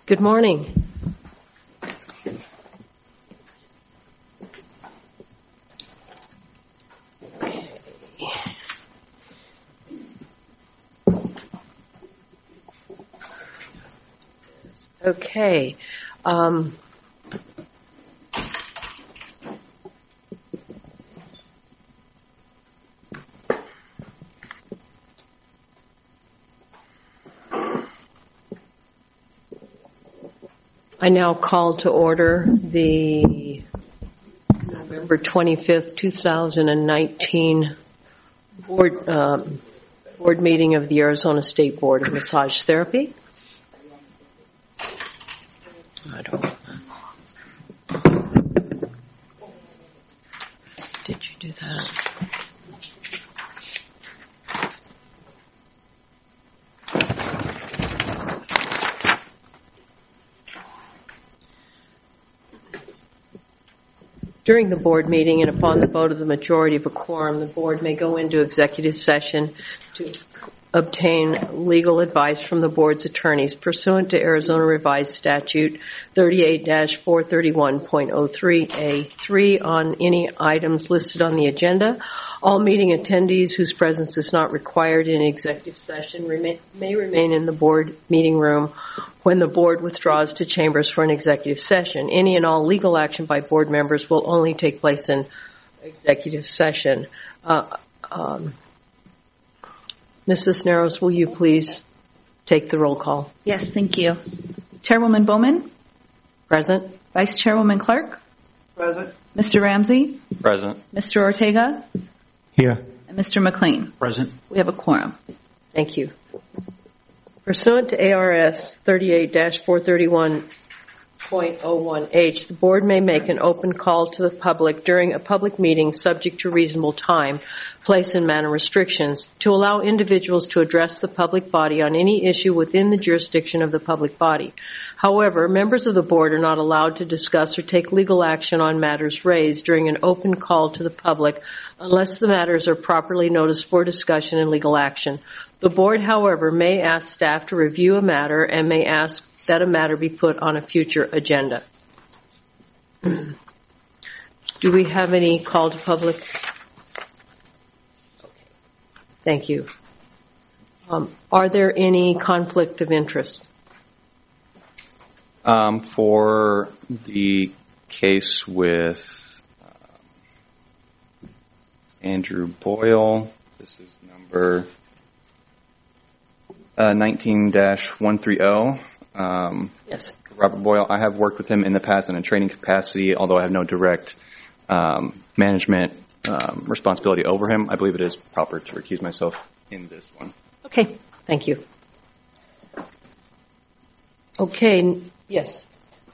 Good morning. Okay. I now call to order the November 25th, 2019 board meeting of the Arizona State Board of Massage Therapy. I don't know. Did you do that? During the board meeting and upon the vote of the majority of a quorum, the board may go into executive session to obtain legal advice from the board's attorneys pursuant to Arizona Revised Statute 38-431.03A3 on any items listed on the agenda. All meeting attendees whose presence is not required in executive session may remain in the board meeting room when the board withdraws to chambers for an executive session. Any and all legal action by board members will only take place in executive session. Mrs. Narrows, will you please take the roll call? Yes, thank you. Chairwoman Bowman? Present. Vice Chairwoman Clark? Present. Mr. Ramsey? Present. Mr. Ortega? Here. And Mr. McLean? Present. We have a quorum. Thank you. Pursuant to ARS 38-431.01H, the board may make an open call to the public during a public meeting subject to reasonable time, place, and manner restrictions to allow individuals to address the public body on any issue within the jurisdiction of the public body. However, members of the board are not allowed to discuss or take legal action on matters raised during an open call to the public unless the matters are properly noticed for discussion and legal action. The board, however, may ask staff to review a matter and may ask that a matter be put on a future agenda. Do we have any call to public? Okay. Thank you. Are there any conflict of interest? For the case with Andrew Boyle, this is number 19-130. Yes. Robert Boyle, I have worked with him in the past in a training capacity, although I have no direct management responsibility over him. I believe it is proper to recuse myself in this one. Okay, thank you. Okay, yes.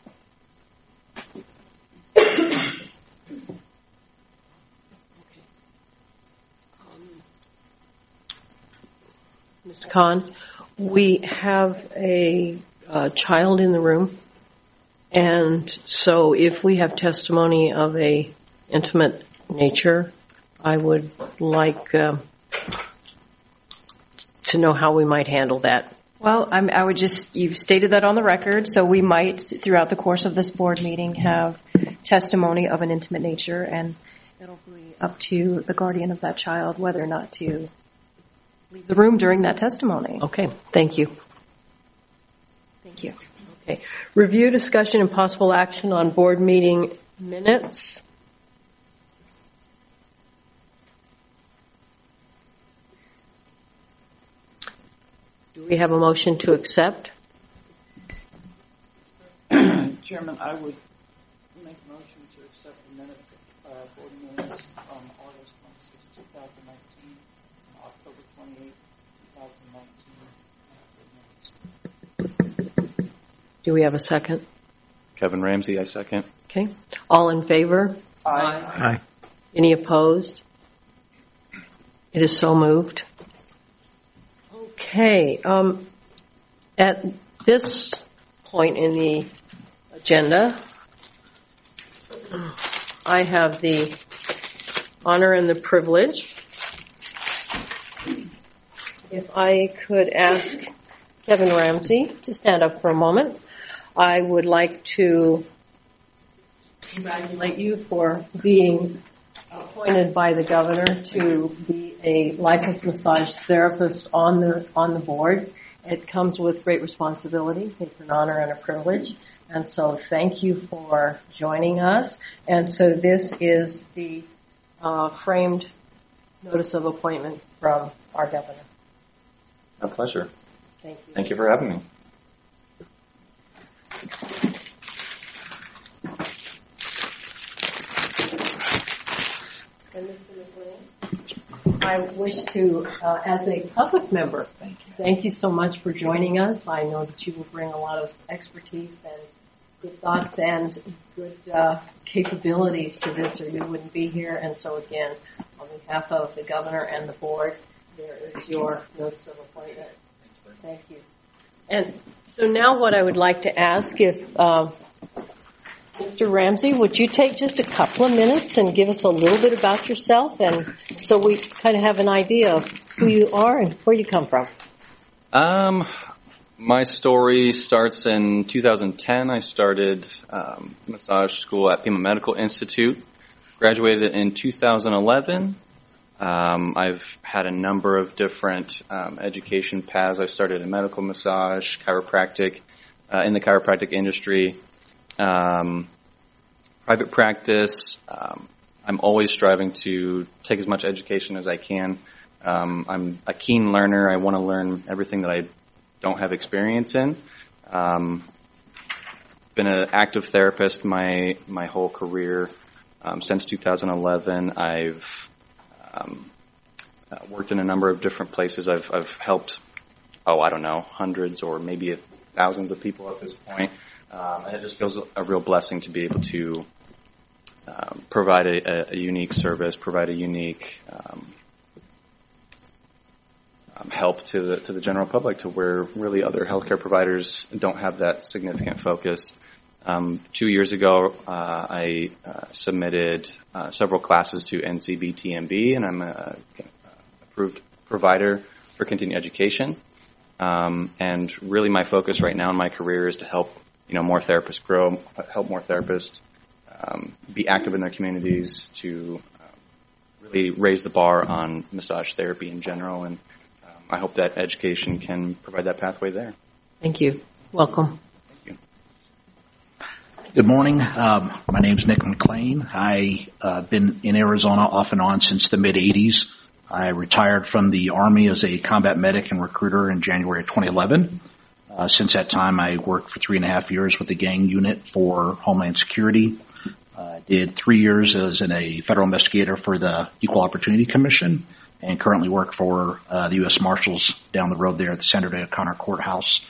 Ms. Khan, we have a child in the room, and so if we have testimony of a intimate nature, I would like to know how we might handle that. Well, I would you've stated that on the record, so we might, throughout the course of this board meeting, have testimony of an intimate nature, and it'll be up to the guardian of that child whether or not to leave the room during that testimony. Okay, thank you. Thank you. Okay. Review, discussion, and possible action on board meeting minutes. Do we have a motion to accept? Chairman, I would make a motion to accept the minutes, board minutes from August 26, 2019, and October 28, 2019. Do we have a second? Kevin Ramsey, I second. Okay. All in favor? Aye. Any opposed? It is so moved. Okay. At this point in the agenda, I have the honor and the privilege. If I could ask Kevin Ramsey to stand up for a moment. I would like to congratulate you for being appointed by the governor to be a licensed massage therapist on the board. It comes with great responsibility. It's an honor and a privilege. And so thank you for joining us. And so this is the framed notice of appointment from our governor. My pleasure. Thank you. Thank you for having me. And Mr. McLean, I wish to, as a public member, thank you so much for joining us. I know that you will bring a lot of expertise and good thoughts and good capabilities to this, or you wouldn't be here. And so again, on behalf of the governor and the board, there is your notice of appointment. Thank you. And so now what I would like to ask, if Mr. Ramsey, would you take just a couple of minutes and give us a little bit about yourself, and so we kind of have an idea of who you are and where you come from? My story starts in 2010. I started massage school at Pima Medical Institute. Graduated in 2011. I've had a number of different education paths. I started in medical massage, chiropractic, in the chiropractic industry, private practice. I'm always striving to take as much education as I can. I'm a keen learner. I want to learn everything that I don't have experience in. Been an active therapist my whole career. Since 2011, I've worked in a number of different places. I've helped, hundreds or maybe thousands of people at this point. And it just feels a real blessing to be able to provide a unique service, provide a unique help to the general public, to where really other healthcare providers don't have that significant focus. 2 years ago, I submitted several classes to NCBTMB, and I'm an approved provider for continuing education. And really my focus right now in my career is to help more therapists grow, help more therapists be active in their communities, to really raise the bar on massage therapy in general. And I hope that education can provide that pathway there. Thank you. Welcome. Thank you. Good morning. My name's Nick McLean. I've been in Arizona off and on since the mid-'80s. I retired from the Army as a combat medic and recruiter in January of 2011. Since that time, I worked for 3.5 years with the gang unit for Homeland Security. Did 3 years as a federal investigator for the Equal Opportunity Commission, and currently work for the U.S. Marshals down the road there at the Senator O'Connor Courthouse.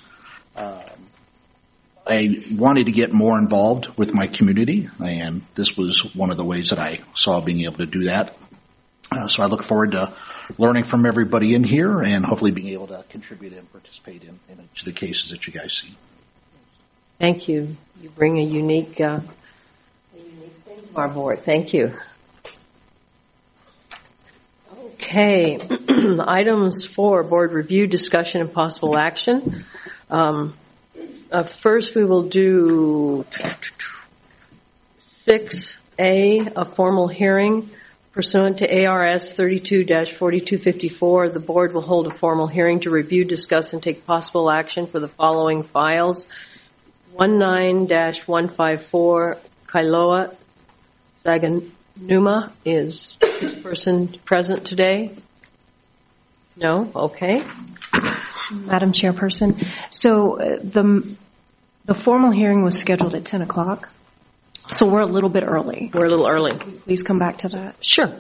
I wanted to get more involved with my community, and this was one of the ways that I saw being able to do that. So I look forward to learning from everybody in here and hopefully being able to contribute and participate in each of the cases that you guys see. Thank you. You bring a unique thing to our board. Thank you. Okay. Items for board review, discussion, and possible action. First, we will do 6A, a formal hearing. Pursuant to ARS 32-4254, the board will hold a formal hearing to review, discuss, and take possible action for the following files. 19-154, Kailoa Saganuma. Is this person present today? No? Okay. Madam Chairperson, so the formal hearing was scheduled at 10 o'clock, so we're a little bit early. We're a little early. Please come back to that. Sure.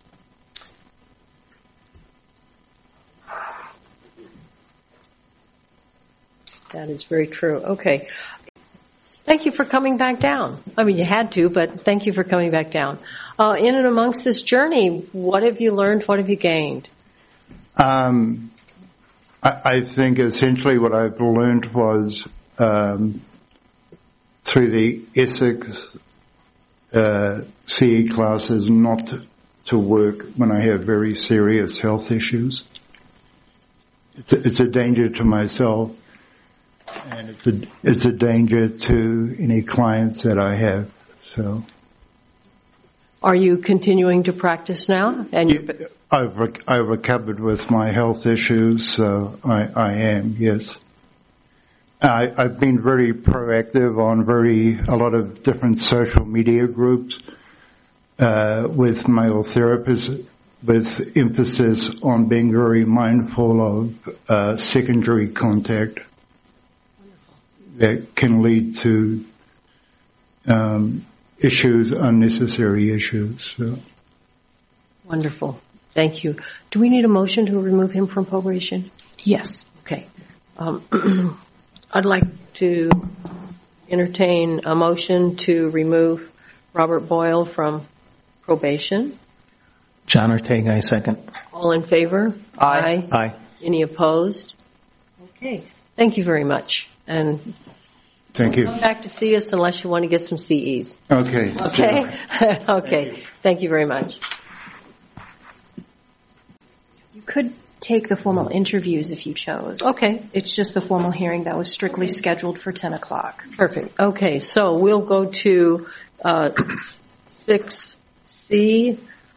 That is very true. Okay. Thank you for coming back down. I mean, you had to, but thank you for coming back down. In and amongst this journey, what have you learned? What have you gained? I think essentially what I've learned was through the ethics CE classes not to work when I have very serious health issues. It's a danger to myself. and it's a danger to any clients that I have. So Are you continuing to practice now? And I've recovered with my health issues, so I am, yes. I've been very proactive on a lot of different social media groups with male therapists, with emphasis on being very mindful of secondary contact that can lead to issues, unnecessary issues. So. Wonderful. Thank you. Do we need a motion to remove him from probation? Yes. Okay. I'd like to entertain a motion to remove Robert Boyle from probation. John Ortega, I second. All in favor? Aye. Aye. Any opposed? Okay. Thank you very much. And Thank you. come back to see us unless you want to get some CEs. Okay. Okay? Okay. Thank you very much. You could take the formal interviews if you chose. Okay. It's just the formal hearing that was strictly scheduled for 10 o'clock. Perfect. Okay. So we'll go to 6C,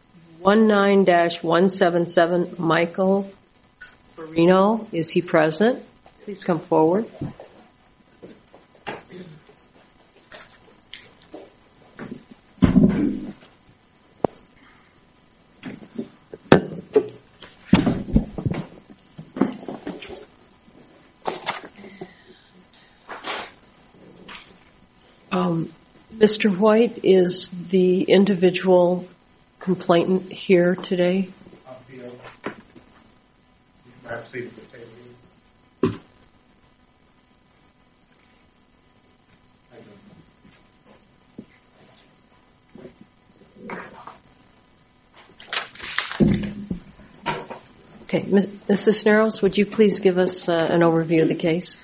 19-177, Michael Farino. Is he present? Please come forward. Mr. White, is the individual complainant here today? Okay, Mrs. Cisneros, would you please give us an overview of the case?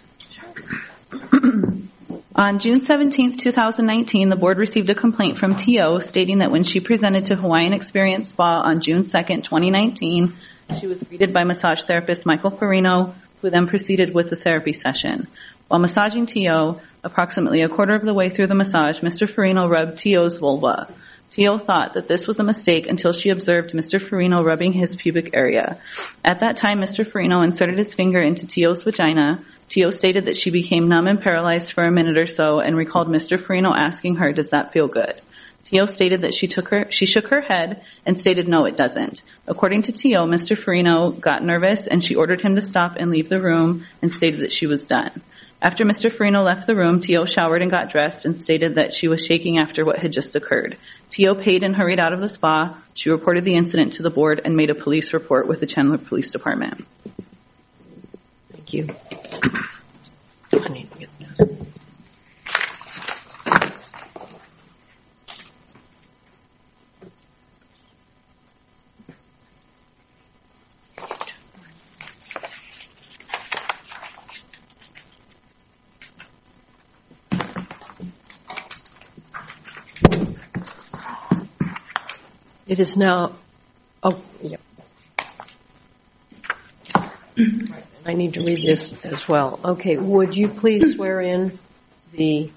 On June 17, 2019, the board received a complaint from T.O. stating that when she presented to Hawaiian Experience Spa on June 2, 2019, she was greeted by massage therapist Michael Farino, who then proceeded with the therapy session. While massaging T.O., approximately a quarter of the way through the massage, Mr. Farino rubbed T.O.'s vulva. T.O. thought that this was a mistake until she observed Mr. Farino rubbing his pubic area. At that time, Mr. Farino inserted his finger into T.O.'s vagina. T.O. stated that she became numb and paralyzed for a minute or so and recalled Mr. Farino asking her, "Does that feel good?" T.O. stated that she shook her head and stated, "No, it doesn't." According to T.O., Mr. Farino got nervous and she ordered him to stop and leave the room and stated that she was done. After Mr. Farino left the room, T.O. showered and got dressed and stated that she was shaking after what had just occurred. T.O. paid and hurried out of the spa. She reported the incident to the board and made a police report with the Chandler Police Department. Thank you. I need to get this. It is now, yep. Right, I need to read this as well. Okay, would you please swear in the...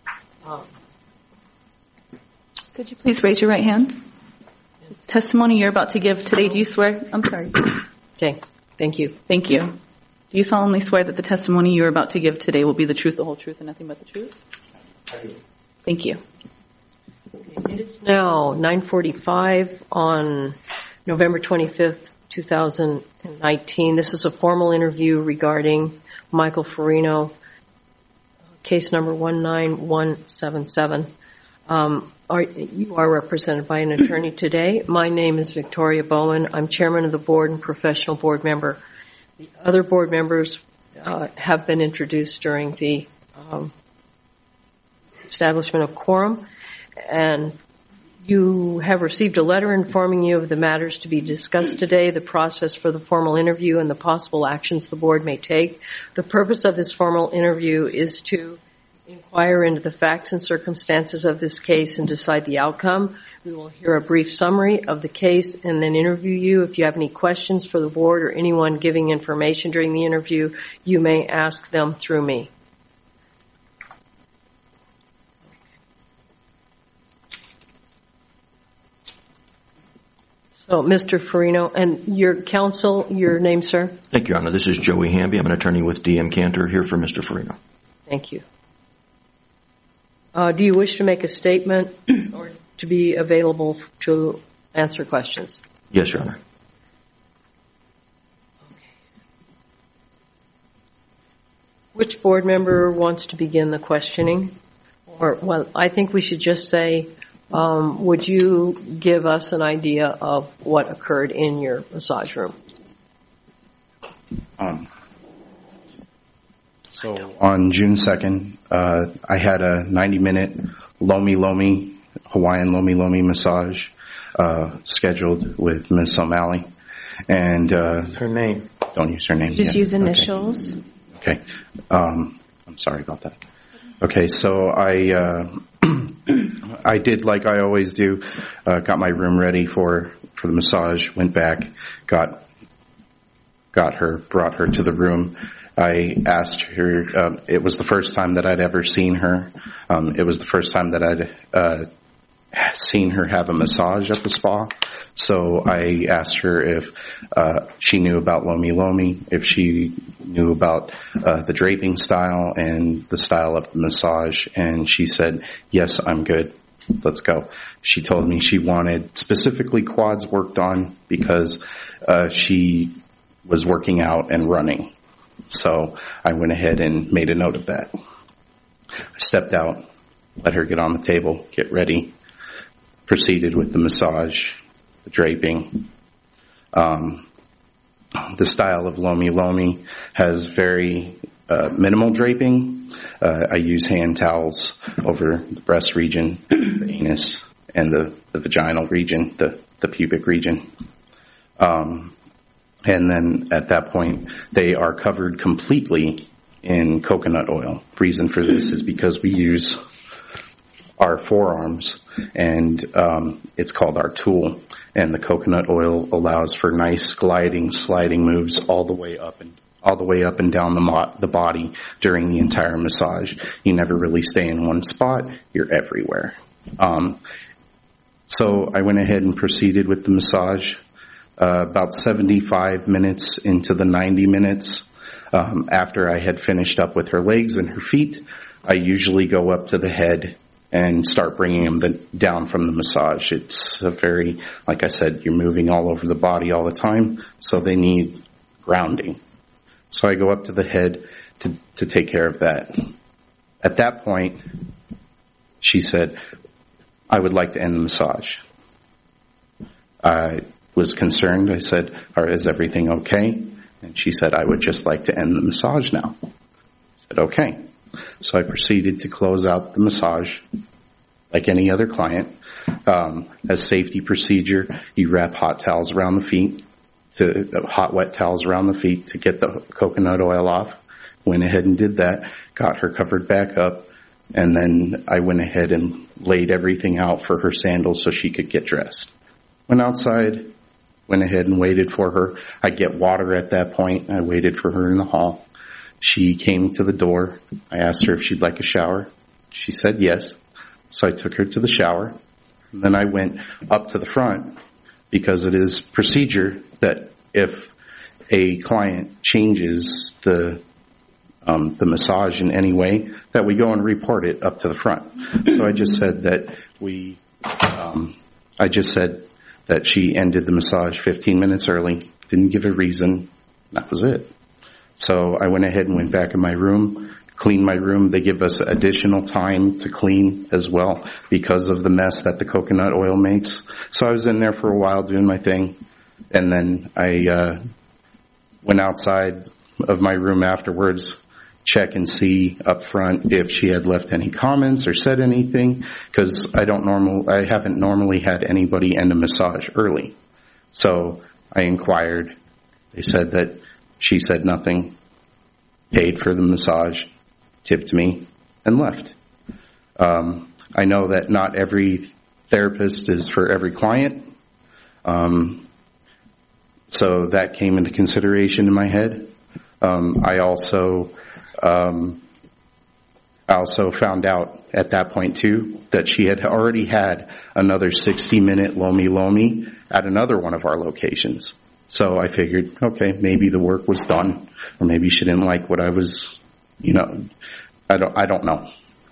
Could you please raise your right hand? Testimony you're about to give today, do you swear? I'm sorry. Okay, thank you. Thank you. Do you solemnly swear that the testimony you're about to give today will be the truth, the whole truth, and nothing but the truth? I do. Thank you. It is now 9:45 on November 25th, 2019. This is a formal interview regarding Michael Farino, case number 19177. You are represented by an attorney today. My name is Victoria Bowman. I'm chairman of the board and professional board member. The other board members have been introduced during the establishment of quorum, and you have received a letter informing you of the matters to be discussed today, the process for the formal interview, and the possible actions the board may take. The purpose of this formal interview is to inquire into the facts and circumstances of this case and decide the outcome. We will hear a brief summary of the case and then interview you. If you have any questions for the board or anyone giving information during the interview, you may ask them through me. So, Mr. Farino, and your counsel, your name, sir? Thank you, Your Honor. This is Joey Hamby. I'm an attorney with DM Cantor here for Mr. Farino. Thank you. Do you wish to make a statement or to be available to answer questions? Yes, Your Honor. Which board member wants to begin the questioning? Or, well, I think we should just say, would you give us an idea of what occurred in your massage room? So on June 2nd, I had a 90-minute Lomi Hawaiian Lomi massage scheduled with Miss O'Malley. And Her name. Don't use her name. Just yet. use initials. Okay. I'm sorry about that. Okay, so I did like I always do. Got my room ready for the massage. Went back, brought her to the room. I asked her. It was the first time that I'd ever seen her. It was the first time that I'd seen her have a massage at the spa. So I asked her if she knew about Lomi, if she knew about the draping style and the style of the massage, and she said, yes, I'm good. Let's go. She told me she wanted specifically quads worked on because she was working out and running. So I went ahead and made a note of that. I stepped out, let her get on the table, get ready, proceeded with the massage, the draping. The style of Lomi has very minimal draping. I use hand towels over the breast region, the anus, and the vaginal region, the pubic region. And then at that point, they are covered completely in coconut oil. The reason for this is because we use our forearms, and it's called our tool. And the coconut oil allows for nice gliding, sliding moves all the way up and down the body during the entire massage. You never really stay in one spot; you're everywhere. So I went ahead and proceeded with the massage. About 75 minutes into the 90 minutes, after I had finished up with her legs and her feet, I usually go up to the head and start bringing them down from the massage. It's a very, like I said, you're moving all over the body all the time, so they need grounding. So I go up to the head to take care of that. At that point, she said, I would like to end the massage. I was concerned. I said, is everything okay? And she said, I would just like to end the massage now. I said, okay. So I proceeded to close out the massage like any other client. As safety procedure, you wrap hot towels around the feet, hot wet towels around the feet to get the coconut oil off. Went ahead and did that, got her covered back up, and then I went ahead and laid everything out for her sandals so she could get dressed. Went outside, went ahead and waited for her. I get water at that point. I waited for her in the hall. She came to the door. I asked her if she'd like a shower. She said yes. So I took her to the shower. And then I went up to the front because it is procedure that if a client changes the massage in any way, that we go and report it up to the front. So I just said that she ended the massage 15 minutes early, didn't give a reason. That was it. So I went ahead and went back in my room, cleaned my room. They give us additional time to clean as well because of the mess that the coconut oil makes. So I was in there for a while doing my thing. And then I went outside of my room afterwards, check and see up front if she had left any comments or said anything, because I haven't normally had anybody end a massage early. So I inquired. They said that she said nothing, paid for the massage, tipped me, and left. I know that not every therapist is for every client. So that came into consideration in my head. I also also found out at that point too that she had already had another 60-minute Lomi at another one of our locations. So I figured, okay, maybe the work was done, or maybe she didn't like what I was, I don't know.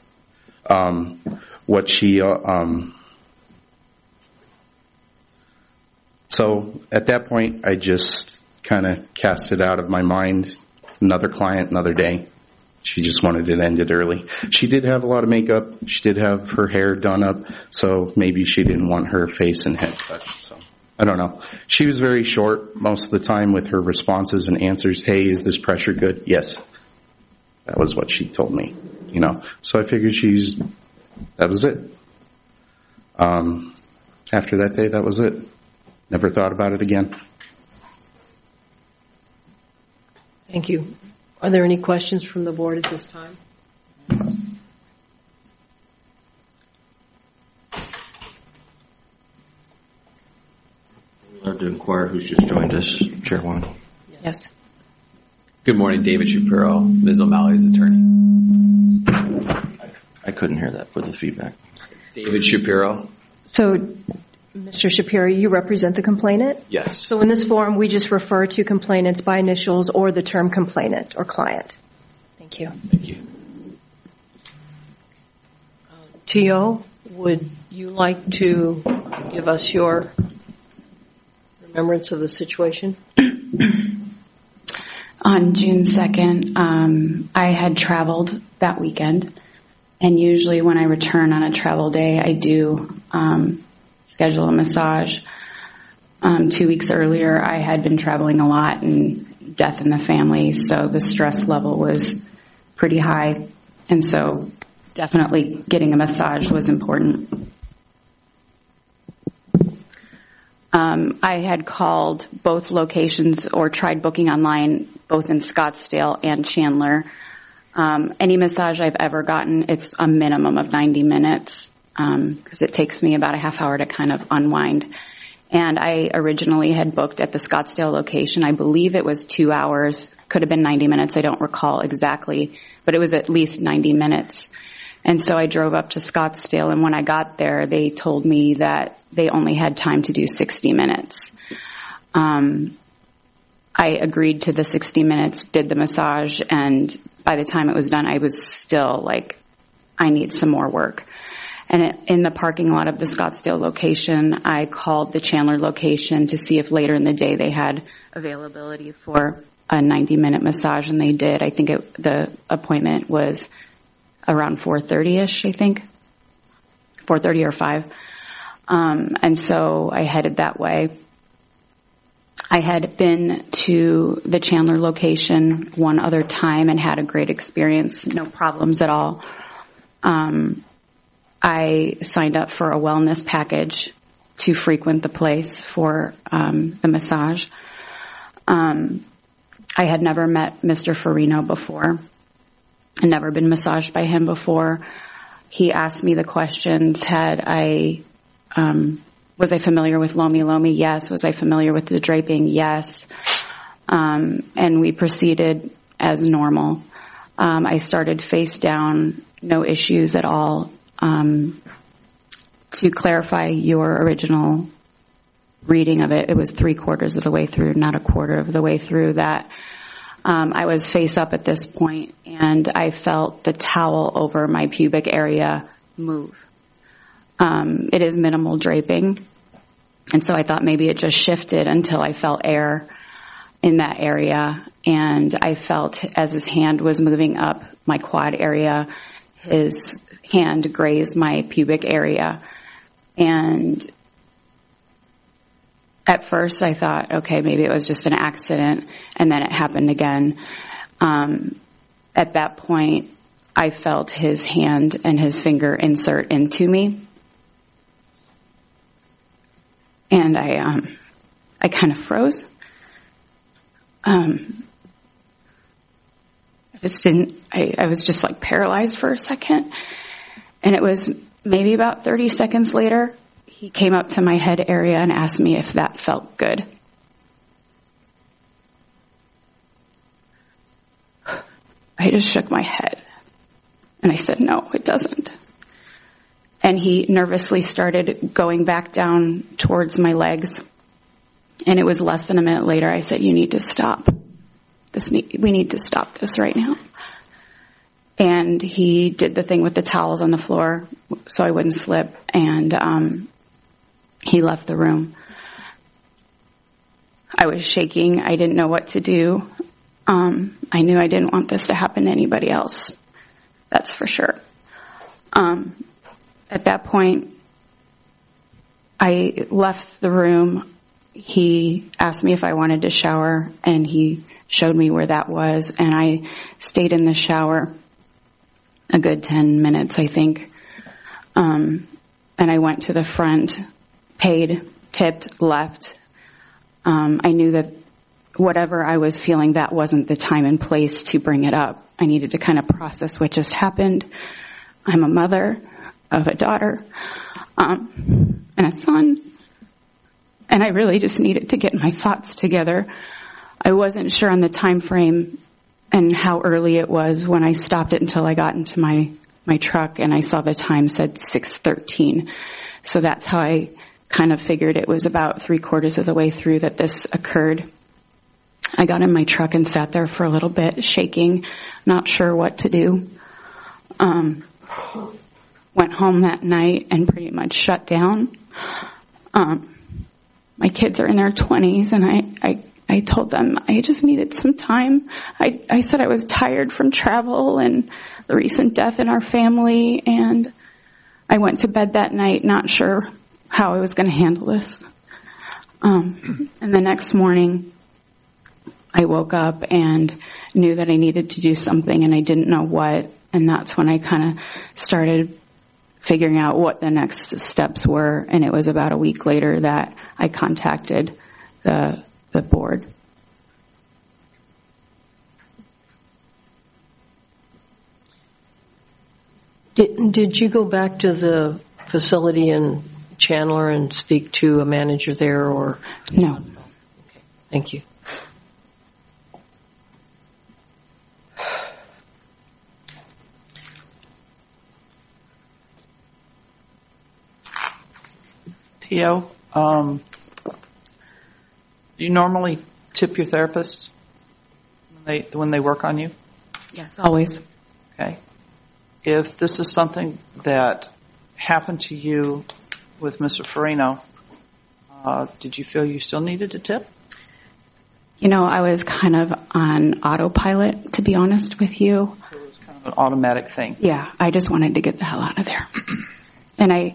So at that point, I just kind of cast it out of my mind. Another client, another day. She just wanted it ended early. She did have a lot of makeup. She did have her hair done up, so maybe she didn't want her face and head touched. So I don't know. She was very short most of the time with her responses and answers. Hey, is this pressure good? Yes. That was what she told me, So I figured that was it. After that day, that was it. Never thought about it again. Thank you. Are there any questions from the board at this time? We'd love to inquire who's just joined us, Chairwoman. Yes. Good morning, David Shapiro, Ms. O'Malley's attorney. I couldn't hear that for the feedback. David Shapiro. So, Mr. Shapiro, you represent the complainant? Yes. So in this forum, we just refer to complainants by initials or the term complainant or client. Thank you. Thank you. T.O., would you like to give us your remembrance of the situation? On June 2nd, I had traveled that weekend, and usually when I return on a travel day, I do schedule a massage. 2 weeks earlier, I had been traveling a lot and death in the family, so the stress level was pretty high, and so definitely getting a massage was important. I had called both locations or tried booking online, both in Scottsdale and Chandler. Any massage I've ever gotten, it's a minimum of 90 minutes because it takes me about a half hour to kind of unwind. And I originally had booked at the Scottsdale location. I believe it was 2 hours, could have been 90 minutes. I don't recall exactly, but it was at least 90 minutes. And so I drove up to Scottsdale, and when I got there, they told me that they only had time to do 60 minutes. I agreed to the 60 minutes, did the massage, and by the time it was done, I was still like, I need some more work. And in the parking lot of the Scottsdale location, I called the Chandler location to see if later in the day they had availability for a 90-minute massage, and they did. I think the appointment was around 4:30-ish, I think, 4:30 or 5. And so I headed that way. I had been to the Chandler location one other time and had a great experience, no problems at all. I signed up for a wellness package to frequent the place for the massage. I had never met Mr. Farino before. I'd never been massaged by him before. He asked me the questions. Was I familiar with Lomi Lomi? Yes. Was I familiar with the draping? Yes. And we proceeded as normal. I started face down, no issues at all. To clarify your original reading of it, it was 3/4 of the way through, not 1/4 of the way through that. I was face up at this point, and I felt the towel over my pubic area move. It is minimal draping, and so I thought maybe it just shifted until I felt air in that area, and I felt as his hand was moving up my quad area, his hand grazed my pubic area. And at first I thought, okay, maybe it was just an accident, and then it happened again. At that point, I felt his hand and his finger insert into me. And I kind of froze. I was just like paralyzed for a second. And it was maybe about 30 seconds later, he came up to my head area and asked me if that felt good. I just shook my head. And I said, no, it doesn't. And he nervously started going back down towards my legs. And it was less than a minute later, I said, you need to stop. We need to stop this right now. And he did the thing with the towels on the floor so I wouldn't slip. And he left the room. I was shaking. I didn't know what to do. I knew I didn't want this to happen to anybody else. That's for sure. At that point, I left the room. He asked me if I wanted to shower, and he showed me where that was. And I stayed in the shower a good 10 minutes, I think. And I went to the front, paid, tipped, left. I knew that whatever I was feeling, that wasn't the time and place to bring it up. I needed to kind of process what just happened. I'm a mother of a daughter and a son, and I really just needed to get my thoughts together. I wasn't sure on the time frame and how early it was when I stopped it until I got into my truck and I saw the time said 6:13. So that's how I kind of figured it was about 3/4 of the way through that this occurred. I got in my truck and sat there for a little bit, shaking, not sure what to do. Went home that night and pretty much shut down. My kids are in their 20s, and I told them I just needed some time. I said I was tired from travel and the recent death in our family, and I went to bed that night not sure how I was going to handle this. And the next morning, I woke up and knew that I needed to do something, and I didn't know what, and that's when I kind of started figuring out what the next steps were, and it was about a week later that I contacted the board. Did you go back to the facility in Chandler and speak to a manager there, or? No. Okay. Thank you. Tio, do you normally tip your therapists when they work on you? Yes, always. Okay. If this is something that happened to you with Mr. Farino, did you feel you still needed a tip? You know, I was kind of on autopilot, to be honest with you. So it was kind of an automatic thing. Yeah, I just wanted to get the hell out of there. And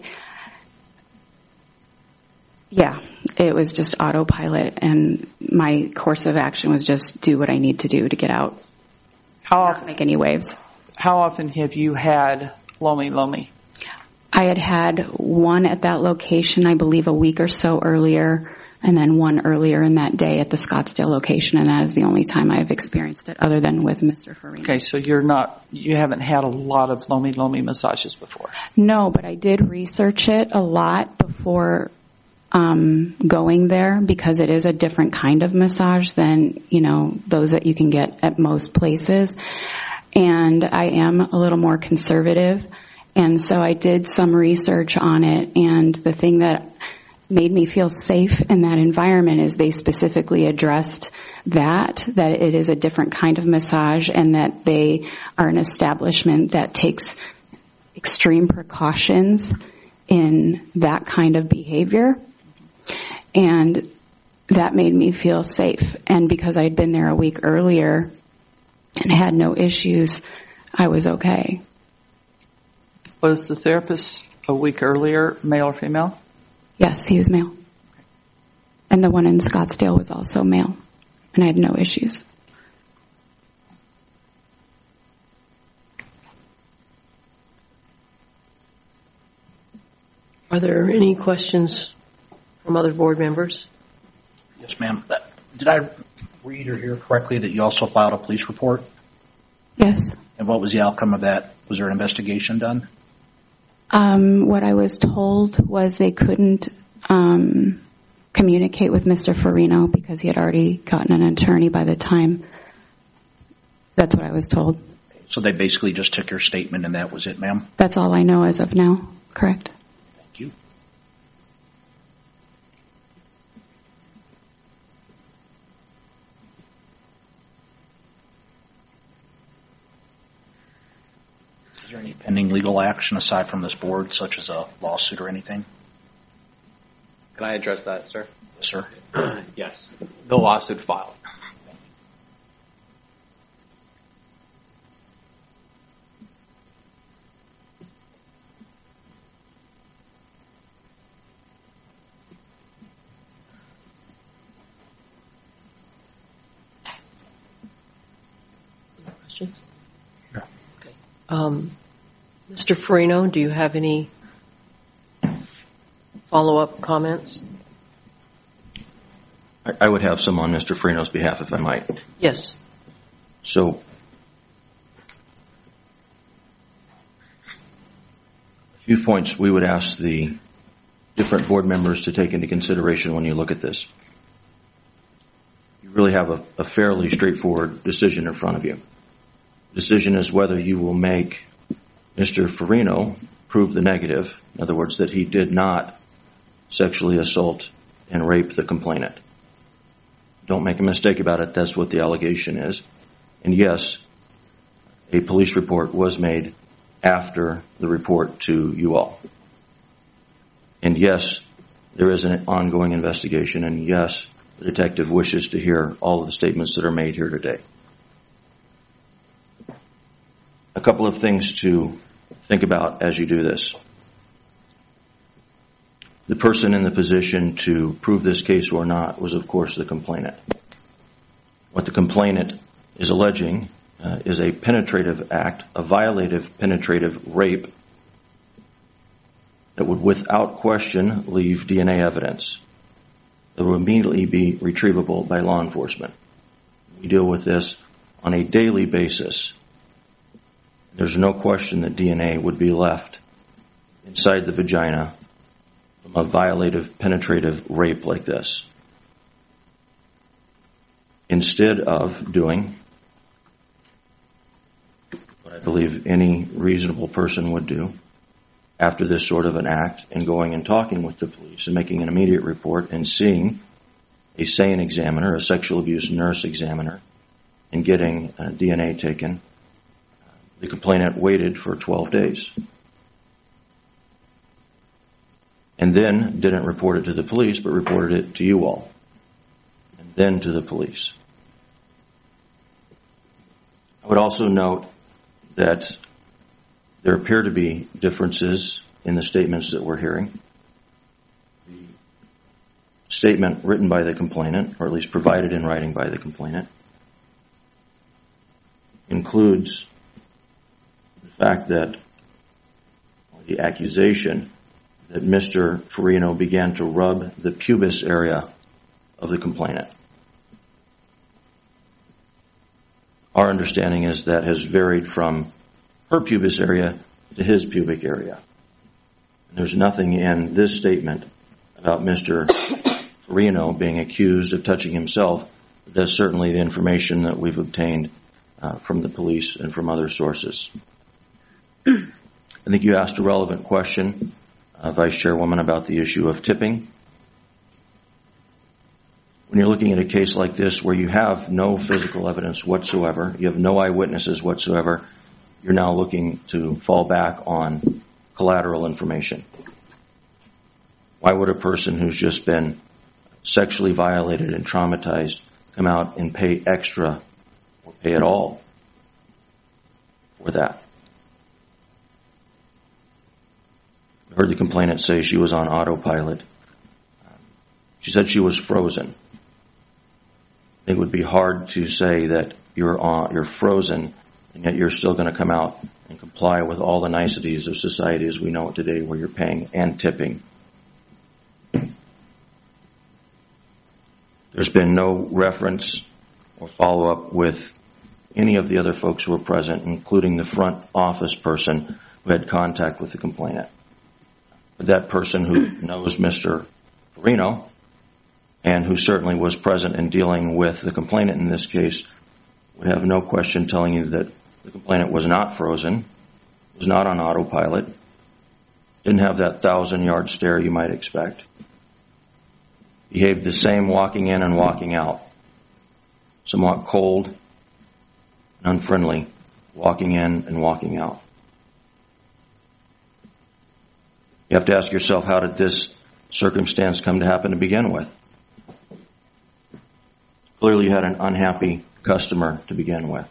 it was just autopilot, and my course of action was just do what I need to do to get out. Not make any waves. How often have you had Lomi? I had one at that location, I believe, a week or so earlier, and then one earlier in that day at the Scottsdale location, and that is the only time I've experienced it other than with Mr. Farino. Okay, so you haven't had a lot of Lomi massages before? No, but I did research it a lot before going there, because it is a different kind of massage than, those that you can get at most places. And I am a little more conservative. And so I did some research on it, and the thing that made me feel safe in that environment is they specifically addressed that it is a different kind of massage, and that they are an establishment that takes extreme precautions in that kind of behavior. And that made me feel safe. And because I had been there a week earlier and had no issues, I was okay. Was the therapist a week earlier male or female? Yes, he was male. And the one in Scottsdale was also male. And I had no issues. Are there any questions from other board members? Yes, ma'am. Did I read or hear correctly that you also filed a police report? Yes. And what was the outcome of that? Was there an investigation done? What I was told was they couldn't communicate with Mr. Farino because he had already gotten an attorney by the time. That's what I was told. So they basically just took your statement and that was it, ma'am? That's all I know as of now, correct? Thank you. Is there any pending legal action aside from this board, such as a lawsuit or anything? Can I address that, sir? Yes, sir. Yes. No lawsuit filed. Questions? No. Okay. Mr. Farino, do you have any follow-up comments? I would have some on Mr. Farino's behalf, if I might. Yes. So, a few points we would ask the different board members to take into consideration when you look at this. You really have a fairly straightforward decision in front of you. The decision is whether you will make Mr. Farino prove the negative, in other words, that he did not sexually assault and rape the complainant. Don't make a mistake about it, that's what the allegation is. And yes, a police report was made after the report to you all. And yes, there is an ongoing investigation, and yes, the detective wishes to hear all of the statements that are made here today. A couple of things to think about as you do this. The person in the position to prove this case or not was, of course, the complainant. What the complainant is alleging is a penetrative act, a violative penetrative rape that would without question leave DNA evidence that will immediately be retrievable by law enforcement. We deal with this on a daily basis. There's no question that DNA would be left inside the vagina from a violative penetrative rape like this. Instead of doing what I believe any reasonable person would do after this sort of an act, and going and talking with the police and making an immediate report and seeing a SANE examiner, a sexual abuse nurse examiner, and getting DNA taken, the complainant waited for 12 days. And then didn't report it to the police, but reported it to you all, and then to the police. I would also note that there appear to be differences in the statements that we're hearing. The statement written by the complainant, or at least provided in writing by the complainant, includes the fact that the accusation that Mr. Farino began to rub the pubis area of the complainant. Our understanding is that has varied from her pubis area to his pubic area. And there's nothing in this statement about Mr. Farino being accused of touching himself. That's certainly the information that we've obtained from the police and from other sources. I think you asked a relevant question, Vice Chairwoman, about the issue of tipping. When you're looking at a case like this where you have no physical evidence whatsoever, you have no eyewitnesses whatsoever, you're now looking to fall back on collateral information. Why would a person who's just been sexually violated and traumatized come out and pay extra or pay at all for that? I heard the complainant say she was on autopilot. She said she was frozen. It would be hard to say that you're frozen and yet you're still going to come out and comply with all the niceties of society as we know it today, where you're paying and tipping. There's been no reference or follow-up with any of the other folks who were present, including the front office person who had contact with the complainant. But that person who knows Mr. Farino and who certainly was present in dealing with the complainant in this case would have no question telling you that The complainant was not frozen, was not on autopilot, didn't have that 1,000-yard stare you might expect. Behaved the same walking in and walking out. Somewhat cold and unfriendly, walking in and walking out. You have to ask yourself, how did this circumstance come to happen to begin with? Clearly you had an unhappy customer to begin with.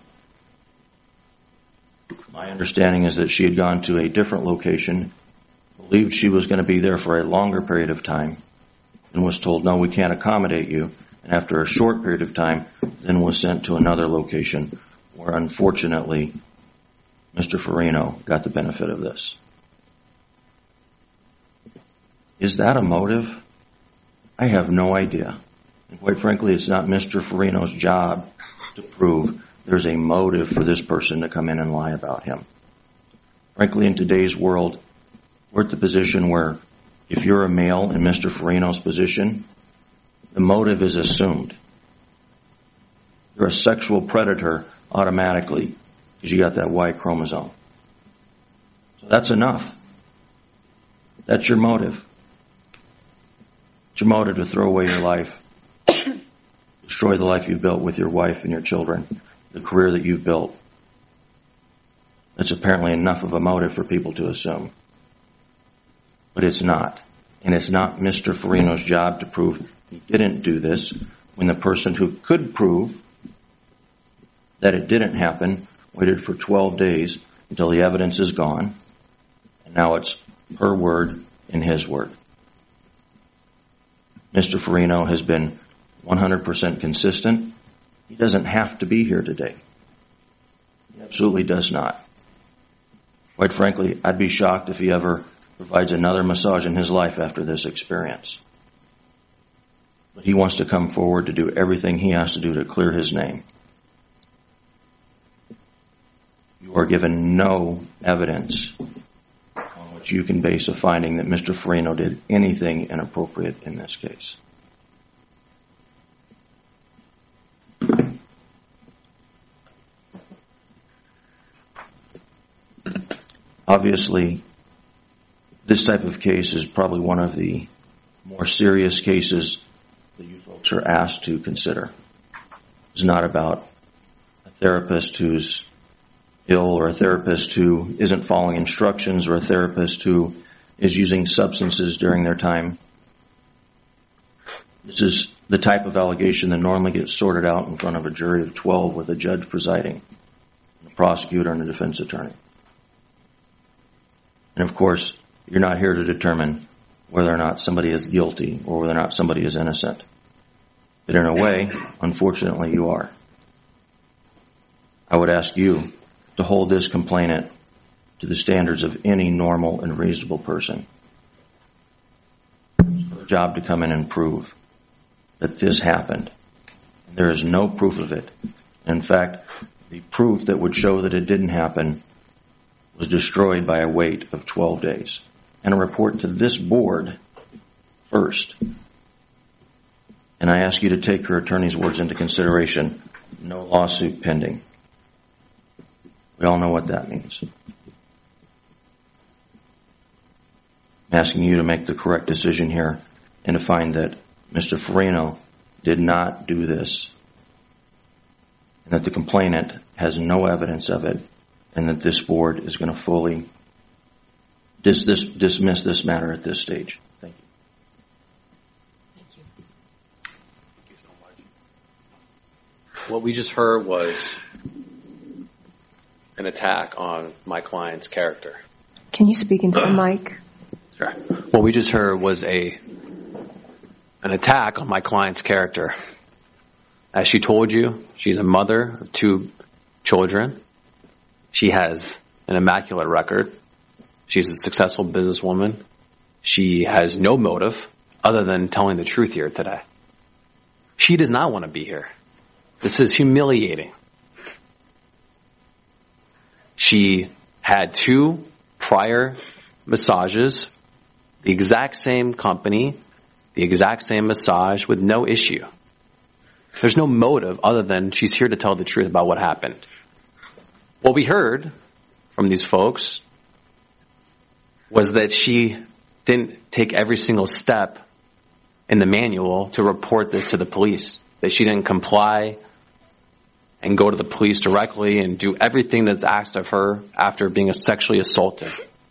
My understanding is that she had gone to a different location, believed she was going to be there for a longer period of time, and was told, no, we can't accommodate you. And after a short period of time, then was sent to another location where, unfortunately, Mr. Farino got the benefit of this. Is that a motive? I have no idea. And quite frankly, it's not Mr. Farino's job to prove there's a motive for this person to come in and lie about him. Frankly, in today's world, we're at the position where if you're a male in Mr. Farino's position, the motive is assumed. You're a sexual predator automatically because you got that Y chromosome. So that's enough. That's your motive. It's your motive to throw away your life, destroy the life you've built with your wife and your children, the career that you've built. That's apparently enough of a motive for people to assume. But it's not. And it's not Mr. Farino's job to prove he didn't do this when the person who could prove that it didn't happen waited for 12 days until the evidence is gone. And now it's her word and his word. Mr. Farino has been 100% consistent. He doesn't have to be here today. He absolutely does not. Quite frankly, I'd be shocked if he ever provides another massage in his life after this experience. But he wants to come forward to do everything he has to do to clear his name. You are given no evidence on which you can base a finding that Mr. Farino did anything inappropriate in this case. Obviously, this type of case is probably one of the more serious cases that you folks are asked to consider. It's not about a therapist who's ill or a therapist who isn't following instructions or a therapist who is using substances during their time. This is the type of allegation that normally gets sorted out in front of a jury of 12 with a judge presiding, a prosecutor and a defense attorney. And of course, you're not here to determine whether or not somebody is guilty or whether or not somebody is innocent. But in a way, unfortunately, you are. I would ask you to hold this complainant to the standards of any normal and reasonable person. It's her job to come in and prove that this happened. There is no proof of it. In fact, the proof that would show that it didn't happen was destroyed by a wait of 12 days. And a report to this board first. And I ask you to take her attorney's words into consideration. No lawsuit pending. We all know what that means. I'm asking you to make the correct decision here and to find that Mr. Farino did not do this. And that the complainant has no evidence of it. And that this board is going to fully dismiss this matter at this stage. Thank you. Thank you. Thank you so much. What we just heard was an attack on my client's character. Can you speak into the mic? Sure. What we just heard was an attack on my client's character. As she told you, she's a mother of 2 children. She has an immaculate record. She's a successful businesswoman. She has no motive other than telling the truth here today. She does not want to be here. This is humiliating. She had 2 prior massages, the exact same company, the exact same massage with no issue. There's no motive other than she's here to tell the truth about what happened. What we heard from these folks was that she didn't take every single step in the manual to report this to the police, that she didn't comply and go to the police directly and do everything that's asked of her after being sexually assaulted.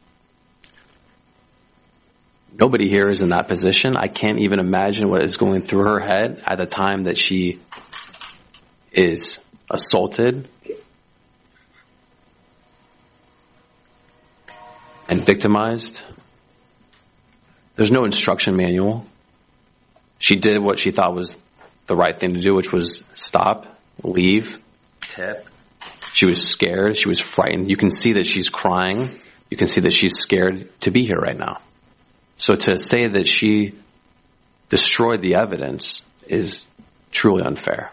Nobody here is in that position. I can't even imagine what is going through her head at the time that she is assaulted and victimized. There's no instruction manual. She did what she thought was the right thing to do, which was stop, leave, tip. She was scared. She was frightened. You can see that she's crying. You can see that she's scared to be here right now. So to say that she destroyed the evidence is truly unfair.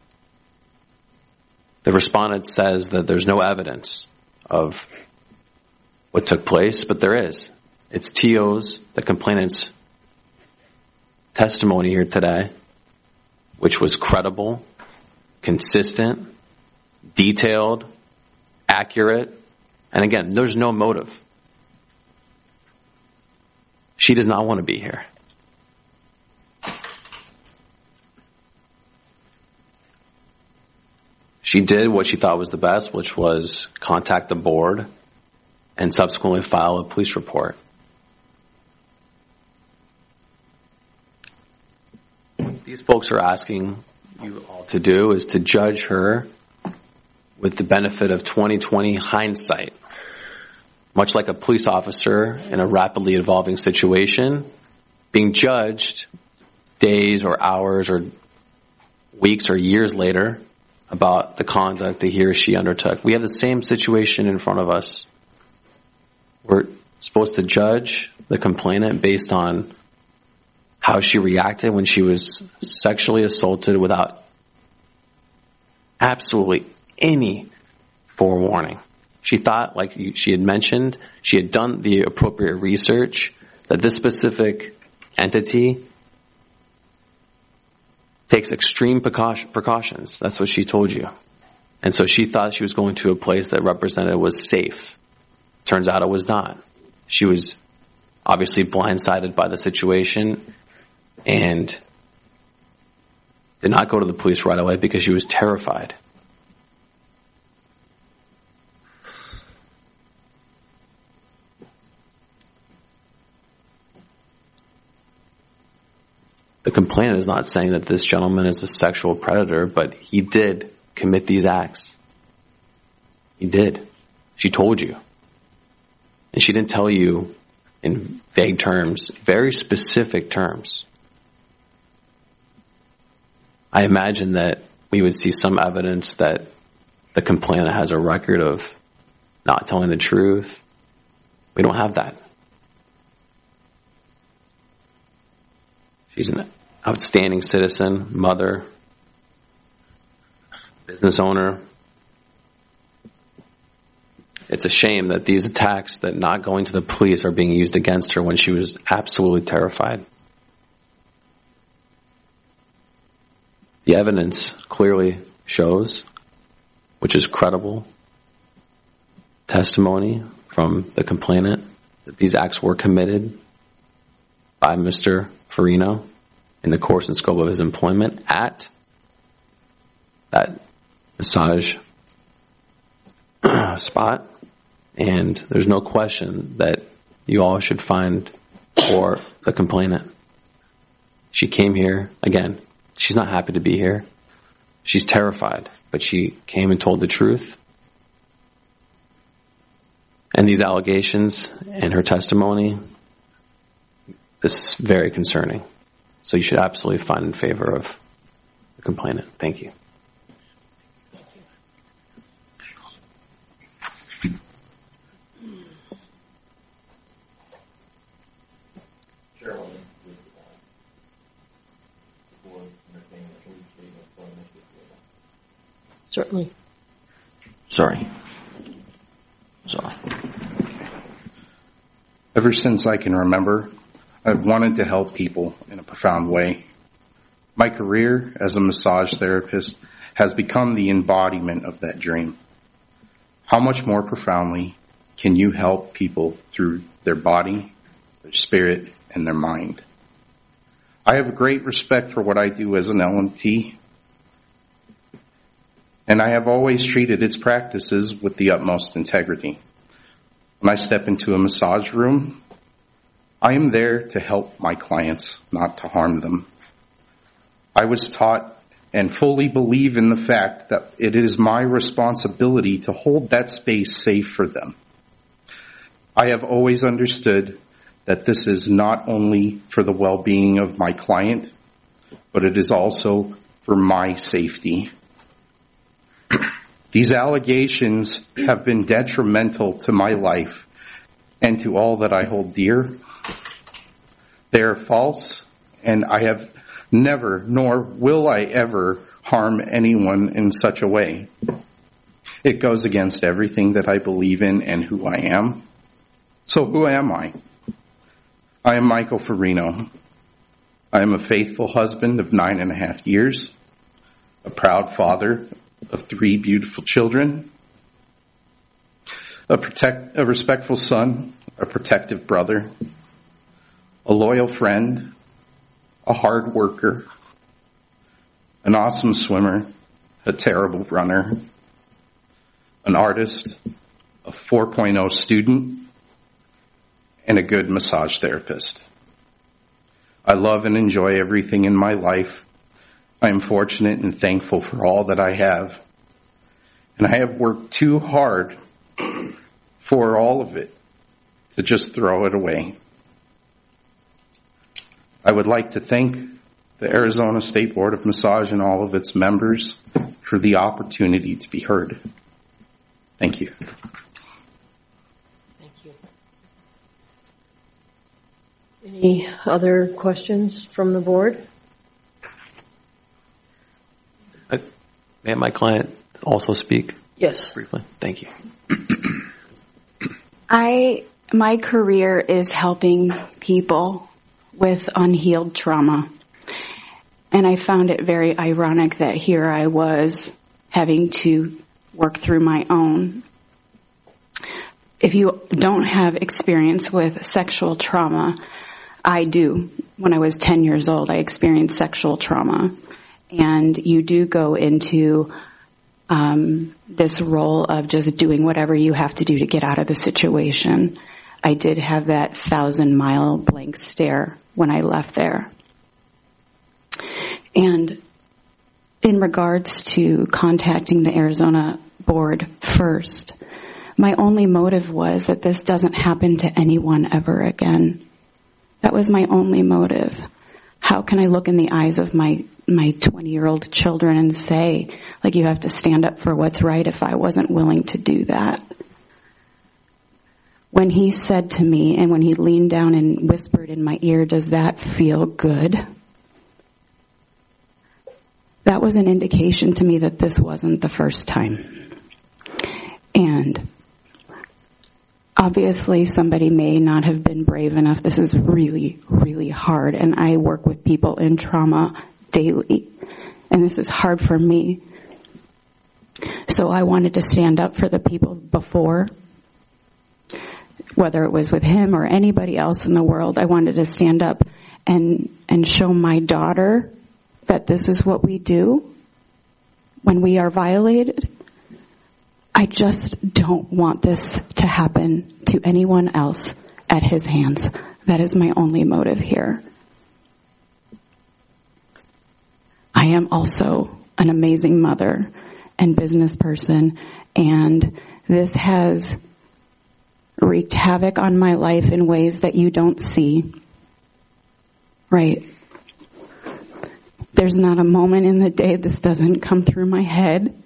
The respondent says that there's no evidence of what took place, but there is. It's T.O.'s, the complainant's testimony here today, which was credible, consistent, detailed, accurate, and again, there's no motive. She does not want to be here. She did what she thought was the best, which was contact the board and subsequently file a police report. What these folks are asking you all to do is to judge her with the benefit of 20/20 hindsight. Much like a police officer in a rapidly evolving situation, being judged days or hours or weeks or years later about the conduct that he or she undertook. We have the same situation in front of us. We're supposed to judge the complainant based on how she reacted when she was sexually assaulted without absolutely any forewarning. She thought, like she had mentioned, she had done the appropriate research, that this specific entity takes extreme precautions. That's what she told you. And so she thought she was going to a place that represented was safe. Turns out it was not. She was obviously blindsided by the situation and did not go to the police right away because she was terrified. The complainant is not saying that this gentleman is a sexual predator, but he did commit these acts. He did. She told you. And she didn't tell you in vague terms, very specific terms. I imagine that we would see some evidence that the complainant has a record of not telling the truth. We don't have that. She's an outstanding citizen, mother, business owner. It's a shame that these attacks, that not going to the police, are being used against her when she was absolutely terrified. The evidence clearly shows, which is credible testimony from the complainant, that these acts were committed by Mr. Farino in the course and scope of his employment at that massage spot. And there's no question that you all should find for the complainant. She came here, again, she's not happy to be here. She's terrified, but she came and told the truth. And these allegations and her testimony, this is very concerning. So you should absolutely find in favor of the complainant. Thank you. Certainly. Sorry. Ever since I can remember, I've wanted to help people in a profound way. My career as a massage therapist has become the embodiment of that dream. how much more profoundly can you help people through their body, their spirit, and their mind? I have great respect for what I do as an LMT, and I have always treated its practices with the utmost integrity. When I step into a massage room, I am there to help my clients, not to harm them. I was taught and fully believe in the fact that it is my responsibility to hold that space safe for them. I have always understood that this is not only for the well-being of my client, but it is also for my safety. These allegations have been detrimental to my life and to all that I hold dear. They are false, and I have never, nor will I ever, harm anyone in such a way. It goes against everything that I believe in and who I am. So who am I? I am Michael Farino. I am a faithful husband of 9.5 years, a proud father of 3 beautiful children, a respectful son, a protective brother, a loyal friend, a hard worker, an awesome swimmer, a terrible runner, an artist, a 4.0 student, and a good massage therapist. I love and enjoy everything in my life. I am fortunate and thankful for all that I have. And I have worked too hard for all of it to just throw it away. I would like to thank the Arizona State Board of Massage and all of its members for the opportunity to be heard. Thank you. Thank you. Any other questions from the board? May my client also speak? Yes. Briefly. Thank you. My career is helping people with unhealed trauma. And I found it very ironic that here I was having to work through my own. If you don't have experience with sexual trauma, I do. When I was 10 years old, I experienced sexual trauma. And you do go into this role of just doing whatever you have to do to get out of the situation. I did have that 1,000-mile blank stare when I left there. And in regards to contacting the Arizona board first, my only motive was that this doesn't happen to anyone ever again. That was my only motive. How can I look in the eyes of my 20-year-old children and say, like, you have to stand up for what's right if I wasn't willing to do that? When he said to me, and when he leaned down and whispered in my ear, "Does that feel good?" That was an indication to me that this wasn't the first time. And obviously somebody may not have been brave enough. This is really, really hard. And I work with people in trauma daily. And this is hard for me. So I wanted to stand up for the people before, whether it was with him or anybody else in the world. I wanted to stand up and show my daughter that this is what we do when we are violated. I just don't want this to happen to anyone else at his hands. That is my only motive here. I am also an amazing mother and business person, and this has wreaked havoc on my life in ways that you don't see. Right? There's not a moment in the day this doesn't come through my head.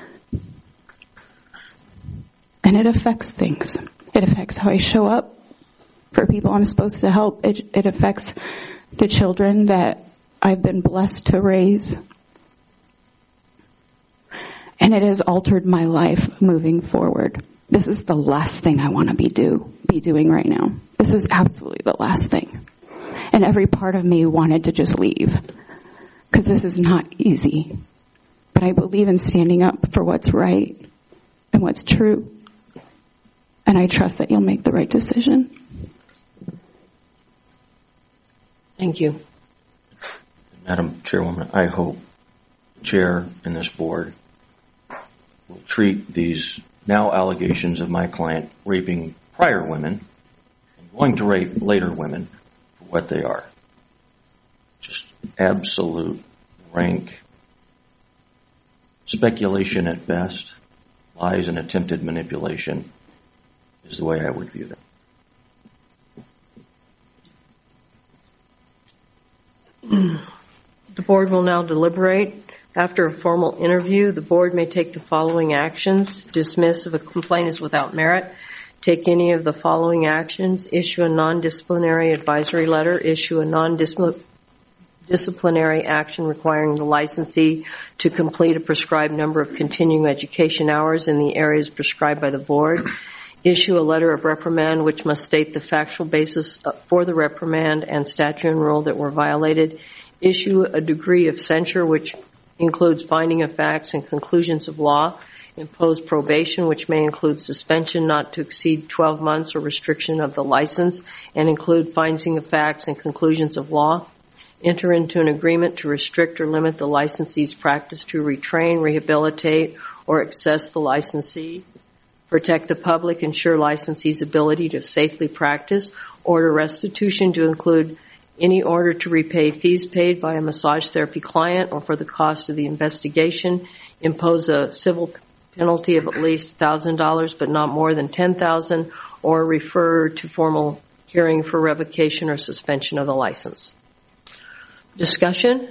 And it affects things. It affects how I show up for people I'm supposed to help. It affects the children that I've been blessed to raise. And it has altered my life moving forward. This is the last thing I want to be doing right now. This is absolutely the last thing. And every part of me wanted to just leave, because this is not easy. But I believe in standing up for what's right. and what's true. And I trust that you'll make the right decision. Thank you. Madam Chairwoman, I hope the Chair and this Board will treat these now allegations of my client raping prior women and going to rape later women for what they are. Just absolute rank speculation at best, lies and attempted manipulation is the way I would view them. The Board will now deliberate. After a formal interview, the Board may take the following actions: dismiss if a complaint is without merit, take any of the following actions: issue a non-disciplinary advisory letter, issue a non-disciplinary action requiring the licensee to complete a prescribed number of continuing education hours in the areas prescribed by the Board, issue a letter of reprimand which must state the factual basis for the reprimand and statute and rule that were violated, issue a degree of censure which includes finding of facts and conclusions of law, impose probation which may include suspension not to exceed 12 months or restriction of the license and include finding of facts and conclusions of law, enter into an agreement to restrict or limit the licensee's practice to retrain, rehabilitate, or access the licensee, protect the public, ensure licensee's ability to safely practice, order restitution to include any order to repay fees paid by a massage therapy client or for the cost of the investigation, impose a civil penalty of at least $1,000 but not more than $10,000, or refer to formal hearing for revocation or suspension of the license. Discussion?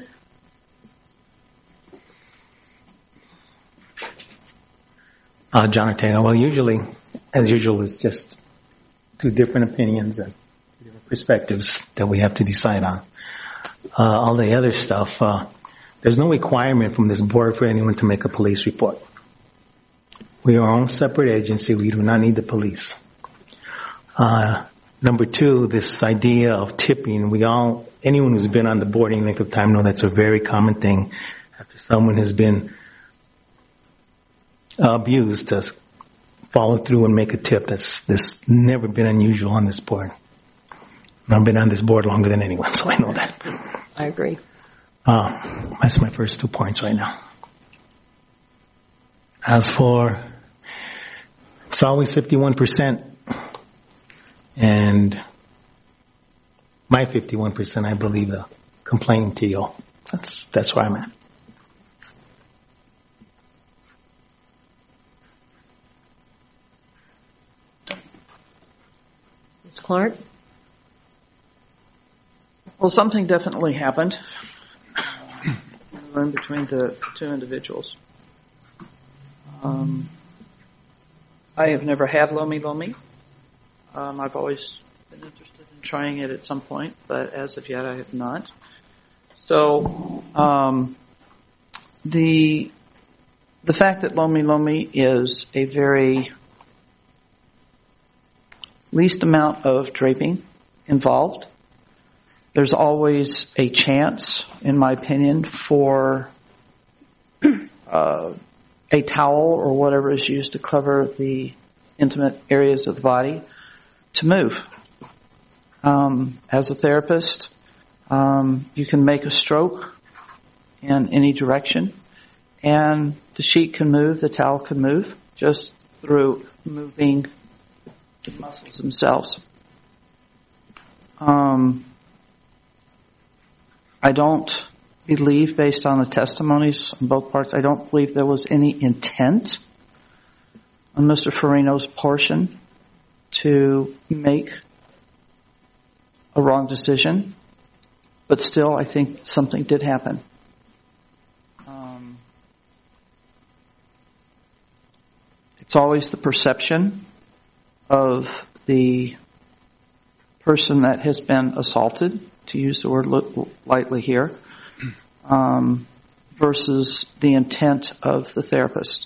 John Ortega. Well, usually, as usual, it's just two different opinions and different perspectives that we have to decide on. All the other stuff, there's no requirement from this board for anyone to make a police report. We are our own separate agency. We do not need the police. Number two, this idea of tipping, anyone who's been on the board any length of time know that's a very common thing. After someone has been abused, to follow through and make a tip. That's never been unusual on this board. I've been on this board longer than anyone, so I know that. I agree. That's my first 2 points right now. As for, it's always 51%, and my 51%, I believe the complaining TO. That's where I'm at. Ms. Clark? Well, something definitely happened in the room between the two individuals. I have never had Lomi Lomi. I've always been interested in trying it at some point, but as of yet I have not. So the fact that Lomi Lomi is a very least amount of draping involved, there's always a chance, in my opinion, for a towel or whatever is used to cover the intimate areas of the body to move. As a therapist, you can make a stroke in any direction, and the sheet can move, the towel can move, just through moving the muscles themselves. I don't believe, based on the testimonies on both parts, I don't believe there was any intent on Mr. Farino's portion to make a wrong decision, but still I think something did happen. It's always the perception of the person that has been assaulted, to use the word lightly here, versus the intent of the therapist.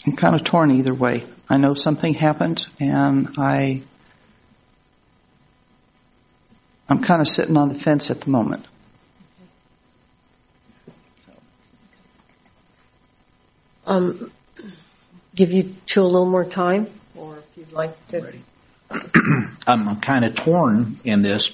I'm kind of torn either way. I know something happened, and I'm kind of sitting on the fence at the moment. Give you two a little more time, or if you'd like to. I'm kind of torn in this.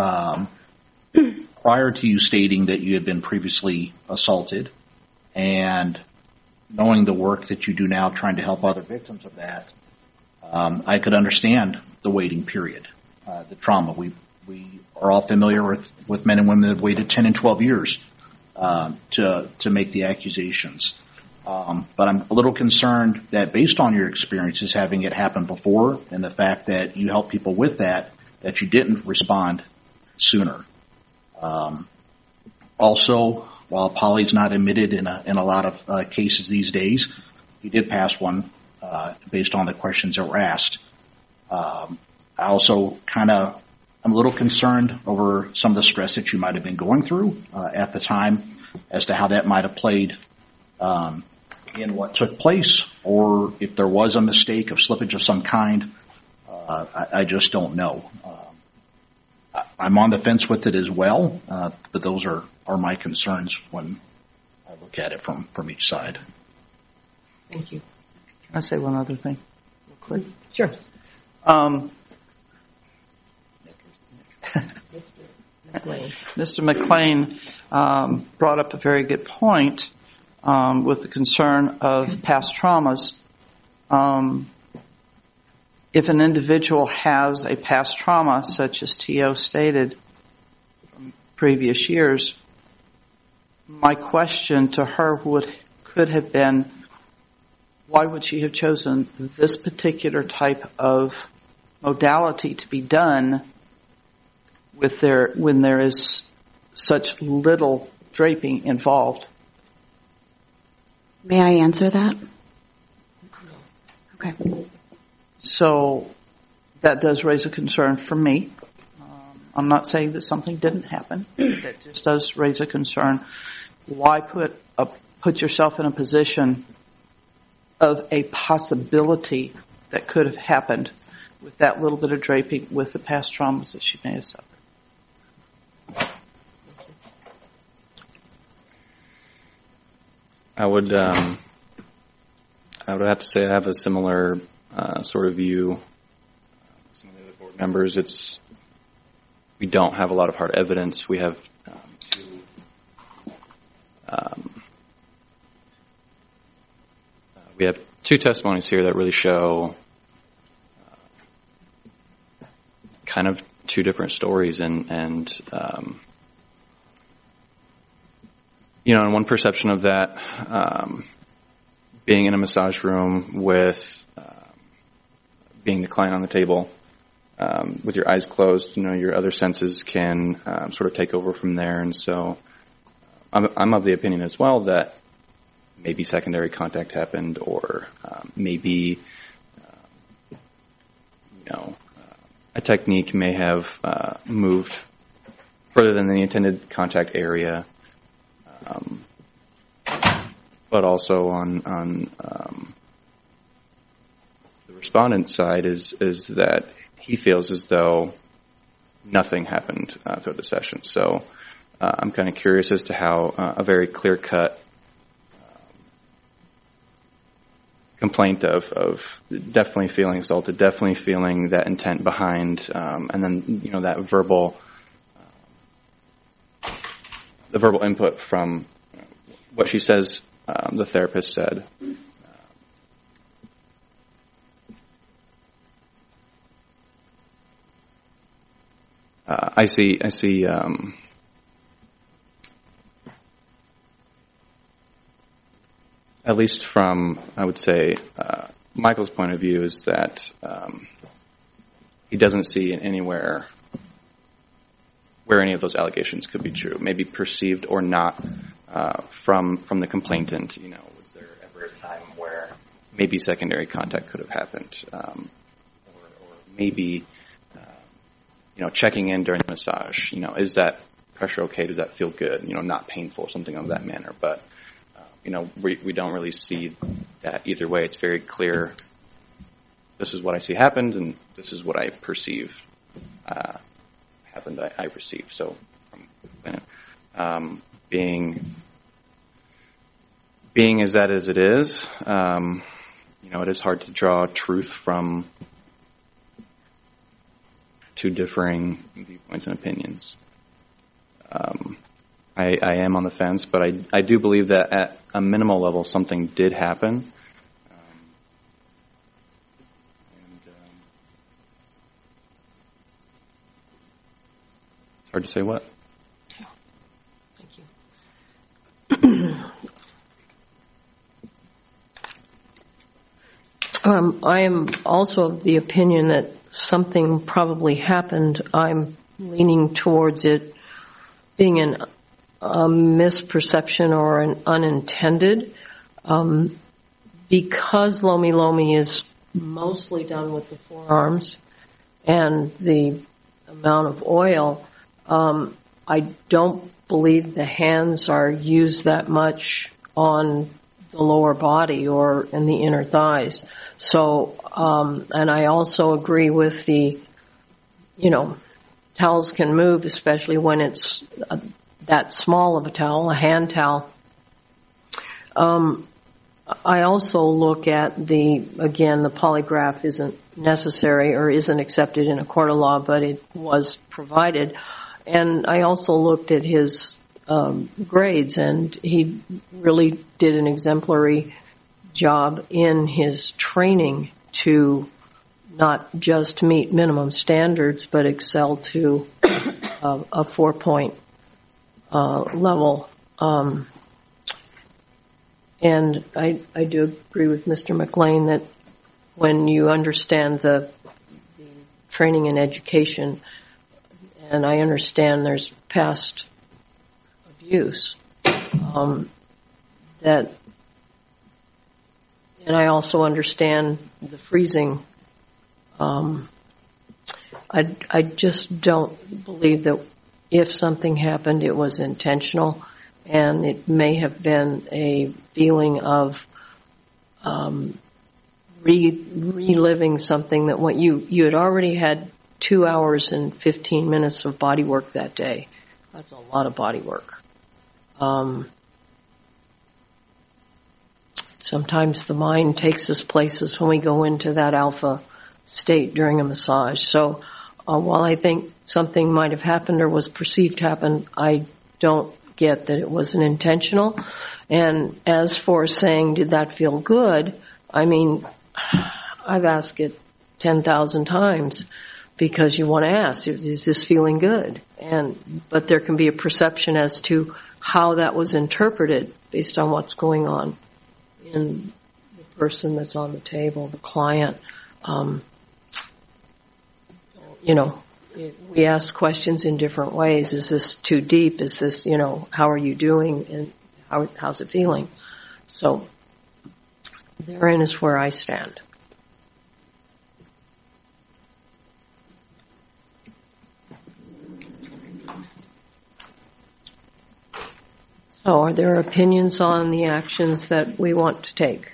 Prior to you stating that you had been previously assaulted, and knowing the work that you do now trying to help other victims of that, I could understand the waiting period, the trauma. We are all familiar with men and women that have waited 10 and 12 years to make the accusations. But I'm a little concerned that based on your experiences having it happen before and the fact that you help people with that you didn't respond sooner. Also, while poly's not admitted in a lot of cases these days, you did pass one based on the questions that were asked. I also I'm a little concerned over some of the stress that you might have been going through at the time as to how that might have played in what took place, or if there was a mistake of slippage of some kind. I just don't know. I'm on the fence with it as well, but those are my concerns when I look at it from each side. Thank you. Can I say one other thing real quick? Sure. Mr. McLean brought up a very good point with the concern of past traumas. If an individual has a past trauma, such as T.O. stated from previous years, my question to her could have been, why would she have chosen this particular type of modality to be done when there is such little draping involved? May I answer that? Okay. So that does raise a concern for me. I'm not saying that something didn't happen. That just does raise a concern. Why put yourself in a position of a possibility that could have happened with that little bit of draping with the past traumas that she may have suffered? I would have to say I have a similar sort of view. Some of the other board members, we don't have a lot of hard evidence. We have two testimonies here that really show kind of two different stories, and and one perception of that, being in a massage room with being the client on the table, with your eyes closed, your other senses can sort of take over from there. And so I'm of the opinion as well that maybe secondary contact happened, or maybe a technique may have moved further than the intended contact area. But also on the respondent's side is that he feels as though nothing happened throughout the session. So I'm kind of curious as to how a very clear-cut complaint of definitely feeling assaulted, definitely feeling that intent behind, and then that verbal input from what she says the therapist said. I see at least from, I would say, Michael's point of view, is that he doesn't see anywhere where any of those allegations could be true, maybe perceived or not from the complainant. Was there ever a time where maybe secondary contact could have happened, or maybe checking in during the massage? Is that pressure okay? Does that feel good? Not painful, something of that manner. But we don't really see that either way. It's very clear. This is what I see happened, and this is what I perceive happened. I received. So, being as that as it is, it is hard to draw truth from two differing viewpoints and opinions. I am on the fence, but I do believe that at a minimal level something did happen. It's hard to say what. Thank you. I am also of the opinion that something probably happened. I'm leaning towards it being a misperception or an unintended. Because Lomi Lomi is mostly done with the forearms and the amount of oil, I don't believe the hands are used that much on the lower body or in the inner thighs. So, and I also agree with the, towels can move, especially when it's that small of a towel, a hand towel. I also look at the polygraph isn't necessary or isn't accepted in a court of law, but it was provided. And I also looked at his grades, and he really did an exemplary job in his training to not just meet minimum standards, but excel to a 4-point level. And I do agree with Mr. McLean that when you understand the training and education, and I understand there's past abuse, and I also understand the freezing. I just don't believe that if something happened, it was intentional, and it may have been a feeling of reliving something that what you had already had 2 hours and 15 minutes of body work that day. That's a lot of body work. Sometimes the mind takes us places when we go into that alpha state during a massage. So while I think something might have happened or was perceived to happen, I don't get that it wasn't intentional. And as for saying, did that feel good? I mean, I've asked it 10,000 times because you want to ask, is this feeling good? But there can be a perception as to how that was interpreted based on what's going on in the person that's on the table, the client. We ask questions in different ways. Is this too deep? Is this, how are you doing? And how's it feeling? So therein is where I stand. So are there opinions on the actions that we want to take?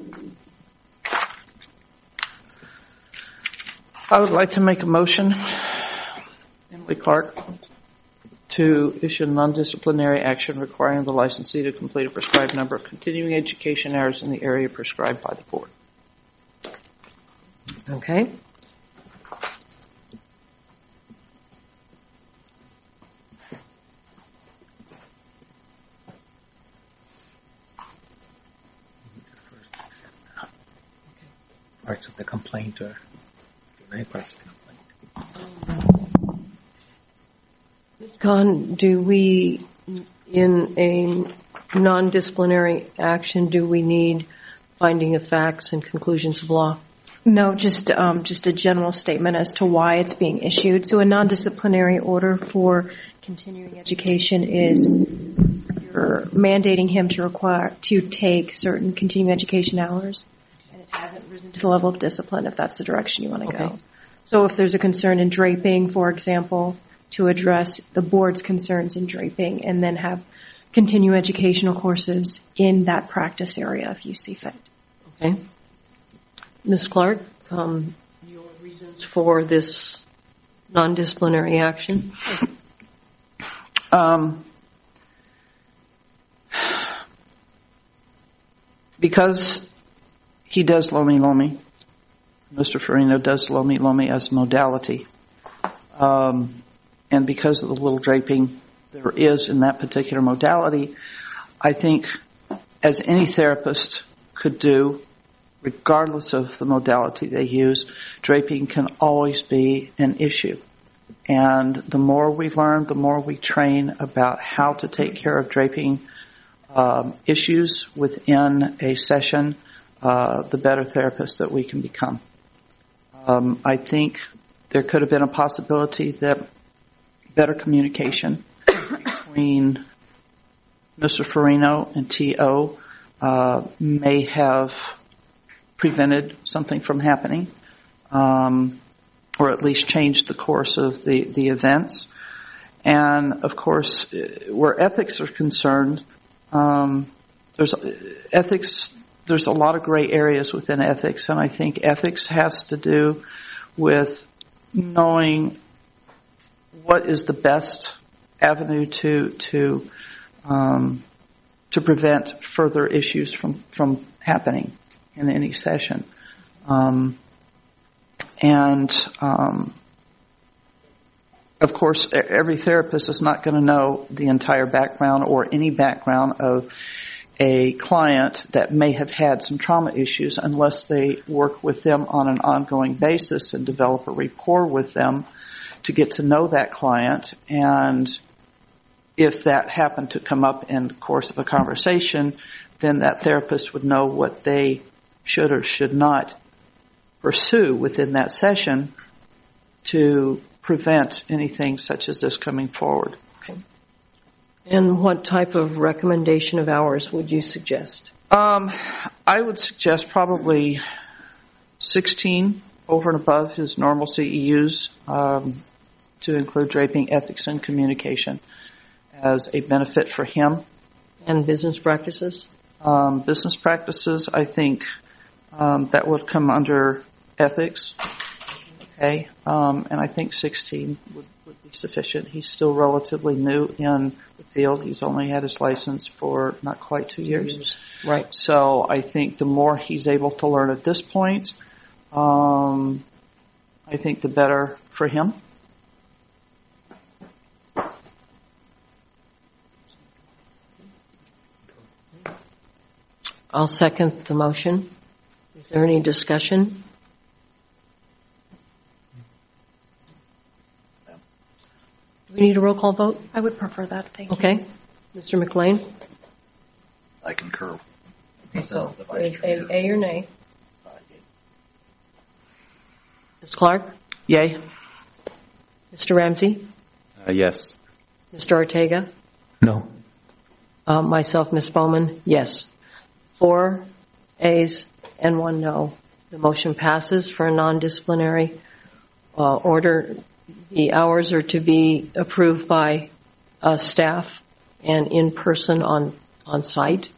I would like to make a motion, Emily Clark, to issue a non-disciplinary action requiring the licensee to complete a prescribed number of continuing education hours in the area prescribed by the board. Okay. Parts of the complaint or deny parts of the complaint. Ms. Khan, do we, in a non-disciplinary action, do we need finding of facts and conclusions of law? No, just a general statement as to why it's being issued. So a non-disciplinary order for continuing education is you're mandating him to take certain continuing education hours, and it hasn't risen to the level of discipline if that's the direction you want to go. So if there's a concern in draping, for example, to address the board's concerns in draping and then have continue educational courses in that practice area if you see fit. Okay. Ms. Clark, your reasons for this non-disciplinary action? Because he does lomi-lomi, Mr. Farino does lomi-lomi as a modality, and because of the little draping there is in that particular modality, I think as any therapist could do, regardless of the modality they use, draping can always be an issue. And the more we learn, the more we train about how to take care of draping issues within a session, the better therapist that we can become. I think there could have been a possibility that better communication between Mr. Farino and T.O. May have prevented something from happening, or at least changed the course of the events. And of course, where ethics are concerned, there's a lot of gray areas within ethics, and I think ethics has to do with knowing what is the best avenue to prevent further issues from happening in any session. Of course, every therapist is not going to know the entire background or any background of a client that may have had some trauma issues unless they work with them on an ongoing basis and develop a rapport with them to get to know that client. And if that happened to come up in the course of a conversation, then that therapist would know what they should or should not pursue within that session to prevent anything such as this coming forward. Okay. And what type of recommendation of hours would you suggest? I would suggest probably 16 over and above his normal CEUs, to include draping, ethics, and communication as a benefit for him. And business practices? Business practices, I think that would come under ethics. Okay, and I think 16 would be sufficient. He's still relatively new in the field. He's only had his license for not quite 2 years. Right. So I think the more he's able to learn at this point, I think the better for him. I'll second the motion. Is there any discussion? Do we need a roll call vote? I would prefer that. Thank you. Okay. Mr. McLean? I concur. Okay, so A or nay? Ms. Clark? Yay. Mr. Ramsey? Yes. Mr. Ortega? No. Myself, Ms. Bowman? Yes. 4 A's and 1 no. The motion passes for a non-disciplinary order. The hours are to be approved by staff and in person on site.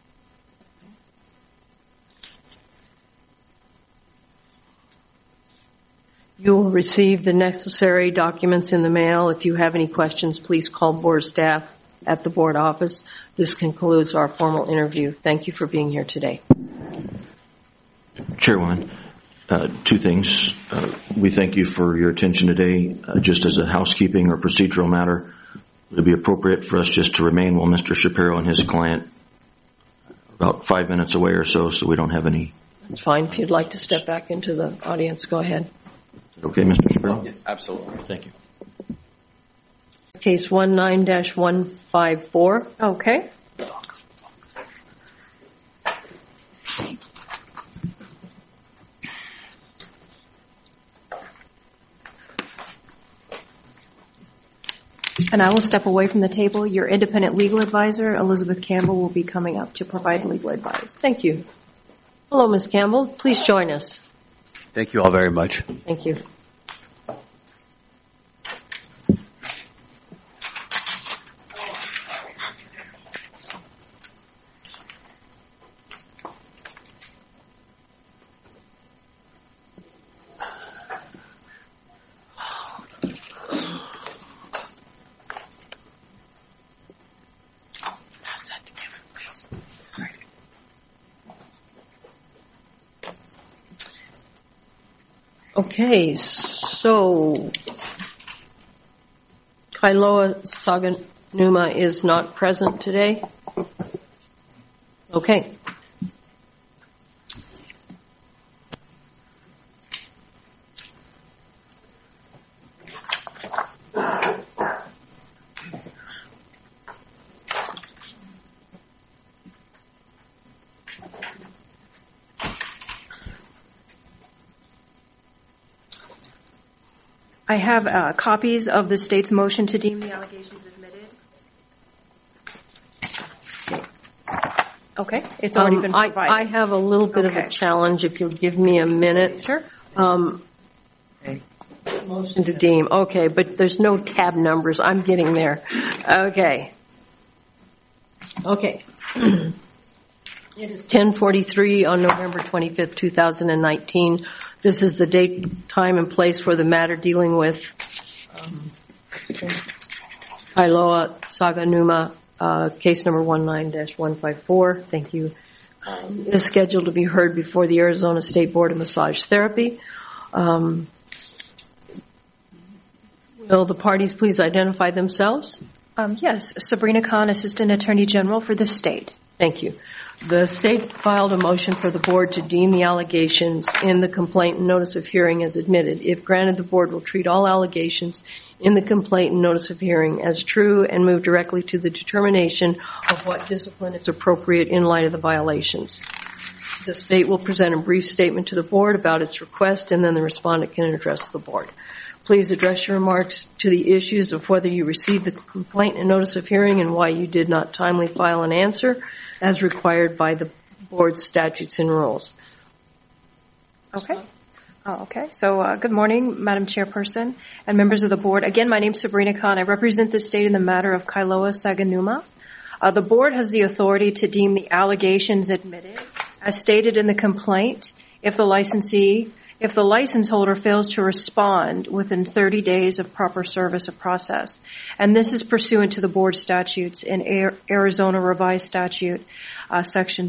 You will receive the necessary documents in the mail. If you have any questions, please call board staff at the board office. This concludes our formal interview. Thank you for being here today. Chairwoman, 2 things. We thank you for your attention today. Just as a housekeeping or procedural matter, it would be appropriate for us just to remain while Mr. Shapiro and his client about 5 minutes away or so we don't have any. It's fine. If you'd like to step back into the audience, go ahead. Okay, Mr. Shapiro? Yes, absolutely. Thank you. Case 19-154. Okay. And I will step away from the table. Your independent legal advisor, Elizabeth Campbell, will be coming up to provide legal advice. Thank you. Hello, Ms. Campbell. Please join us. Thank you all very much. Thank you. Okay, so Kailoa Saganuma is not present today. Okay. I have copies of the state's motion to deem the allegations admitted. Okay, it's already been provided. I have a little bit of a challenge, if you'll give me a minute. Sure. Motion to deem. Okay, but there's no tab numbers. I'm getting there. Okay. Okay. It is 10:43 on November 25th, 2019. This is the date, time, and place for the matter dealing with Kailoa Saganuma, case number 19-154. Thank you. Is scheduled to be heard before the Arizona State Board of Massage Therapy. Will the parties please identify themselves? Yes, Sabrina Khan, Assistant Attorney General for the state. Thank you. The state filed a motion for the board to deem the allegations in the complaint and notice of hearing as admitted. If granted, the board will treat all allegations in the complaint and notice of hearing as true and move directly to the determination of what discipline is appropriate in light of the violations. The state will present a brief statement to the board about its request, and then the respondent can address the board. Please address your remarks to the issues of whether you received the complaint and notice of hearing and why you did not timely file an answer as required by the board's statutes and rules. Okay. Okay. So good morning, Madam Chairperson and members of the board. Again, my name is Sabrina Khan. I represent the state in the matter of Kailoa Saganuma. The board has the authority to deem the allegations admitted as stated in the complaint if the license holder fails to respond within 30 days of proper service of process. And this is pursuant to the board statutes in Arizona Revised Statute, Section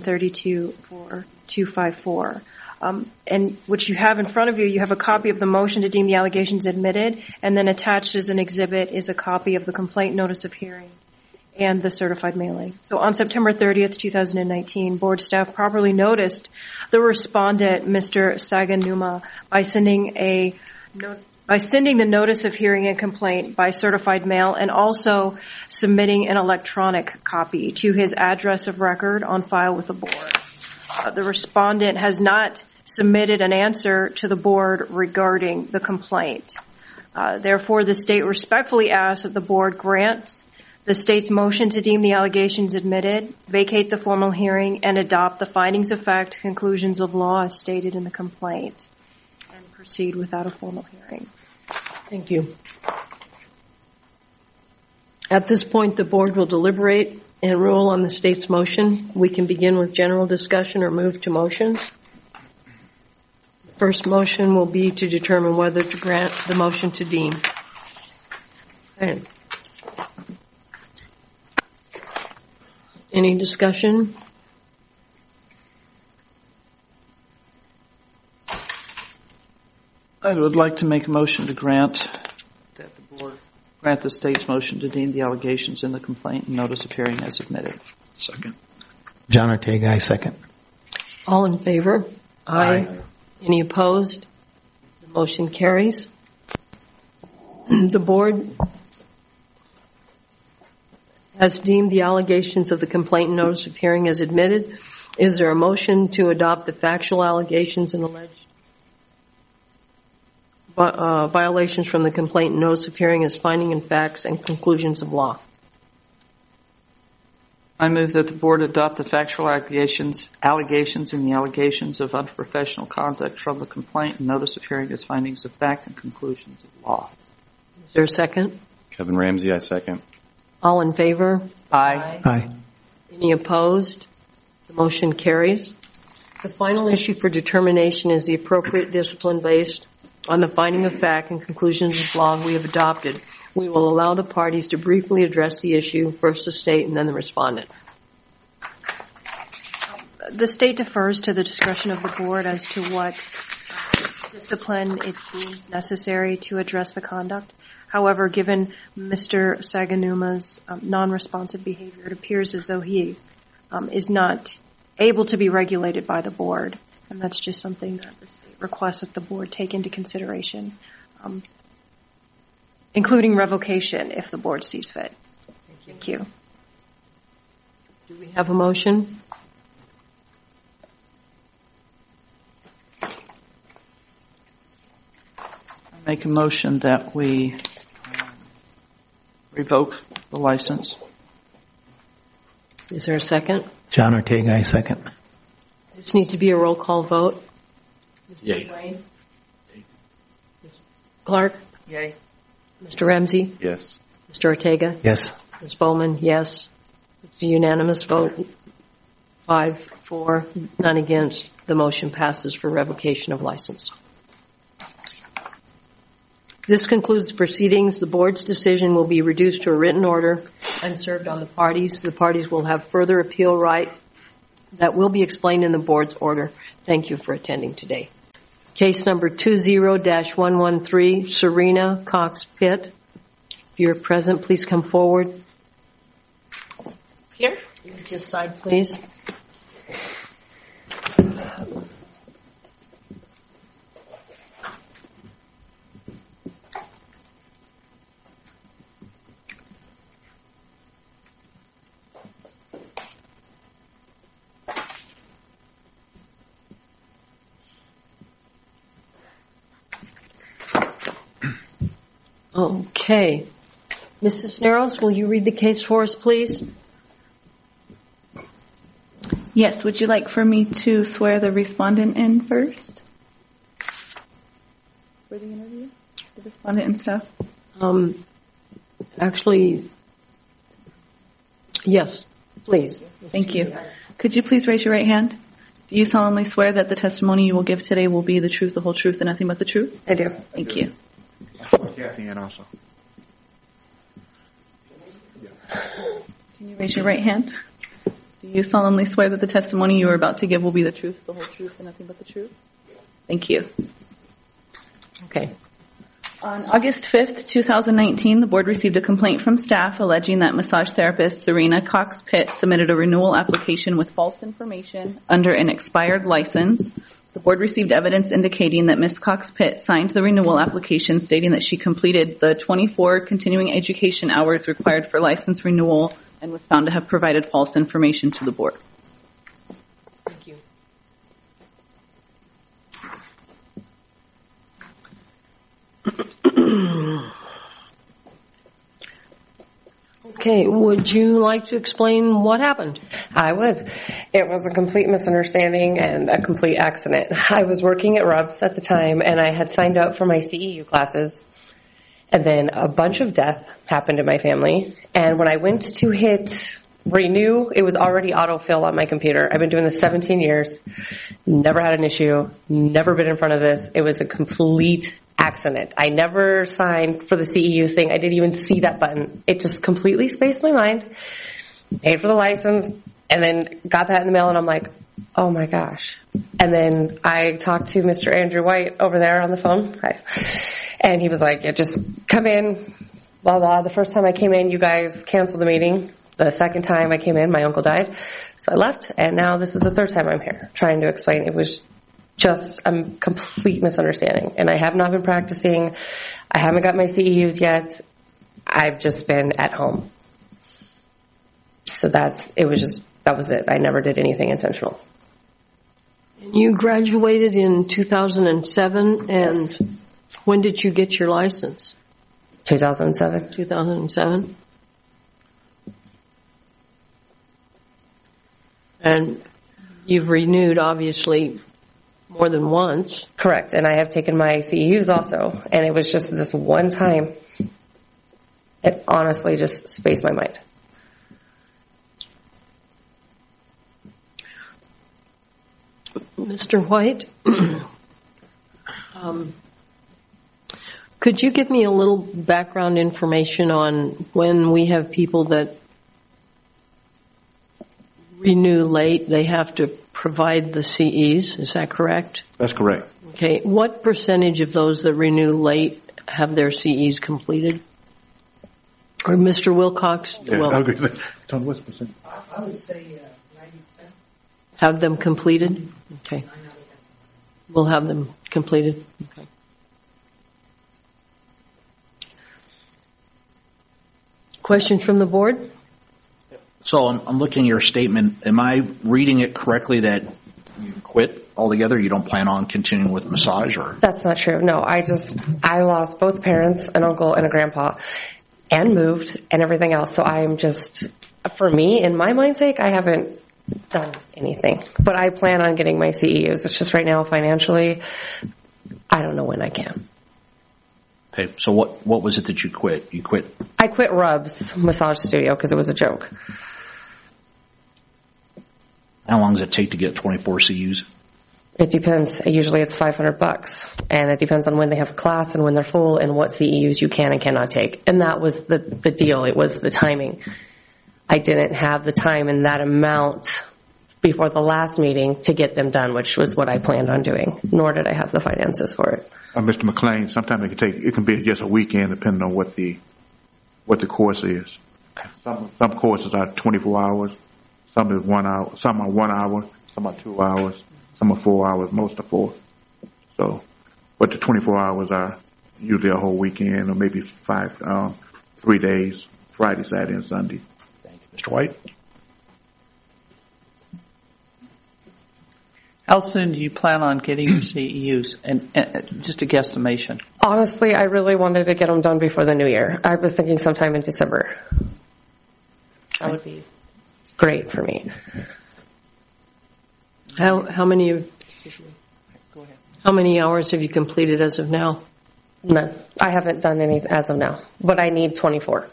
32.254. And which you have in front of you, you have a copy of the motion to deem the allegations admitted, and then attached as an exhibit is a copy of the complaint notice of hearing and the certified mailing. So on September 30th, 2019, board staff properly noticed the respondent, Mr. Saganuma, by sending the notice of hearing and complaint by certified mail and also submitting an electronic copy to his address of record on file with the board. The respondent has not submitted an answer to the board regarding the complaint. Therefore, the state respectfully asks that the board grants the state's motion to deem the allegations admitted, vacate the formal hearing, and adopt the findings of fact, conclusions of law as stated in the complaint, and proceed without a formal hearing. Thank you. At this point, the board will deliberate and rule on the state's motion. We can begin with general discussion or move to motions. First motion will be to determine whether to grant the motion to deem. Okay. Any discussion? I would like to make a motion to grant that the board grant the state's motion to deem the allegations in the complaint and notice of hearing as submitted. Second. John Ortega, I second. All in favor? Aye. Any opposed? The motion carries. The board has deemed the allegations of the complaint and notice of hearing as admitted. Is there a motion to adopt the factual allegations and alleged violations from the complaint and notice of hearing as finding in facts and conclusions of law? I move that the board adopt the factual allegations and the allegations of unprofessional conduct from the complaint and notice of hearing as findings of fact and conclusions of law. Is there a second? Kevin Ramsey, I second. All in favor? Aye. Aye. Any opposed? The motion carries. The final issue for determination is the appropriate discipline based on the finding of fact and conclusions of law we have adopted. We will allow the parties to briefly address the issue, first the state and then the respondent. The state defers to the discretion of the board as to what discipline it deems necessary to address the conduct. However, given Mr. Saganuma's non-responsive behavior, it appears as though he is not able to be regulated by the board, and that's just something that the state requests that the board take into consideration, including revocation if the board sees fit. Thank you. Do we have a motion? I make a motion that we revoke the license. Is there a second? John Ortega, I second. This needs to be a roll call vote. Yay. Wayne? Ms. Clark? Yay. Mr. Ramsey? Yes. Mr. Ortega? Yes. Ms. Bowman, yes. It's a unanimous vote. 5-4, none against. The motion passes for revocation of license. This concludes the proceedings. The board's decision will be reduced to a written order and served on the parties. The parties will have further appeal right that will be explained in the board's order. Thank you for attending today. Case number 20-113, Serena Cox Pitt. If you're present, please come forward. Here. This side, please. Okay. Mrs. Cisneros, will you read the case for us, please? Yes, would you like for me to swear the respondent in first? For the interview? The respondent and stuff? Actually, yes, please. Thank you. Could you please raise your right hand? Do you solemnly swear that the testimony you will give today will be the truth, the whole truth, and nothing but the truth? I do. Thank you. Kathy Ann also. Can you raise your right hand? Do you solemnly swear that the testimony you are about to give will be the truth, the whole truth, and nothing but the truth? Thank you. Okay. On August 5th, 2019, the board received a complaint from staff alleging that massage therapist Serena Cox Pitt submitted a renewal application with false information under an expired license. The board received evidence indicating that Ms. Cox Pitt signed the renewal application stating that she completed the 24 continuing education hours required for license renewal and was found to have provided false information to the board. Thank you. Okay, would you like to explain what happened? I would. It was a complete misunderstanding and a complete accident. I was working at Rubbs at the time, and I had signed up for my CEU classes. And then a bunch of death happened in my family. And when I went to hit renew, it was already autofill on my computer. I've been doing this 17 years, never had an issue, never been in front of this. It was a complete accident. I never signed for the CEU thing. I didn't even see that button. It just completely spaced my mind, paid for the license, and then got that in the mail, and I'm like, oh my gosh. And then I talked to Mr. Andrew White over there on the phone. Hi. And he was like, yeah, just come in, blah, blah. The first time I came in, you guys canceled the meeting. The second time I came in, my uncle died. So I left, and now this is the third time I'm here trying to explain. It was just a complete misunderstanding. And I have not been practicing. I haven't got my CEUs yet. I've just been at home. So that was it. I never did anything intentional. You graduated in 2007, and when did you get your license? 2007. 2007. And you've renewed, obviously, more than once. Correct. And I have taken my CEUs also. And it was just this one time. It honestly just spaced my mind. Mr. White, could you give me a little background information on when we have people that renew late, they have to provide the CEs? Is that correct? That's correct. Okay, what percentage of those that renew late have their CEs completed? Or Mr. Wilcox? Yeah, well, I agree with that. John, what's the percent? I would say 90%. have them completed? Okay. We'll have them completed. Okay. Questions from the board? So I'm looking at your statement. Am I reading it correctly that you quit altogether? You don't plan on continuing with massage, or? That's not true. No, I lost both parents, an uncle and a grandpa, and moved and everything else. So I'm just, for me, in my mind's sake, I haven't done anything. But I plan on getting my CEUs. It's just right now financially, I don't know when I can. Okay, so what was it that you quit? You quit? I quit Rub's massage studio because it was a joke. How long does it take to get 24 CUs? It depends. Usually it's $500, and it depends on when they have a class and when they're full and what CEUs you can and cannot take. And that was the deal. It was the timing. I didn't have the time in that amount before the last meeting to get them done, which was what I planned on doing. Nor did I have the finances for it. Mr. McLean, sometimes it can be just a weekend depending on what the course is. Some courses are 24 hours, some is 1 hour, some are 1 hour, some are 2 hours, some are 4 hours, most are 4. So, but the 24 hours are usually a whole weekend or maybe 3 days, Friday, Saturday, and Sunday. Thank you. Mr. White? How soon do you plan on getting your CEUs? And just a guesstimation. Honestly, I really wanted to get them done before the new year. I was thinking sometime in December. That would be great for me. How many hours have you completed as of now? None. I haven't done any as of now, but I need 24.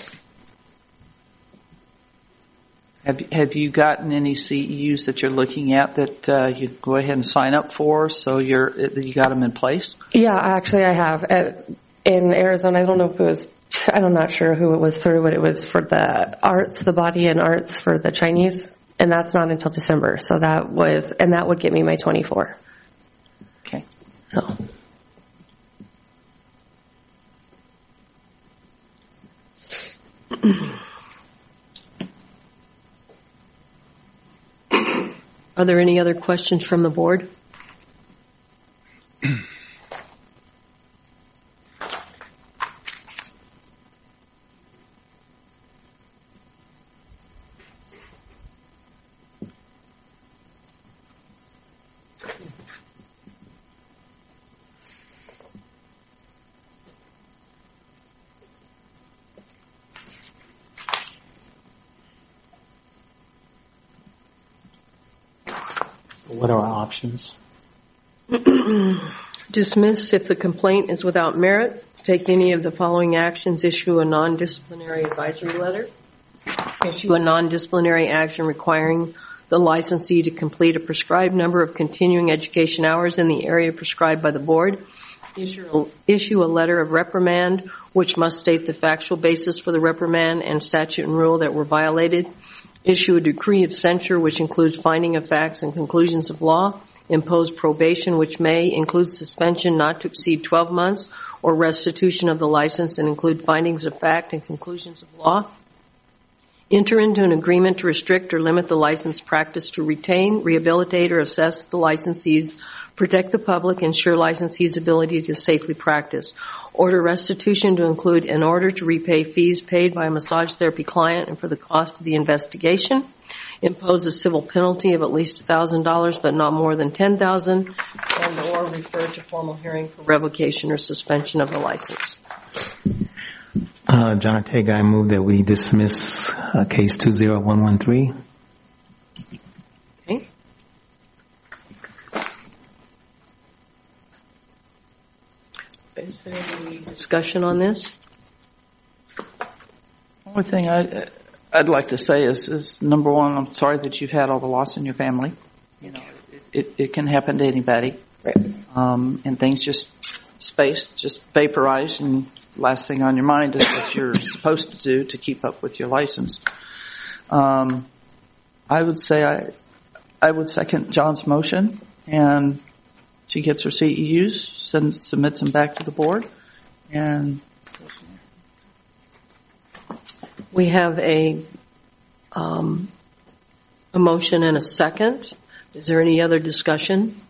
Have you gotten any CEUs that you're looking at that you go ahead and sign up for, so you got them in place? Yeah, actually I have. In Arizona, I don't know if it was, I'm not sure who it was through, but it was for the arts, the body and arts for the Chinese, and that's not until December. So that would get me my 24. Okay. So. Are there any other questions from the board? What are our options? Dismiss if the complaint is without merit. Take any of the following actions. Issue a non-disciplinary advisory letter. Issue a non-disciplinary action requiring the licensee to complete a prescribed number of continuing education hours in the area prescribed by the board. Issue a letter of reprimand, which must state the factual basis for the reprimand and statute and rule that were violated. Issue a decree of censure, which includes finding of facts and conclusions of law. Impose probation, which may include suspension not to exceed 12 months, or restitution of the license and include findings of fact and conclusions of law. Enter into an agreement to restrict or limit the license practice to retain, rehabilitate, or assess the licensees, protect the public, ensure licensees' ability to safely practice. Order restitution to include an order to repay fees paid by a massage therapy client and for the cost of the investigation. Impose a civil penalty of at least $1,000 but not more than $10,000, and or refer to formal hearing for revocation or suspension of the license. John Ortega, I move that we dismiss case 20113. Okay. Is there any discussion on this? Only thing I'd like to say is number one, I'm sorry that you've had all the loss in your family. You know, it can happen to anybody. Right. And things just vaporize, and last thing on your mind is what you're supposed to do to keep up with your license. I would say I would second John's motion, and She gets her CEUs, submits them back to the board, and we have a motion and a second. Is there any other discussion?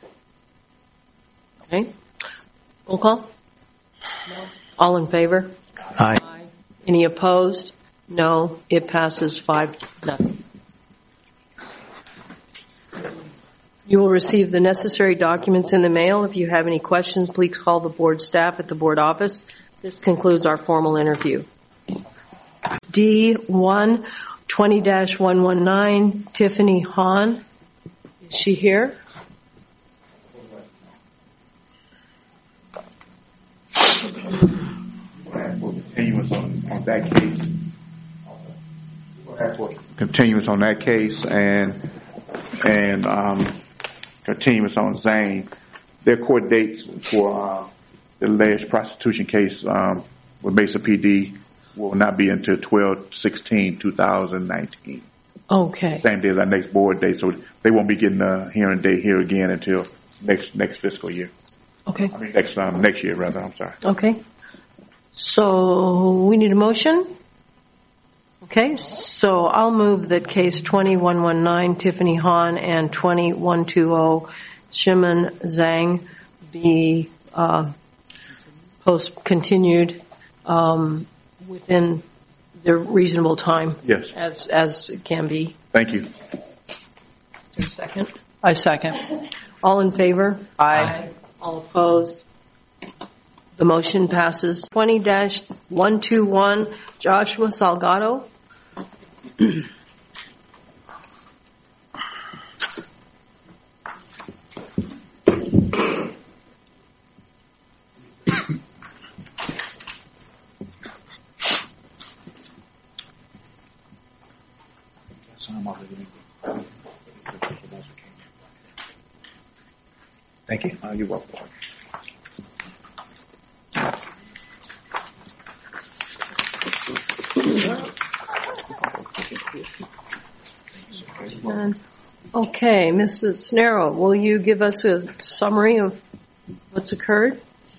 Okay. Roll call? No. All in favor? Aye. Any opposed? No. It passes 5-0. You will receive the necessary documents in the mail. If you have any questions, please call the board staff at the board office. This concludes our formal interview. D1 20-119, Tiffany Hahn. Is she here? Continuance on that case. Continuance on that case and continuance on Zane. Their court dates for the alleged prostitution case with Mesa PD will not be until 12/16/2019. Okay. Same day as our next board date, so they won't be getting a hearing date here again until next fiscal year. Okay. I mean next year rather. I'm sorry. Okay. So we need a motion. Okay. So I'll move that case 2119 Tiffany Hahn and 2120 Shimon Zhang be continued within the reasonable time. Yes. As it can be. Thank you. Is there a second? I second. All in favor? Aye. All opposed? The motion passes. 20-121 Joshua Salgado. Thank you. You're welcome. Okay, Mrs. Snero, will you give us a summary of what's occurred?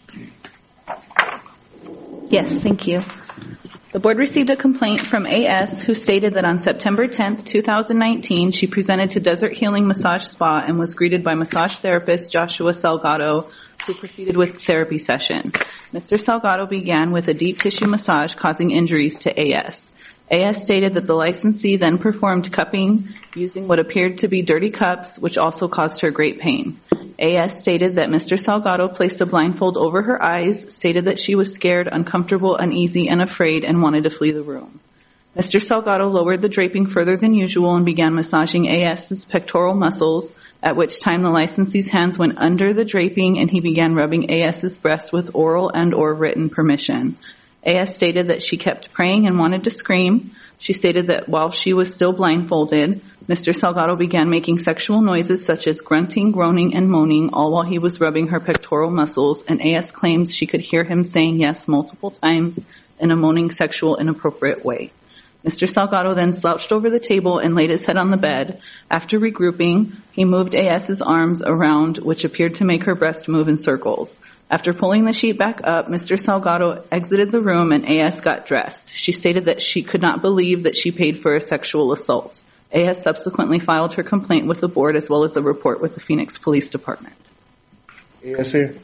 Yes, thank you. The board received a complaint from AS who stated that on September 10th, 2019, she presented to Desert Healing Massage Spa and was greeted by massage therapist Joshua Salgado, who proceeded with therapy session. Mr. Salgado began with a deep tissue massage causing injuries to AS. AS stated that the licensee then performed cupping using what appeared to be dirty cups, which also caused her great pain. AS stated that Mr. Salgado placed a blindfold over her eyes, stated that she was scared, uncomfortable, uneasy, and afraid, and wanted to flee the room. Mr. Salgado lowered the draping further than usual and began massaging AS's pectoral muscles, at which time the licensee's hands went under the draping and he began rubbing AS's breast with oral and or written permission. AS stated that she kept praying and wanted to scream. She stated that while she was still blindfolded, Mr. Salgado began making sexual noises such as grunting, groaning, and moaning, all while he was rubbing her pectoral muscles, and AS claims she could hear him saying yes multiple times in a moaning, sexual, inappropriate way. Mr. Salgado then slouched over the table and laid his head on the bed. After regrouping, he moved AS's arms around, which appeared to make her breast move in circles. After pulling the sheet back up, Mr. Salgado exited the room and AS got dressed. She stated that she could not believe that she paid for a sexual assault. AS subsequently filed her complaint with the board as well as a report with the Phoenix Police Department. AS here.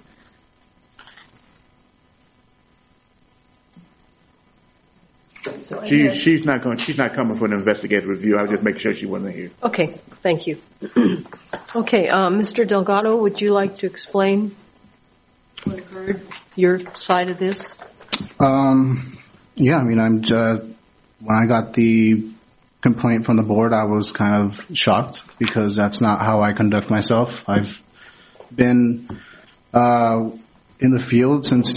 She's not coming for an investigative review. I'll just make sure she wasn't here. Okay, thank you. Okay, Mr. Delgado, would you like to explain what occurred, your side of this? Yeah, I mean, when I got the complaint from the board, I was kind of shocked because that's not how I conduct myself. I've been in the field since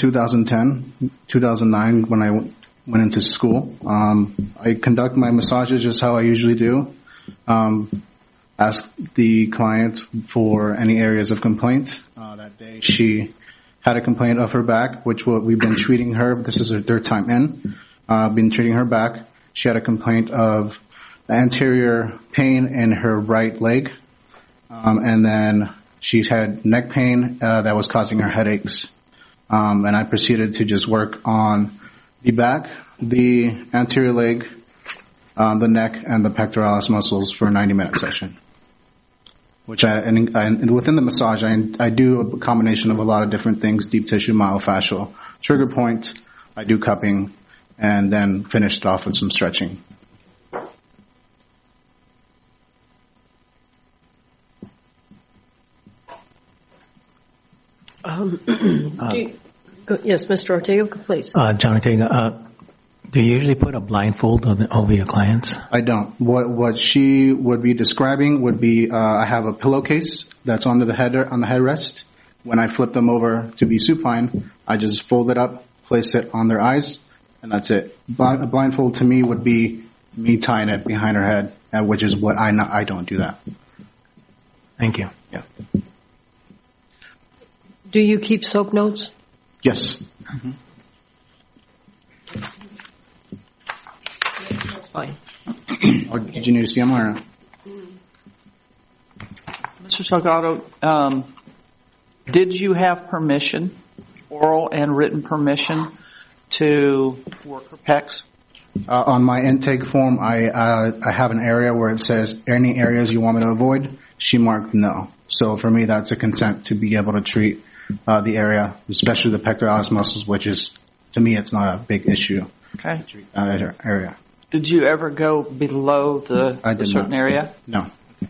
2009 when I went into school. I conduct my massages just how I usually do. Ask the client for any areas of complaint. That day she had a complaint of her back, which we've been treating her. This is her third time in. Been treating her back. She had a complaint of anterior pain in her right leg. And then She had neck pain that was causing her headaches, and I proceeded to just work on the back, the anterior leg, the neck, and the pectoralis muscles for a 90-minute session. And within the massage, I do a combination of a lot of different things: deep tissue, myofascial, trigger point. I do cupping, and then finished off with some stretching. Yes, Mr. Ortega, please. John Ortega, do you usually put a blindfold over your clients? I don't. What she would be describing would be I have a pillowcase that's on the headrest. When I flip them over to be supine, I just fold it up, place it on their eyes, and that's it. A blindfold to me would be me tying it behind her head, which is what I don't do that. Thank you. Yeah. Do you keep soap notes? Yes. Mm-hmm. That's fine. Or did you need to see them or? Mr. Salgado, did you have permission, oral and written permission, to work her pecs? On my intake form, I have an area where it says any areas you want me to avoid. She marked no. So for me, that's a consent to be able to treat the area, especially the pectoralis muscles, which is, to me, it's not a big issue. Okay. To treat that area. Did you ever go below the certain area? No.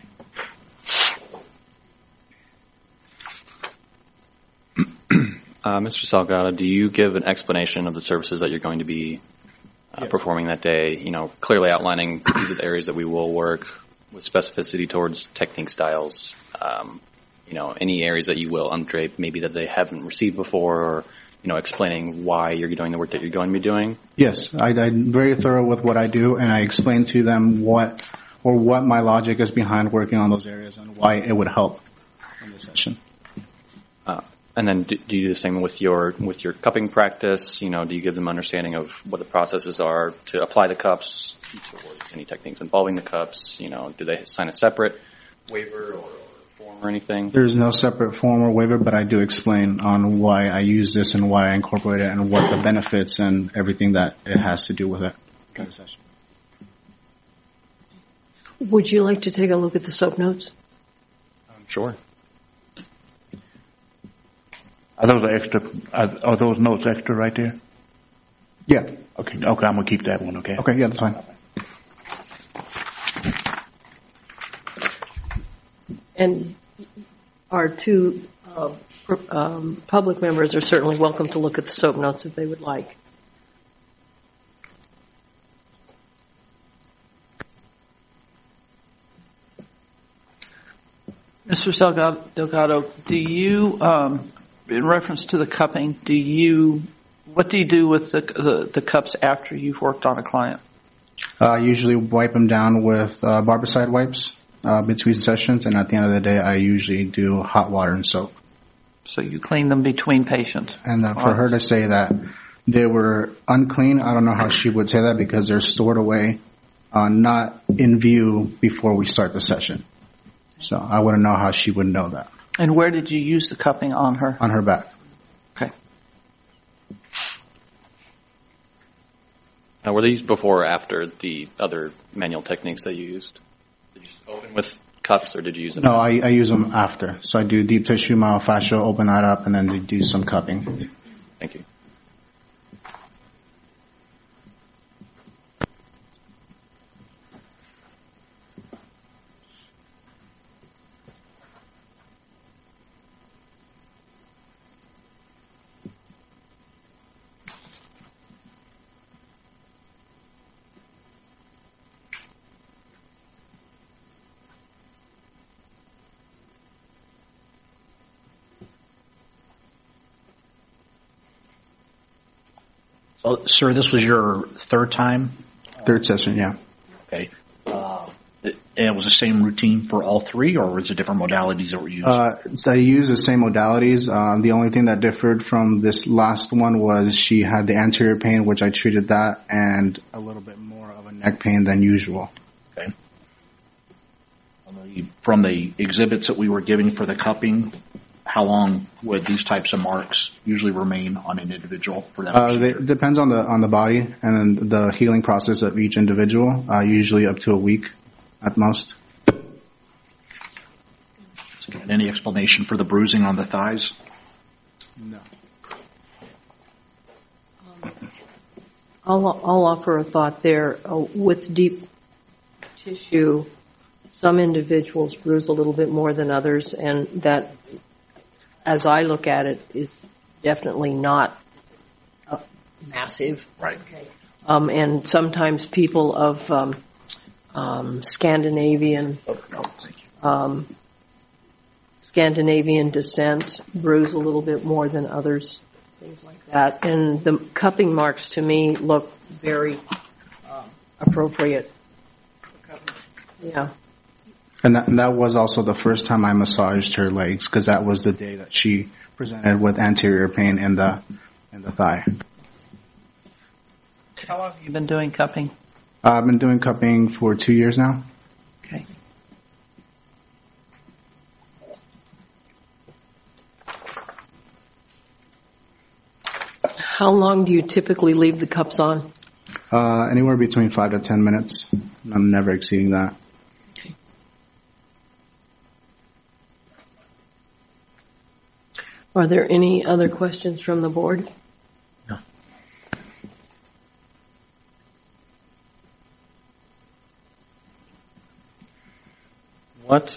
Mr. Salgado, do you give an explanation of the services that you're going to be performing that day? You know, clearly outlining these are the areas that we will work with specificity towards technique styles. You know, any areas that you will undrape, maybe that they haven't received before, or explaining why you're doing the work that you're going to be doing. Yes, I'm very thorough with what I do, and I explain to them what my logic is behind working on those areas and why it would help in the session. And then do you do the same with your cupping practice? Do you give them understanding of what the processes are to apply the cups, towards any techniques involving the cups? Do they sign a separate waiver or form or anything? There's no separate form or waiver, but I do explain on why I use this and why I incorporate it and what the benefits and everything that it has to do with it. Okay. Would you like to take a look at the soap notes? Sure. Are those extra? Are those notes extra right there? Yeah. Okay. I'm gonna keep that one. Okay. Okay. Yeah, that's fine. And our two public members are certainly welcome to look at the soap notes if they would like. Mr. Delgado, do you, in reference to the cupping, what do you do with the cups after you've worked on a client? I usually wipe them down with barbicide wipes between sessions, and at the end of the day, I usually do hot water and soap. So you clean them between patients? And for her to say that they were unclean, I don't know how she would say that because they're stored away, not in view before we start the session. So I wouldn't know how she would know that. And where did you use the cupping on her? On her back. Okay. Now, were these before or after the other manual techniques that you used? Did you just open with cups, or did you use them? No, I use them after. So I do deep tissue, myofascial, open that up, and then do some cupping. Thank you. Oh, sir, this was your third time? Third session, yeah. Okay. And it was the same routine for all three, or was it different modalities that were used? So I use the same modalities. The only thing that differed from this last one was she had the anterior pain, which I treated that, and a little bit more of a neck pain than usual. Okay. From the exhibits that we were giving for the cupping, how long would these types of marks usually remain on an individual for that procedure? It depends on the body and the healing process of each individual. Usually up to a week at most. And any explanation for the bruising on the thighs? No. I'll offer a thought there. With deep tissue, some individuals bruise a little bit more than others, and that, as I look at it, is definitely not massive. Right. Okay. And sometimes people of Scandinavian descent bruise a little bit more than others, things like that. And the cupping marks to me look very appropriate. Yeah. And that was also the first time I massaged her legs, because that was the day that she presented with anterior pain in the thigh. How long have you been doing cupping? I've been doing cupping for 2 years now. Okay. How long do you typically leave the cups on? Anywhere between 5 to 10 minutes. I'm never exceeding that. Are there any other questions from the board? No. What,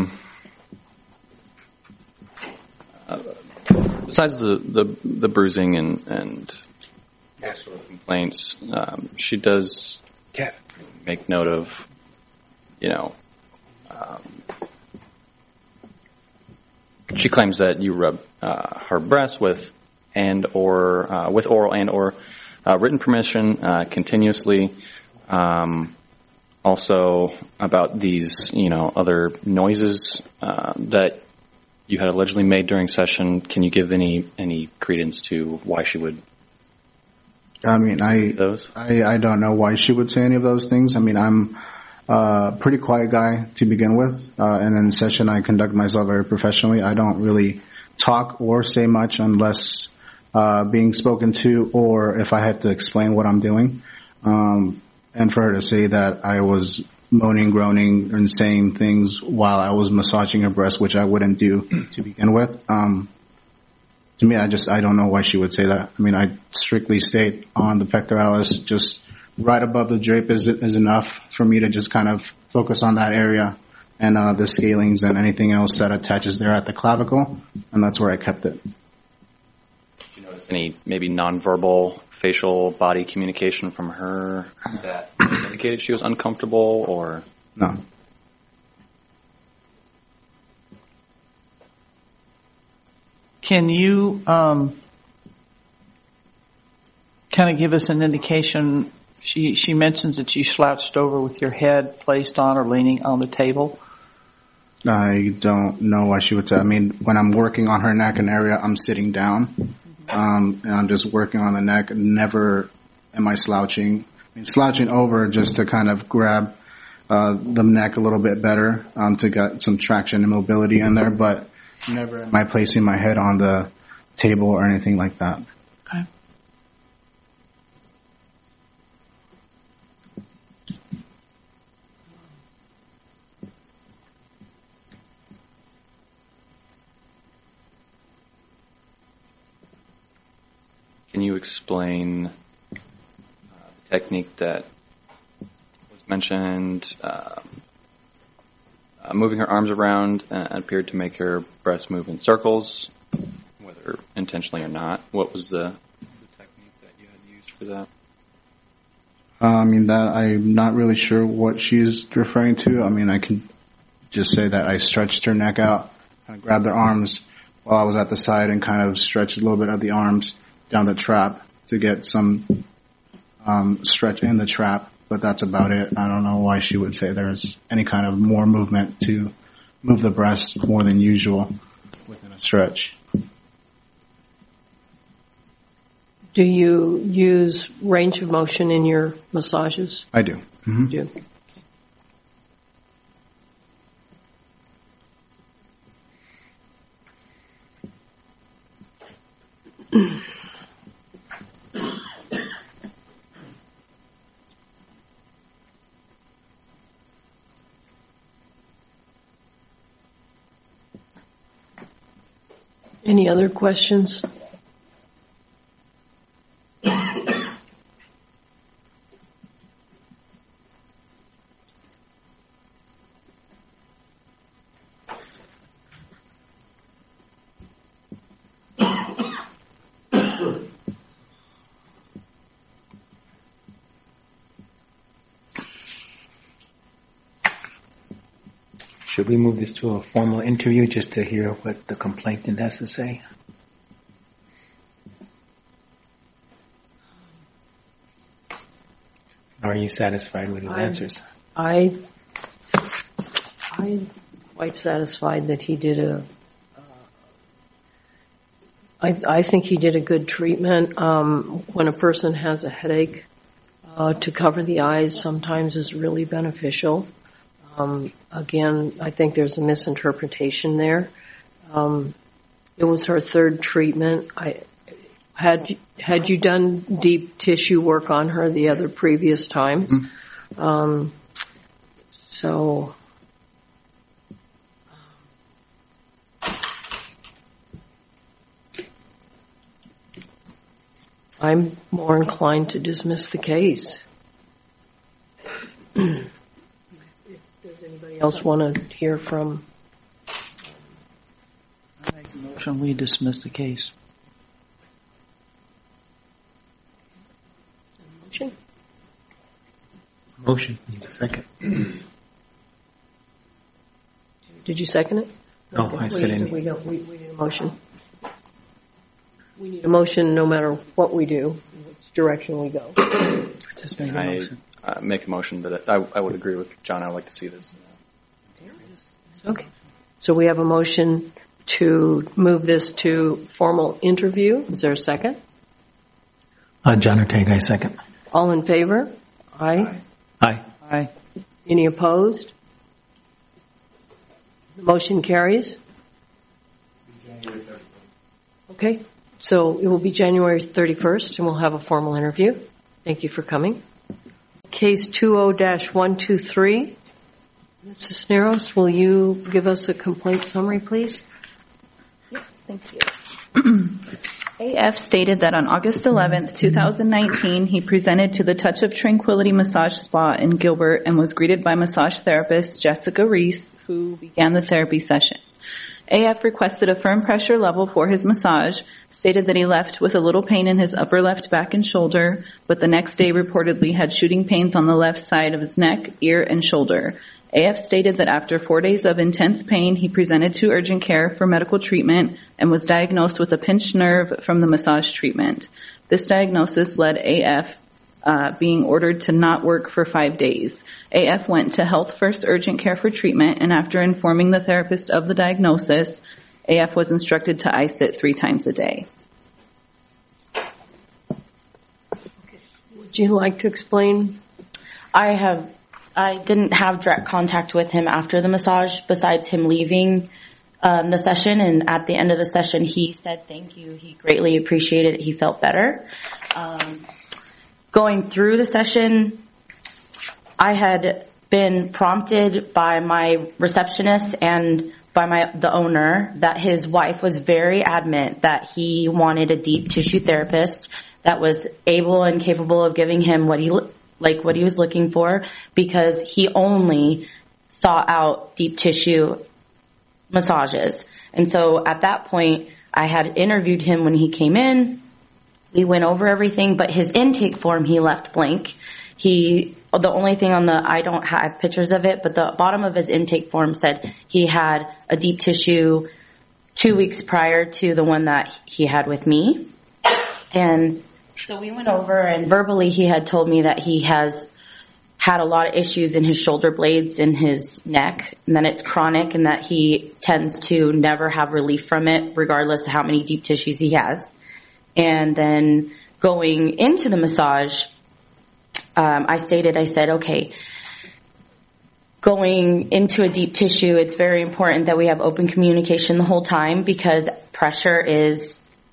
besides the bruising and actual complaints, she does make note of, she claims that you rub her breast with oral and or written permission continuously. Also about these, other noises that you had allegedly made during session. Can you give any credence to why she would? I mean, I don't know why she would say any of those things. I mean, I'm a pretty quiet guy to begin with, and in session I conduct myself very professionally. I don't really talk or say much unless being spoken to, or if I had to explain what I'm doing. And for her to say that I was moaning, groaning, and saying things while I was massaging her breast, which I wouldn't do to begin with, to me, I don't know why she would say that. I mean, I strictly state on the pectoralis, just right above the drape is enough for me to just kind of focus on that area, and the scalings and anything else that attaches there at the clavicle, and that's where I kept it. Did you notice any maybe nonverbal facial body communication from her that indicated she was uncomfortable, or? No. Can you kind of give us an indication? She mentions that you slouched over with your head placed on or leaning on the table. I don't know why she would say. I mean, when I'm working on her neck and area, I'm sitting down, and I'm just working on the neck. Never am I slouching. I mean, slouching over just to kind of grab the neck a little bit better to get some traction and mobility in there, but never am I placing my head on the table or anything like that. Okay. Can you explain the technique that was mentioned, moving her arms around appeared to make her breast move in circles, whether intentionally or not? What was the technique that you had used for that? I mean, that I'm not really sure what she's referring to. I mean, I can just say that I stretched her neck out, kind of grabbed her arms while I was at the side and kind of stretched a little bit of the arms down the trap to get some stretch in the trap, but that's about it. I don't know why she would say there's any kind of more movement to move the breast more than usual within a stretch. Do you use range of motion in your massages? I do. Mm-hmm. You do. Any other questions? Should we move this to a formal interview just to hear what the complainant has to say? Are you satisfied with his answers? I'm quite satisfied that he did I think he did a good treatment. When a person has a headache, to cover the eyes sometimes is really beneficial. Again, I think there's a misinterpretation there. It was her third treatment. Had you done deep tissue work on her the other previous times? Mm-hmm. So I'm more inclined to dismiss the case. Does anybody else want to hear from? I make a motion we dismiss the case. Motion? Motion. Needs a second. Did you second it? No, I said it. We need a motion. We need a motion no matter what we do, which direction we go. Just make a motion. Make a motion that I would agree with John. I would like to see this. Okay. So we have a motion to move this to formal interview. Is there a second? John Ortega, I second. All in favor? Aye. Aye. Aye. Any opposed? The motion carries. Okay. So it will be January 31st, and we'll have a formal interview. Thank you for coming. Case 20-123. Ms. Cisneros, will you give us a complaint summary, please? Yes, thank you. AF stated that on August 11th, 2019, he presented to the Touch of Tranquility Massage Spa in Gilbert and was greeted by massage therapist Jessica Reese, who began the therapy session. AF requested a firm pressure level for his massage, stated that he left with a little pain in his upper left back and shoulder, but the next day reportedly had shooting pains on the left side of his neck, ear, and shoulder. AF stated that after 4 days of intense pain, he presented to urgent care for medical treatment and was diagnosed with a pinched nerve from the massage treatment. This diagnosis led AF being ordered to not work for 5 days. AF went to Health First Urgent Care for treatment, and after informing the therapist of the diagnosis, AF was instructed to ice it 3 times a day. Would you like to explain? I didn't have direct contact with him after the massage besides him leaving the session, and at the end of the session he said thank you. He greatly appreciated it. He felt better. Going through the session, I had been prompted by my receptionist and by the owner that his wife was very adamant that he wanted a deep tissue therapist that was able and capable of giving him what he was looking for, because he only sought out deep tissue massages. And so at that point, I had interviewed him when he came in. We went over everything, but his intake form he left blank. The only thing I don't have pictures of it, but the bottom of his intake form said he had a deep tissue 2 weeks prior to the one that he had with me. And so we went over, and verbally he had told me that he has had a lot of issues in his shoulder blades and his neck, and that it's chronic, and that he tends to never have relief from it regardless of how many deep tissues he has. And then going into the massage, I said, okay, going into a deep tissue, it's very important that we have open communication the whole time, because pressure is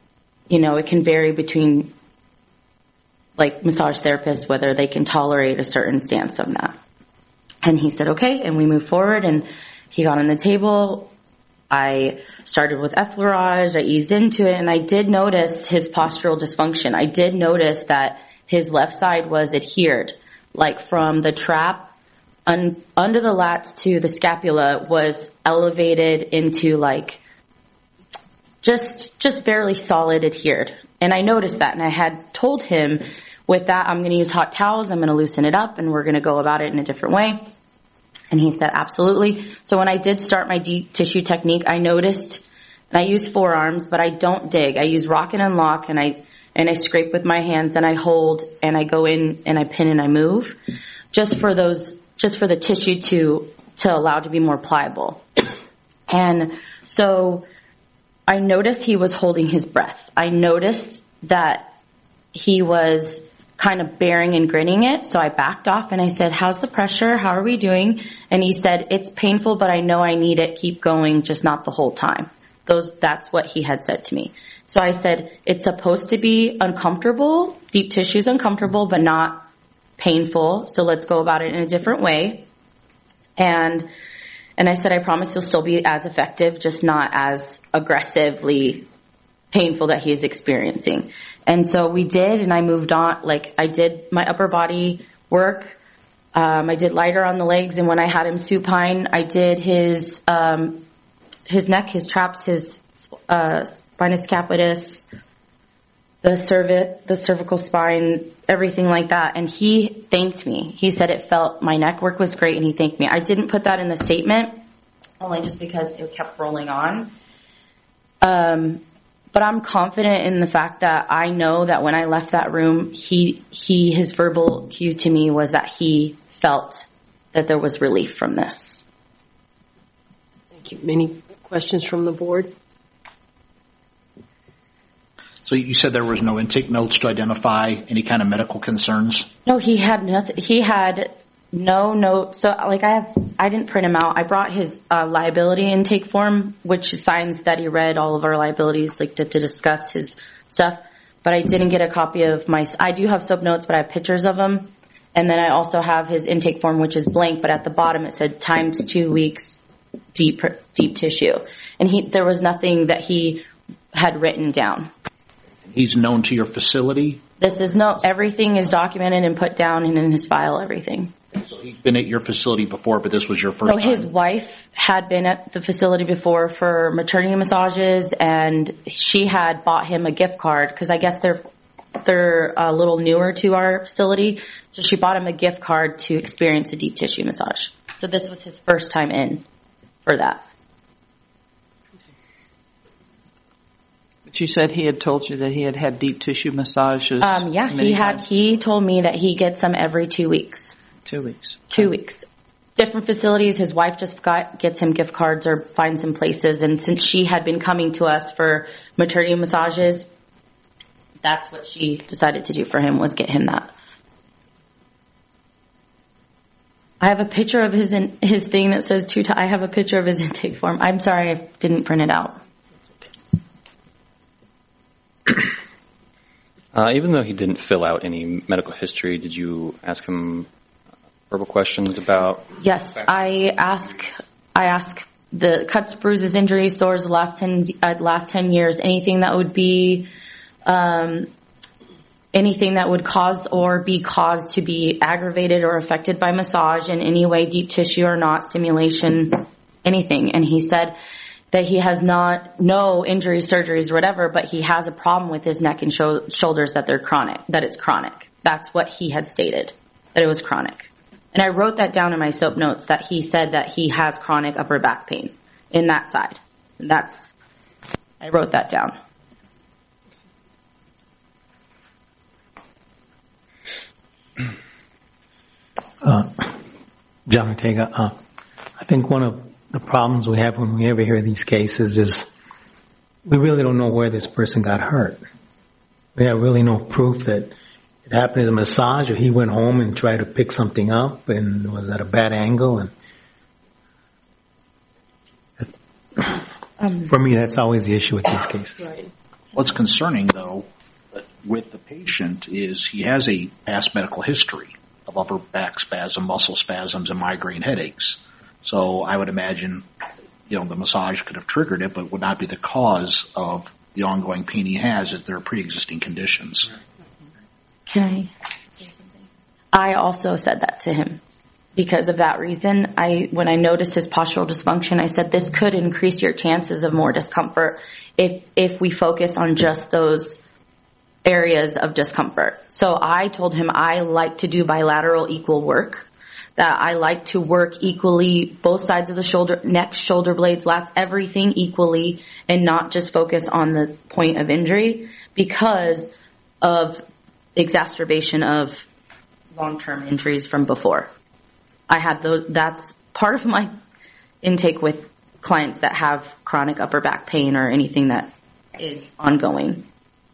it can vary between like massage therapists, whether they can tolerate a certain stance on that. And he said, okay, and we moved forward, and he got on the table. I started with effleurage, I eased into it, and I did notice his postural dysfunction. I did notice that his left side was adhered, like from the trap under the lats to the scapula was elevated into like just barely solid adhered. And I noticed that, and I had told him, with that, I'm going to use hot towels, I'm going to loosen it up, and we're going to go about it in a different way. And he said, absolutely. So when I did start my deep tissue technique, I noticed, and I use forearms, but I don't dig. I use rock and unlock, and I scrape with my hands, and I hold, and I go in, and I pin, and I move, just for the tissue to allow to be more pliable. And so I noticed he was holding his breath. I noticed that he was kind of bearing and grinning it. So I backed off and I said, how's the pressure? How are we doing? And he said, it's painful, but I know I need it. Keep going, just not the whole time. That's what he had said to me. So I said, it's supposed to be uncomfortable. Deep tissue is uncomfortable, but not painful. So let's go about it in a different way. And I said, I promise you'll still be as effective, just not as aggressively painful that he's experiencing. And so we did, and I moved on. Like, I did my upper body work. I did lighter on the legs, and when I had him supine, I did his neck, his traps, his spinous capitis, the cervical spine, everything like that. And he thanked me. He said my neck work was great, and he thanked me. I didn't put that in the statement, only just because it kept rolling on. But I'm confident in the fact that I know that when I left that room, his verbal cue to me was that he felt that there was relief from this. Thank you. Any questions from the board? So you said there was no intake notes to identify any kind of medical concerns? No, he had nothing. He had no notes. So, I didn't print him out. I brought his liability intake form, which signs that he read all of our liabilities, to discuss his stuff. But I didn't get a copy of I do have sub notes, but I have pictures of them. And then I also have his intake form, which is blank, but at the bottom it said times 2 weeks deep tissue. And there was nothing that he had written down. He's known to your facility? Everything is documented and put down and in his file, everything. So he's been at your facility before, but this was your first time? His wife had been at the facility before for maternity massages, and she had bought him a gift card, because I guess they're a little newer to our facility. So she bought him a gift card to experience a deep tissue massage. So this was his first time in for that. But you said he had told you that he had had deep tissue massages. Yeah, he told me that he gets them every 2 weeks. 2 weeks. 2 weeks. Different facilities. His wife just gets him gift cards or finds him places. And since she had been coming to us for maternity massages, that's what she decided to do for him, was get him that. I have a picture of his thing that says I have a picture of his intake form. I'm sorry I didn't print it out. Even though he didn't fill out any medical history, did you ask him verbal questions about? Yes, I ask the cuts, bruises, injuries, sores, the last 10 years, anything that would be, anything that would cause or be caused to be aggravated or affected by massage in any way, deep tissue or not, stimulation, anything. And he said that he has no injuries, surgeries, or whatever, but he has a problem with his neck and shoulders, that it's chronic. That's what he had stated, that it was chronic. And I wrote that down in my SOAP notes, that he said that he has chronic upper back pain in that side. I wrote that down. John Ortega, I think one of the problems we have when we ever hear these cases is we really don't know where this person got hurt. We have really no proof that it happened at the massage, or he went home and tried to pick something up and was at a bad angle. And for me, that's always the issue with these cases. Right. What's concerning, though, with the patient is he has a past medical history of upper back spasm, muscle spasms, and migraine headaches. So I would imagine, the massage could have triggered it, but would not be the cause of the ongoing pain he has if there are pre-existing conditions. Can I also said that to him. Because of that reason, when I noticed his postural dysfunction, I said this could increase your chances of more discomfort if we focus on just those areas of discomfort. So I told him I like to do bilateral equal work, that I like to work equally both sides of the shoulder, neck, shoulder blades, lats, everything equally, and not just focus on the point of injury because of exacerbation of long-term injuries from before. I had those. That's part of my intake with clients that have chronic upper back pain or anything that is ongoing.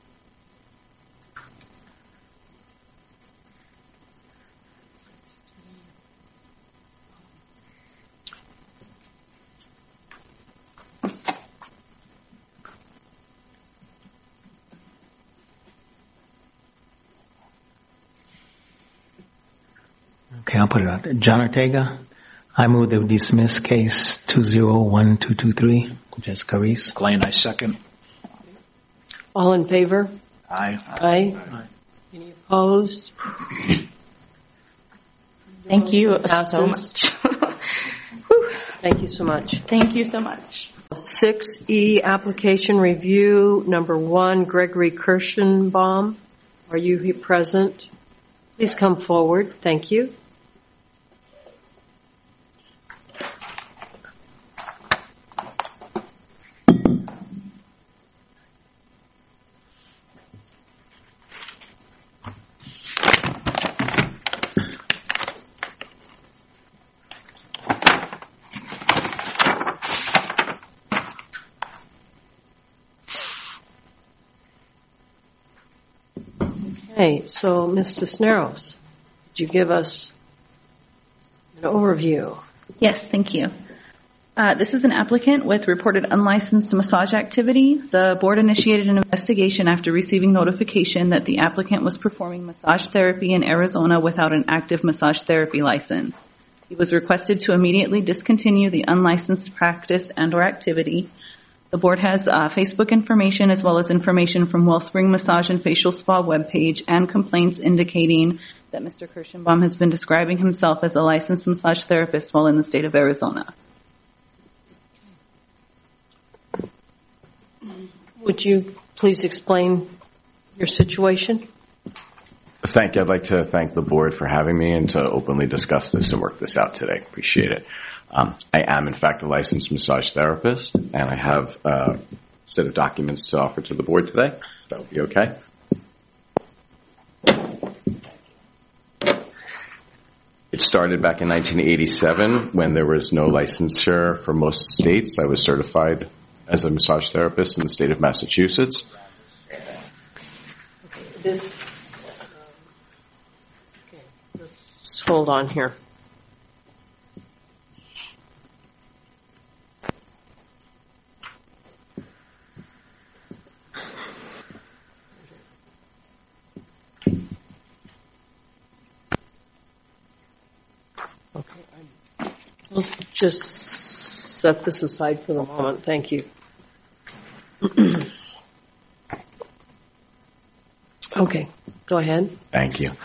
Okay, I'll put it out there. John Ortega, I move that we dismiss case 201223. Jessica Reese. Glenn, I second. All in favor? Aye. Aye. Any opposed? Thank you so much. Thank you so much. Thank you so much. 6E, application review, number 1, Gregory Kirschenbaum. Are you present? Please come forward. Thank you. Okay, so Ms. Cisneros, could you give us an overview? Yes, thank you. This is an applicant with reported unlicensed massage activity. The board initiated an investigation after receiving notification that the applicant was performing massage therapy in Arizona without an active massage therapy license. He was requested to immediately discontinue the unlicensed practice and/or activity. The board has Facebook information as well as information from Wellspring Massage and Facial Spa webpage and complaints indicating that Mr. Kirschenbaum has been describing himself as a licensed massage therapist while in the state of Arizona. Would you please explain your situation? Thank you. I'd like to thank the board for having me and to openly discuss this and work this out today. Appreciate it. I am, in fact, a licensed massage therapist, and I have a set of documents to offer to the board today. That would be okay. It started back in 1987 when there was no licensure for most states. I was certified as a massage therapist in the state of Massachusetts. Let's hold on here. Let's just set this aside for the moment. Thank you. Okay, go ahead. Thank you.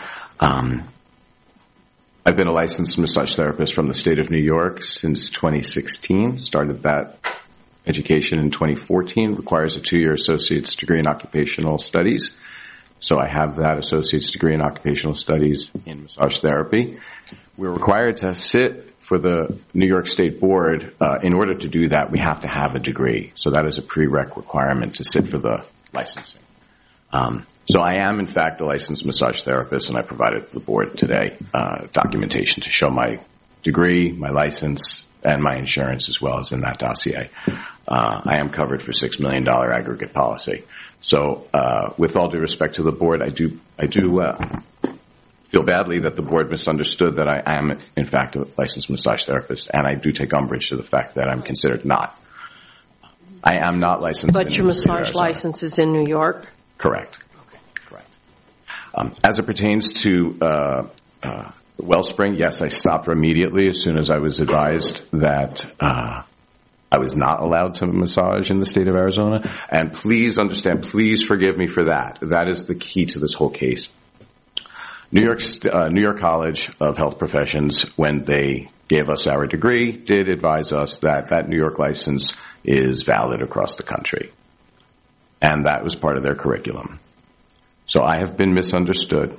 I've been a licensed massage therapist from the state of New York since 2016. Started that education in 2014. Requires a 2-year associate's degree in occupational studies. So I have that associate's degree in occupational studies in massage therapy. We're required to sit for the New York State Board. In order to do that, we have to have a degree. So that is a prereq requirement to sit for the licensing. So I am, in fact, a licensed massage therapist, and I provided the board today documentation to show my degree, my license, and my insurance as well as in that dossier. I am covered for $6 million aggregate policy. So with all due respect to the board, I do feel badly that the board misunderstood that I am, in fact, a licensed massage therapist, and I do take umbrage to the fact that I'm considered not. I am not licensed. But your massage license is in New York? Correct. Correct. As it pertains to Wellspring, yes, I stopped immediately as soon as I was advised that I was not allowed to massage in the state of Arizona. And please understand, please forgive me for that. That is the key to this whole case. New York College of Health Professions, when they gave us our degree, did advise us that that New York license is valid across the country. And that was part of their curriculum. So I have been miseducated,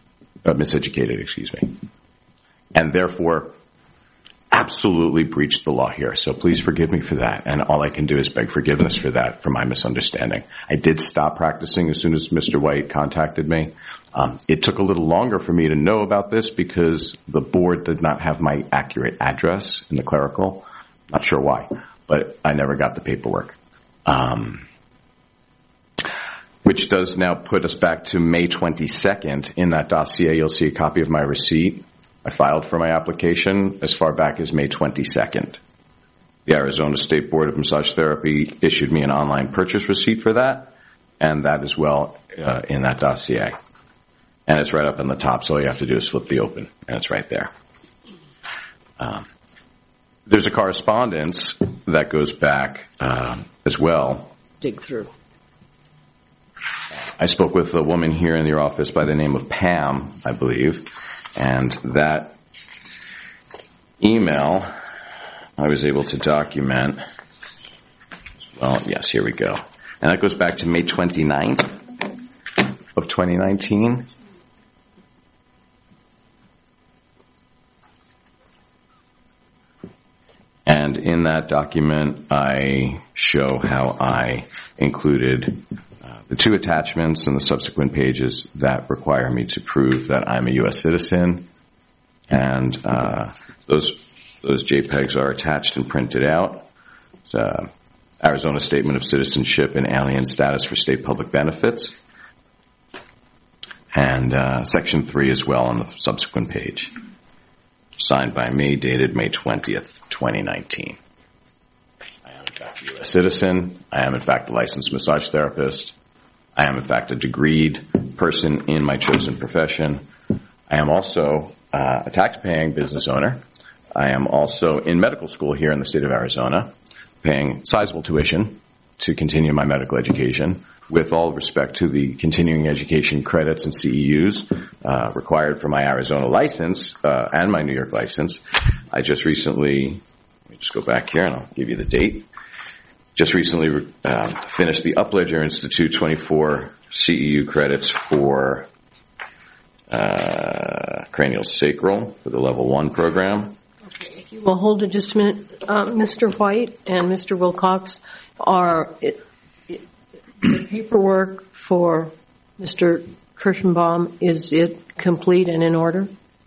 and therefore absolutely breached the law here. So please forgive me for that. And all I can do is beg forgiveness for that, for my misunderstanding. I did stop practicing as soon as Mr. White contacted me. It took a little longer for me to know about this because the board did not have my accurate address in the clerical. Not sure why, but I never got the paperwork. Which does now put us back to May 22nd. In that dossier, you'll see a copy of my receipt. I filed for my application as far back as May 22nd. The Arizona State Board of Massage Therapy issued me an online purchase receipt for that, and that as well in that dossier. And it's right up on the top, so all you have to do is flip the open, and it's right there. There's a correspondence that goes back as well. Dig through. I spoke with a woman here in your office by the name of Pam, I believe, and that email I was able to document. Well, yes, here we go. And that goes back to May 29th of 2019. And in that document, I show how I included the two attachments and the subsequent pages that require me to prove that I'm a U.S. citizen. And those JPEGs are attached and printed out. It's Arizona Statement of Citizenship and Alien Status for State Public Benefits. And Section 3 as well on the subsequent page. Signed by me, dated May 20th, 2019. I am in fact a U.S. citizen. I am in fact a licensed massage therapist. I am in fact a degreed person in my chosen profession. I am also a tax-paying business owner. I am also in medical school here in the state of Arizona, paying sizable tuition to continue my medical education with all respect to the continuing education credits and CEUs required for my Arizona license and my New York license. I just recently, let me just go back here and I'll give you the date. Just recently finished the Upledger Institute 24 CEU credits for cranial sacral for the level 1 program. Okay, if you will hold it just a minute. Mr. White and Mr. Wilcox, the paperwork for Mr. Kirschenbaum, is it complete and in order?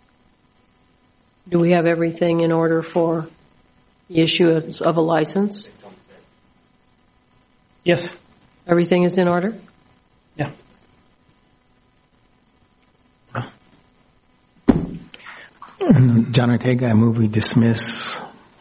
Do we have everything in order for the issuance of a license? Yes. Everything is in order? Yeah. John Ortega, I move we dismiss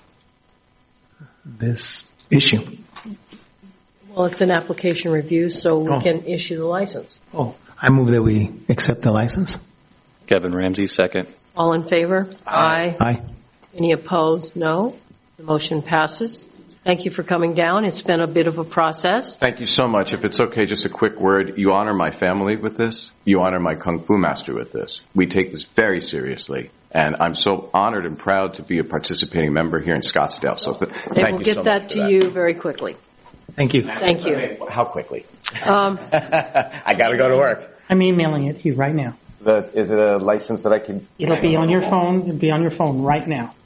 this issue. Well, it's an application review, so we can issue the license. Oh, I move that we accept the license. Kevin Ramsey, second. All in favor? Aye. Aye. Any opposed? No. The motion passes. Thank you for coming down. It's been a bit of a process. Thank you so much. If it's okay, just a quick word. You honor my family with this. You honor my Kung Fu master with this. We take this very seriously. And I'm so honored and proud to be a participating member here in Scottsdale. So thank you so much. They will get that to you very quickly. Thank you. Thank you. How quickly? I got to go to work. I'm emailing it to you right now. Is it a license that I can... It'll be on your phone. It'll be on your phone right now.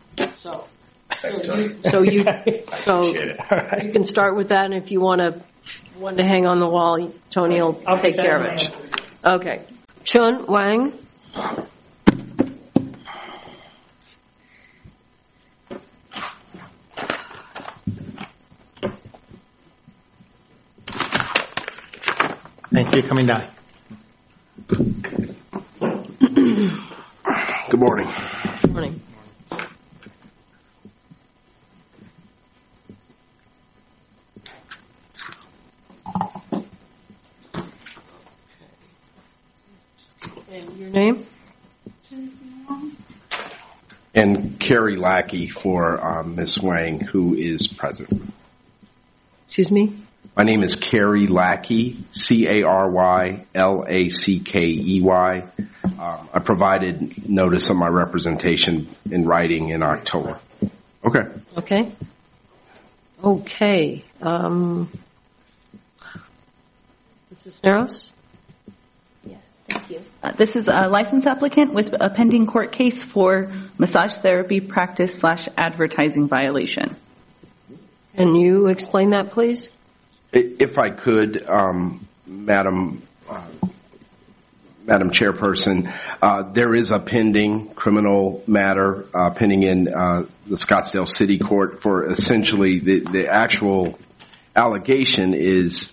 So you can start with that, and if you want to hang on the wall, Tony will take care of it. Okay. Chun Wang. Thank you for coming down. Good morning. Good morning. And your name? And Carrie Lackey for Ms. Wang, who is present. Excuse me? My name is Carrie Lackey, Carylackey. I provided notice of my representation in writing in October. Okay. Okay. Okay. Mrs. Cisneros? Thank you. This is a license applicant with a pending court case for massage therapy practice / advertising violation. Can you explain that, please? If I could, Madam Chairperson, there is a pending criminal matter pending in the Scottsdale City Court for essentially the actual allegation is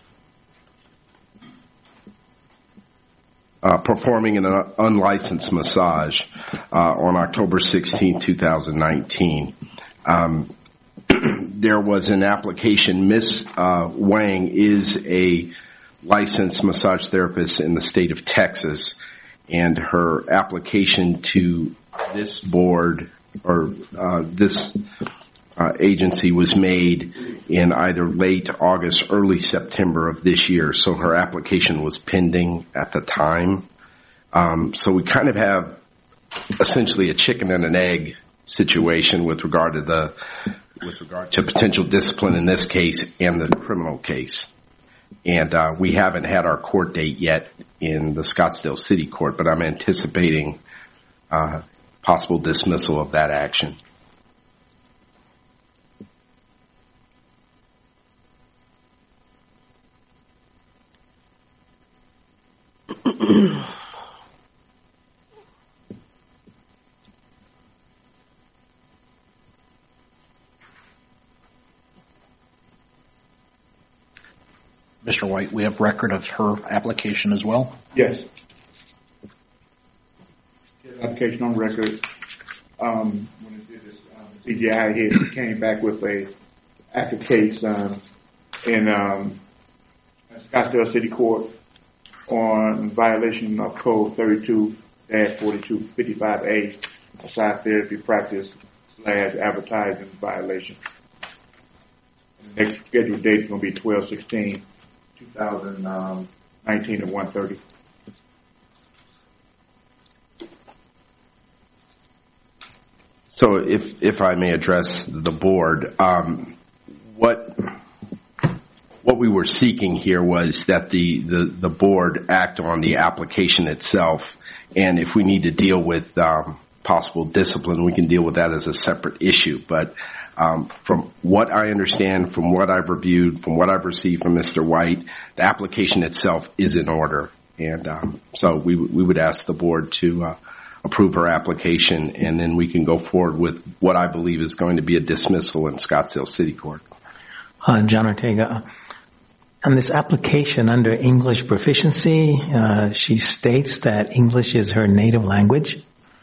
performing an unlicensed massage on October 16, 2019. There was an application. Ms. Wang is a licensed massage therapist in the state of Texas, and her application to this board or this agency was made in either late August, early September of this year. So her application was pending at the time. So we kind of have essentially a chicken and an egg situation with regard to potential discipline in this case and the criminal case. And we haven't had our court date yet in the Scottsdale City Court, but I'm anticipating possible dismissal of that action. Mr. White, we have record of her application as well? Yes. Application on record. When it did this, CGI here came back with a active case in Scottsdale City Court on violation of Code 32-4255A, massage therapy practice / advertising violation. And the next scheduled date is going to be 12/16. 2019 at 1:30. So if I may address the board, what we were seeking here was that the board act on the application itself, and if we need to deal with possible discipline, we can deal with that as a separate issue. But from what I understand, from what I've reviewed, from what I've received from Mr. White, the application itself is in order. And so we would ask the board to approve her application, and then we can go forward with what I believe is going to be a dismissal in Scottsdale City Court. John Ortega, on this application under English proficiency, she states that English is her native language.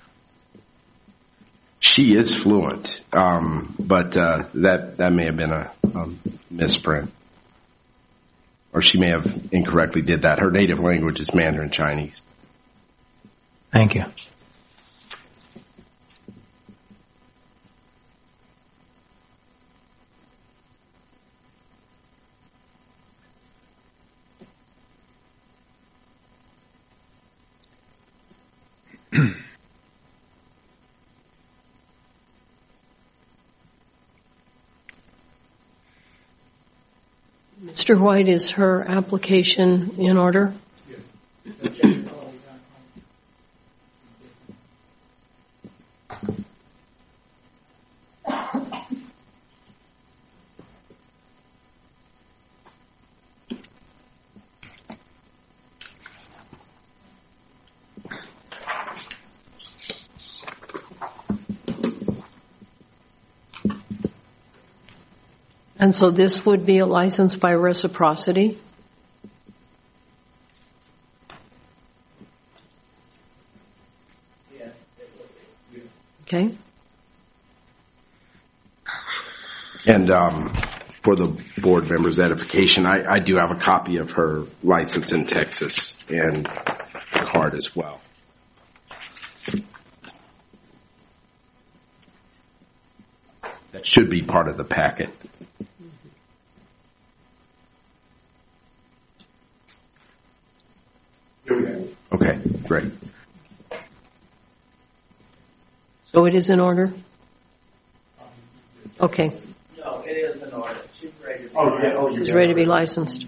She is fluent, but that may have been a misprint, or she may have incorrectly did that. Her native language is Mandarin Chinese. Thank you. Mr. White, is her application in order? And so this would be a license by reciprocity? Okay. And for the board members' edification, I do have a copy of her license in Texas and the card card as well. That should be part of the packet. Okay, great. So it is in order? Okay. No, it is in order. She's ready to be She's ready to be licensed.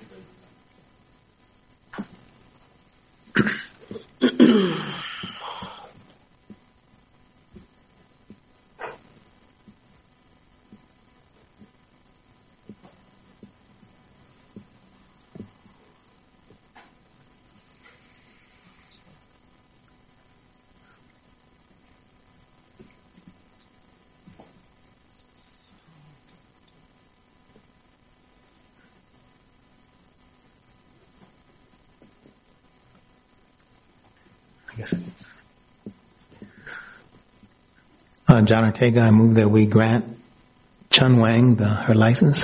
John Ortega, I move that we grant Chun Wang her license.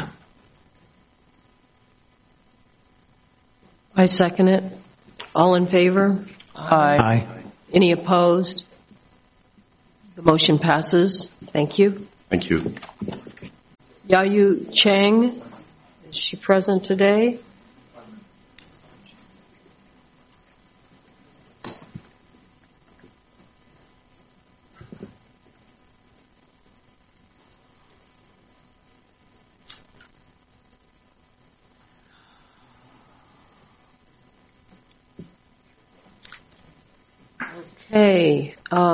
I second it. All in favor? Aye. Any opposed? The motion passes. Thank you. Thank you. Yayu Cheng, is she present today? Okay.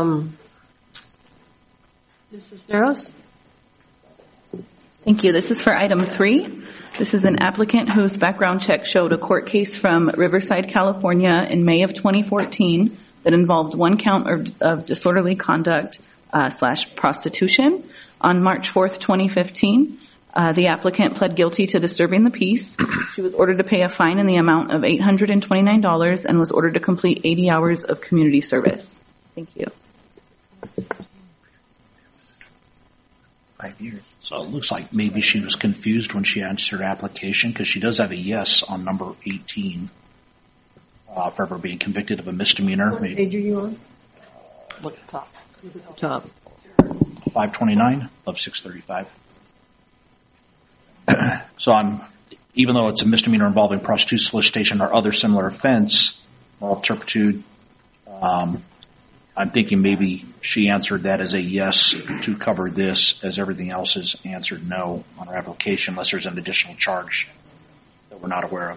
Mrs. Narrows? Thank you. This is for item 3. This is an applicant whose background check showed a court case from Riverside, California in May of 2014 that involved one count of disorderly conduct / prostitution. On March 4th, 2015, the applicant pled guilty to disturbing the peace. She was ordered to pay a fine in the amount of $829 and was ordered to complete 80 hours of community service. Thank you. 5 years. So it looks like maybe she was confused when she answered her application, because she does have a yes on number 18 for ever being convicted of a misdemeanor. What page are you on? Look at the top. Look at the top. 529 of 635. So even though it's a misdemeanor involving prostitution, solicitation, or other similar offense, moral turpitude, I'm thinking maybe she answered that as a yes to cover this, as everything else is answered no on her application, unless there's an additional charge that we're not aware of.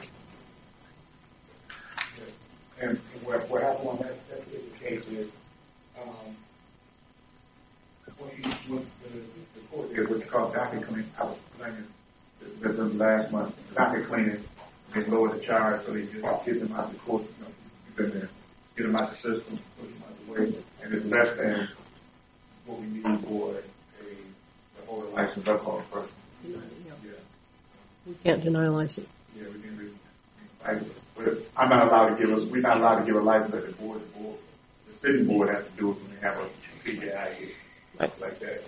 And what happened on that particular case is, when the court did what's called docket cleaning, I was claiming that last month, docket cleaning, they lowered the charge, so they just get them out of the court, get them out the system, put them out of the way, and it's less than what we need for a holder license alcohol person. Yeah. We can't deny a license. Yeah, we can really fight it. But we're not allowed to give a license at the board. The city board has to do it when they have a PKI here. Right. Like that.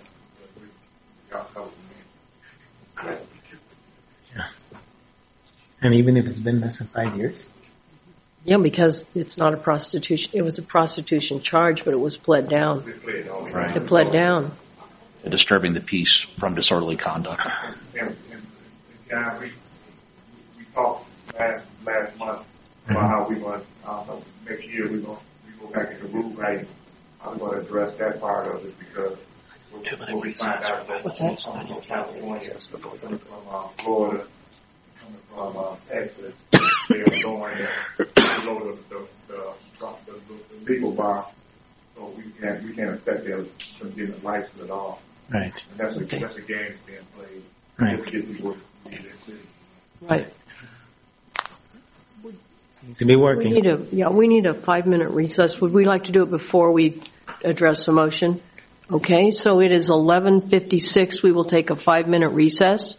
Yeah. And even if it's been less than 5 years? Yeah, because it's not a prostitution. It was a prostitution charge, but it was pled down. Right. It pled down. Disturbing the peace from disorderly conduct. And John, we talked last month about how we're going to, next year we go back into rule writing. I'm going to address that part of it, because when we find out that from California, coming from Florida, coming from Texas, they are going below the legal bar, so we can't expect them from getting a license at all. Right. And that's a game that's being played. Right. To get people to leave their city. Right. Needs to be working. We need a 5-minute recess. Would we like to do it before we address the motion? Okay, so it is 11:56. We will take a 5-minute recess.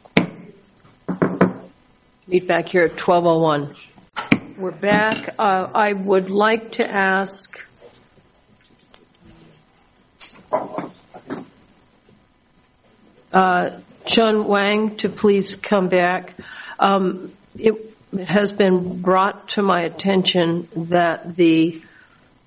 Meet back here at 12:01. We're back. I would like to ask Chun Wang to please come back. It has been brought to my attention that the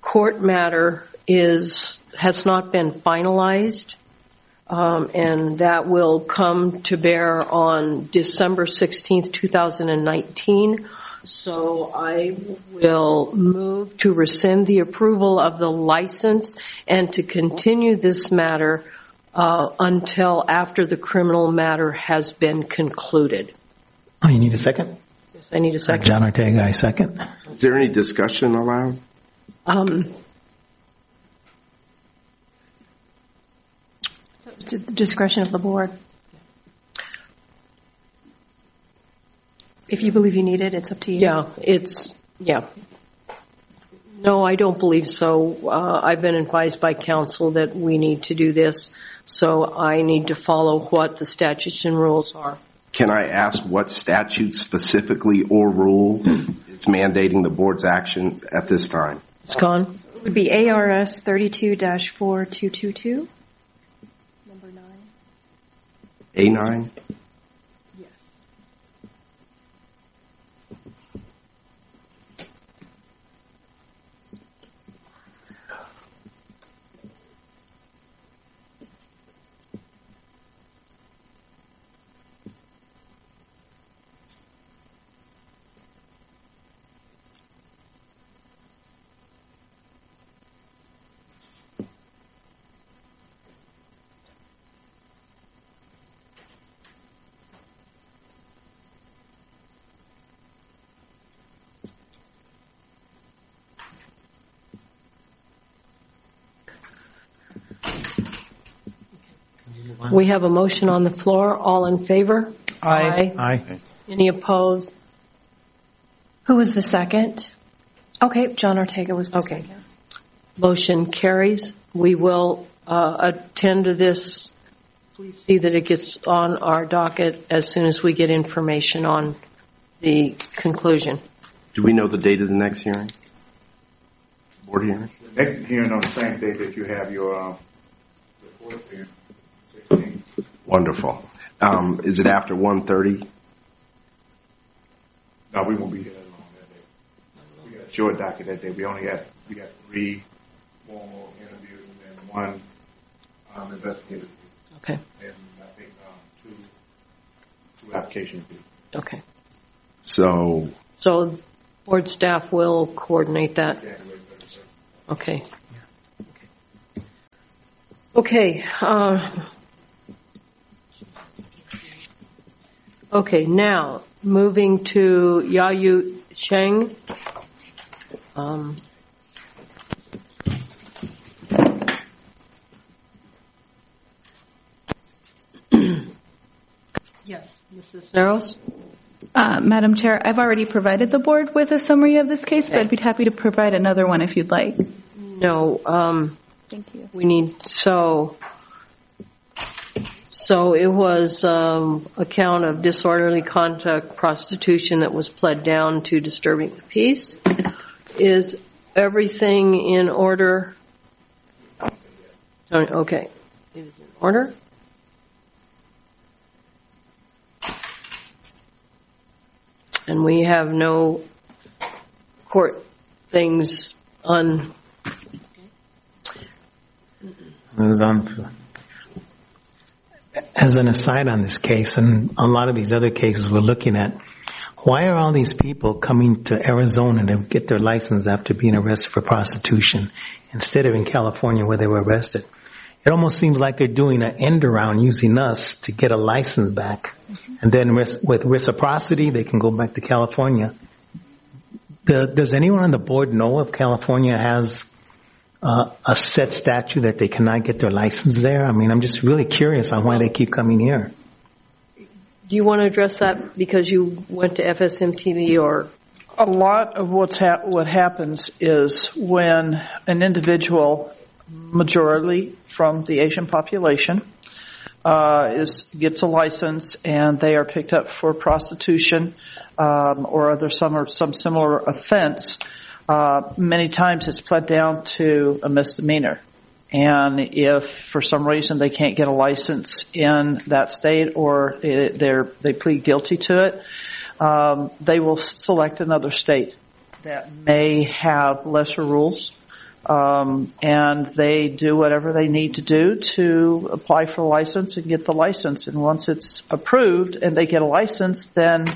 court matter has not been finalized, and that will come to bear on December 16th, 2019. So I will move to rescind the approval of the license and to continue this matter until after the criminal matter has been concluded. Oh, you need a second? Yes, I need a second. John Ortega, I second. Is there any discussion allowed? It's at the discretion of the board. If you believe you need it, it's up to you. Yeah. No, I don't believe so. I've been advised by counsel that we need to do this, so I need to follow what the statutes and rules are. Can I ask what statute specifically or rule is mandating the board's actions at this time? It's gone. It would be ARS 32-4222. Number 9. A9? We have a motion on the floor. All in favor? Aye. Any opposed? Who was the second? Okay, John Ortega was the second. Motion carries. We will attend to this. Please see that it gets on our docket as soon as we get information on the conclusion. Do we know the date of the next hearing? Board hearing? The next hearing on the same day that you have your report hearing. Wonderful. Is it after 1:30? No, we won't be here that long that day. We got a short docket that day. We got 3 formal interviews and then 1 investigative. Okay. And I think 2 applications. Okay. So board staff will coordinate that. Okay. Okay. Okay, now moving to Yayu Cheng. Yes, Mrs. Narrows. Madam Chair, I've already provided the board with a summary of this case, but I'd be happy to provide another one if you'd like. No. Thank you. We need So it was a count of disorderly conduct, prostitution that was pled down to disturbing the peace. Is everything in order? Okay. It is in order. And we have no court things As an aside on this case and a lot of these other cases we're looking at, why are all these people coming to Arizona to get their license after being arrested for prostitution instead of in California where they were arrested? It almost seems like they're doing an end around using us to get a license back. And then with reciprocity, they can go back to California. Does anyone on the board know if California has a set statute that they cannot get their license there? I mean, I'm just really curious on why they keep coming here. Do you want to address that because you went to FSMTV or? A lot of what happens is when an individual, majority from the Asian population, gets a license and they are picked up for prostitution or some similar offense. Many times it's pled down to a misdemeanor. And if for some reason they can't get a license in that state or they plead guilty to it, they will select another state that may have lesser rules and they do whatever they need to do to apply for a license and get the license. And once it's approved and they get a license, then,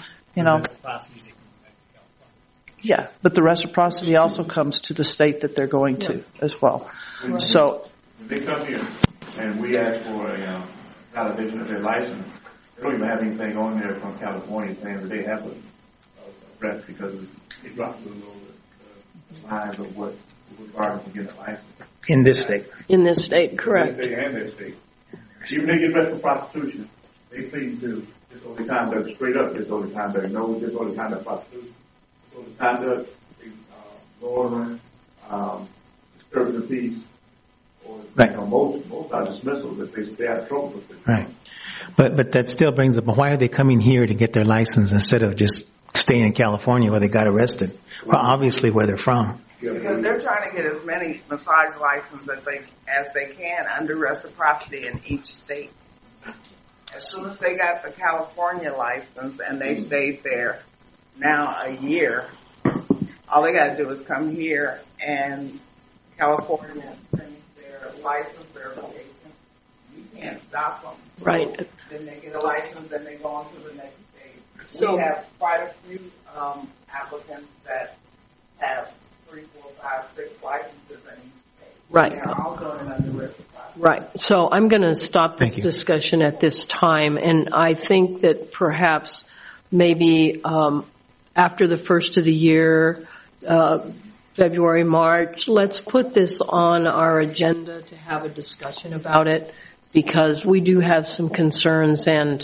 yeah, but the reciprocity also comes to the state that they're going to as well. Right. So when they come here and we ask for a validation of their license, they don't even have anything on there from California saying that they have a rep because they dropped the little lines of what requires to get a license. In this state. In this state, correct. In this state and their state. Even they get arrested for prostitution, they plead to disorderly conduct, straight up disorderly conduct, no disorderly conduct prostitution. Disorderly conduct, loitering, disturbing the peace, or right. Most are dismissals if they stay out of trouble with it. Right. But that still brings up, why are they coming here to get their license instead of just staying in California where they got arrested? Well, obviously where they're from. Because they're trying to get as many massage licenses as they can under reciprocity in each state. As soon as they got the California license and they stayed there now a year, all they got to do is come here and California finish their license verification. You can't stop them. Right. Then they get a license, then they go on to the next stage. So, we have quite a few applicants that have 3, 4, 5, 6 licenses in each state. right. They're all going under reciprocity. Right. So I'm going to stop this discussion at this time, and I think that perhaps maybe after the first of the year, February, March, let's put this on our agenda to have a discussion about it, because we do have some concerns, and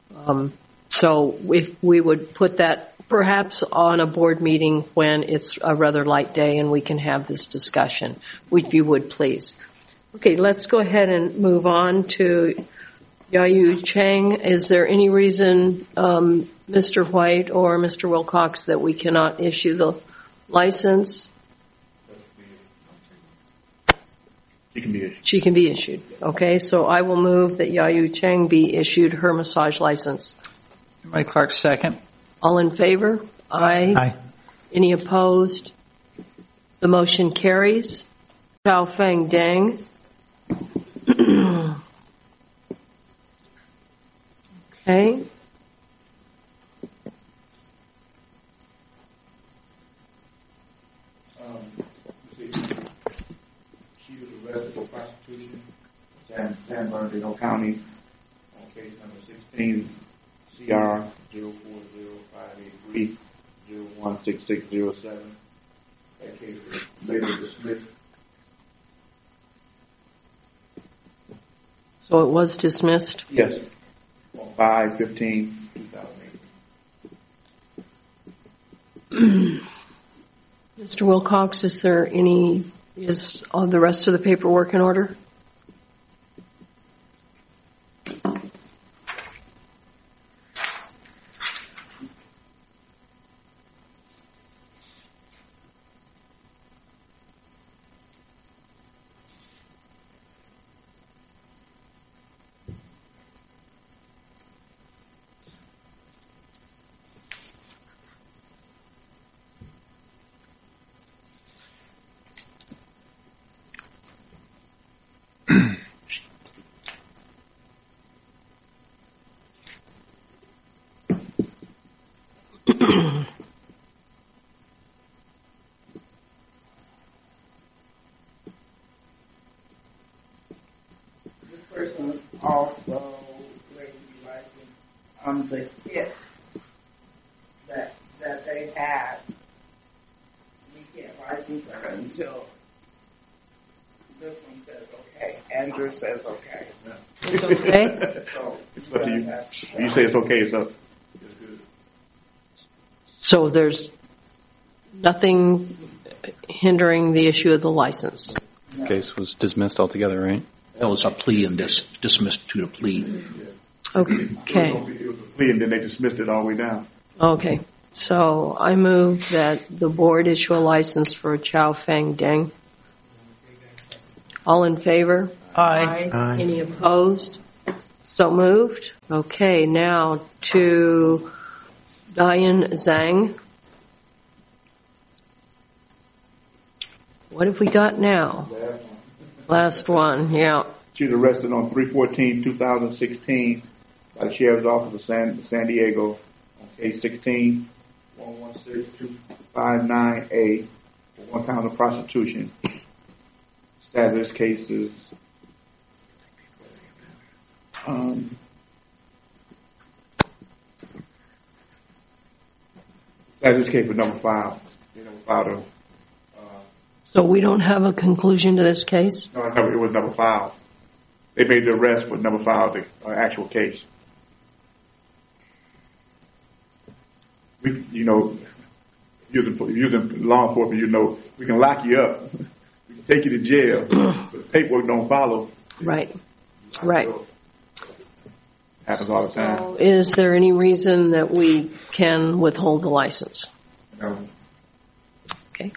so if we would put that perhaps on a board meeting when it's a rather light day and we can have this discussion, if you would please. Okay, let's go ahead and move on to Yayu Chang. Is there any reason, Mr. White or Mr. Wilcox, that we cannot issue the license? She can be issued. She can be issued. Okay, so I will move that Yayu Chang be issued her massage license. Mike Clark, second. All in favor? Aye. Aye. Any opposed? The motion carries. Chao Feng Deng. Okay. She was arrested for prostitution in San Bernardino County on case number 16 CR 040583 016607. That case was later dismissed. So it was dismissed? Yes, on 5/15/2008. Mr. Wilcox, is all the rest of the paperwork in order? This person also raised the license on the hit that they had. We can't license her until this one says okay. Andrew says okay. It's okay? So, you say it's okay, it's up. So there's nothing hindering the issue of the license? The case was dismissed altogether, right? That was a plea and dismissed to the plea. Okay. It was a plea and then they dismissed it all the way down. Okay. So I move that the board issue a license for Chao Feng Deng. All in favor? Aye. Aye. Any opposed? So moved. Okay, now to Diane Zhang. What have we got now? Last one, yeah. She was arrested on 3/14/2016 by the Sheriff's Office of San Diego on case 16-116259A for 1 count of prostitution. Status of this case is status of this case was number 5. They never filed a So we don't have a conclusion to this case? No, it was never filed. They made the arrest, but never filed the actual case. Using law enforcement, we can lock you up, we can take you to jail, but the paperwork don't follow. Right. Happens all the time. So is there any reason that we can withhold the license? No. Okay.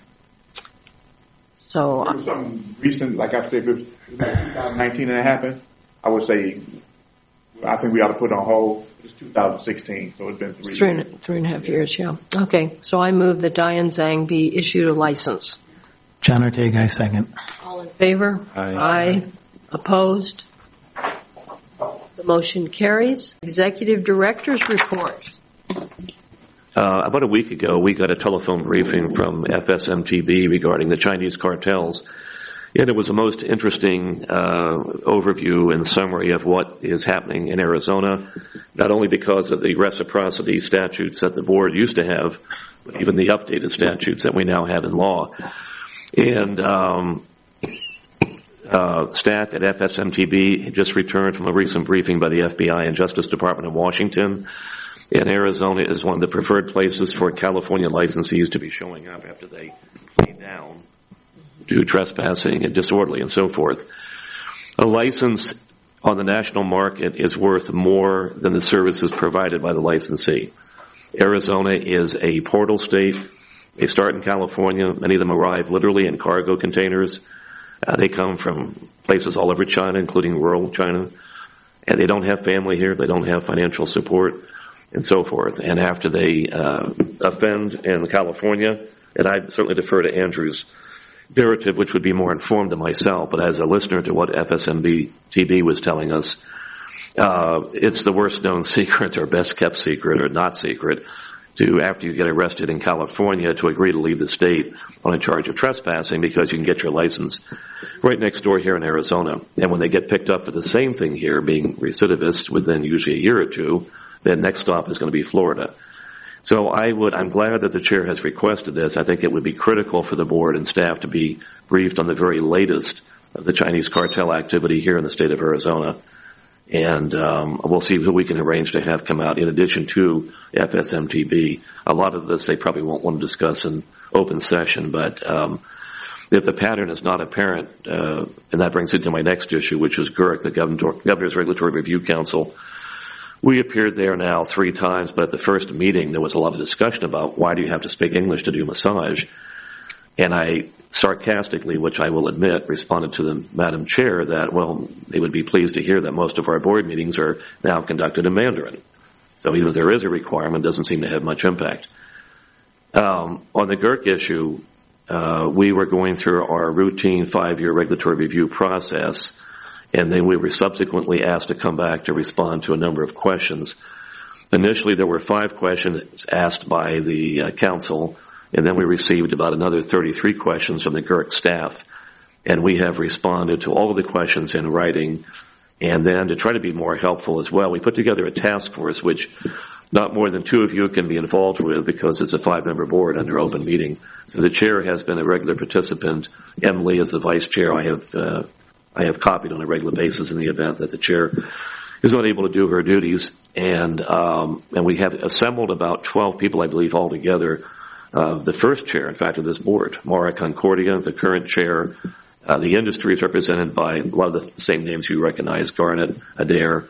So if it was something recent, like I said, if it was 2019 and it happened, I would say I think we ought to put it on hold. It's 2016, so it's been 3 years. 3.5 years, yeah. Okay, so I move that Diane Zhang be issued a license. John Ortega, I second. All in favor? Aye. Opposed? The motion carries. Executive Director's Report. About a week ago, we got a telephone briefing from FSMTB regarding the Chinese cartels. And it was a most interesting overview and summary of what is happening in Arizona, not only because of the reciprocity statutes that the board used to have, but even the updated statutes that we now have in law. And staff at FSMTB just returned from a recent briefing by the FBI and Justice Department of Washington. And Arizona is one of the preferred places for California licensees to be showing up after they play down to trespassing and disorderly and so forth. A license on the national market is worth more than the services provided by the licensee. Arizona is a portal state. They start in California. Many of them arrive literally in cargo containers. They come from places all over China, including rural China. And they don't have family here. They don't have financial support and so forth. And after they offend in California, and I certainly defer to Andrew's narrative, which would be more informed than myself, but as a listener to what FSMTB was telling us, it's the worst known secret or best kept secret or not secret to, after you get arrested in California, to agree to leave the state on a charge of trespassing because you can get your license right next door here in Arizona. And when they get picked up for the same thing here, being recidivists within usually a year or two, then next stop is going to be Florida. So I'm glad that the chair has requested this. I think it would be critical for the board and staff to be briefed on the very latest of the Chinese cartel activity here in the state of Arizona. And we'll see who we can arrange to have come out in addition to FSMTB. A lot of this they probably won't want to discuss in open session, but if the pattern is not apparent, and that brings it to my next issue, which is GERC, the Governor's Regulatory Review Council. We appeared there now 3 times, but at the first meeting there was a lot of discussion about why do you have to speak English to do massage. And I sarcastically, which I will admit, responded to the Madam Chair that, well, they would be pleased to hear that most of our board meetings are now conducted in Mandarin. So even if there is a requirement, it doesn't seem to have much impact. On the GERC issue, we were going through our routine 5-year regulatory review process, and then we were subsequently asked to come back to respond to a number of questions. Initially, there were 5 questions asked by the council, and then we received about another 33 questions from the GERC staff. And we have responded to all of the questions in writing. And then to try to be more helpful as well, we put together a task force, which not more than 2 of you can be involved with because it's a 5-member board under open meeting. So the chair has been a regular participant. Emily is the vice chair. I have copied on a regular basis in the event that the chair is unable to do her duties. And we have assembled about 12 people, I believe, altogether. The first chair, in fact, of this board, Mara Concordia, the current chair. The industry is represented by a lot of the same names you recognize, Garnet, Adair,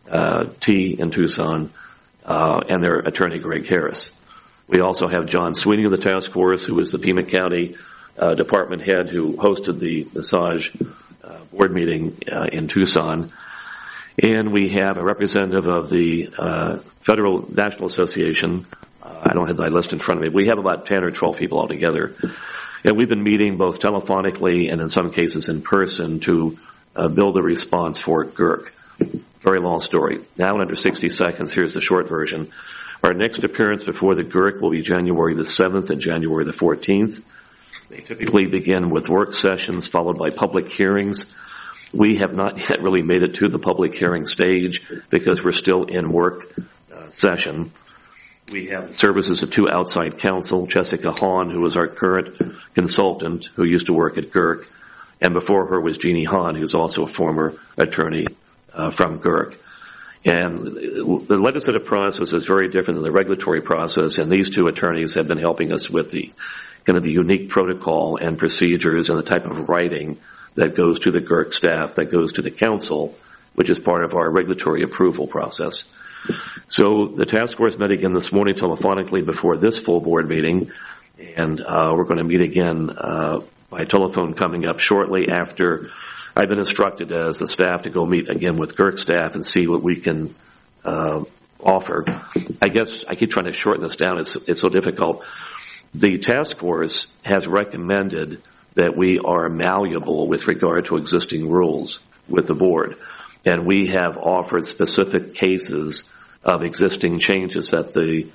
T in Tucson, and their attorney, Greg Harris. We also have John Sweeney of the task force, who is the Pima County department head who hosted the massage board meeting in Tucson. And we have a representative of the Federal National Association. I don't have my list in front of me. We have about 10 or 12 people altogether. And we've been meeting both telephonically and in some cases in person to build a response for GERC. Very long story. Now in under 60 seconds, here's the short version. Our next appearance before the GERC will be January the 7th and January the 14th. They typically begin with work sessions followed by public hearings. We have not yet really made it to the public hearing stage because we're still in work session. We have the services of two outside counsel, Jessica Hahn, who is our current consultant, who used to work at GERC, and before her was Jeannie Hahn, who's also a former attorney from GERC. And the legislative process is very different than the regulatory process, and these two attorneys have been helping us with the kind of the unique protocol and procedures and the type of writing that goes to the GERC staff, that goes to the council, which is part of our regulatory approval process. So the task force met again this morning telephonically before this full board meeting, and we're going to meet again by telephone coming up shortly after I've been instructed as the staff to go meet again with GERC staff and see what we can offer. I guess I keep trying to shorten this down. It's so difficult. The task force has recommended that we are malleable with regard to existing rules with the board. And we have offered specific cases of existing changes that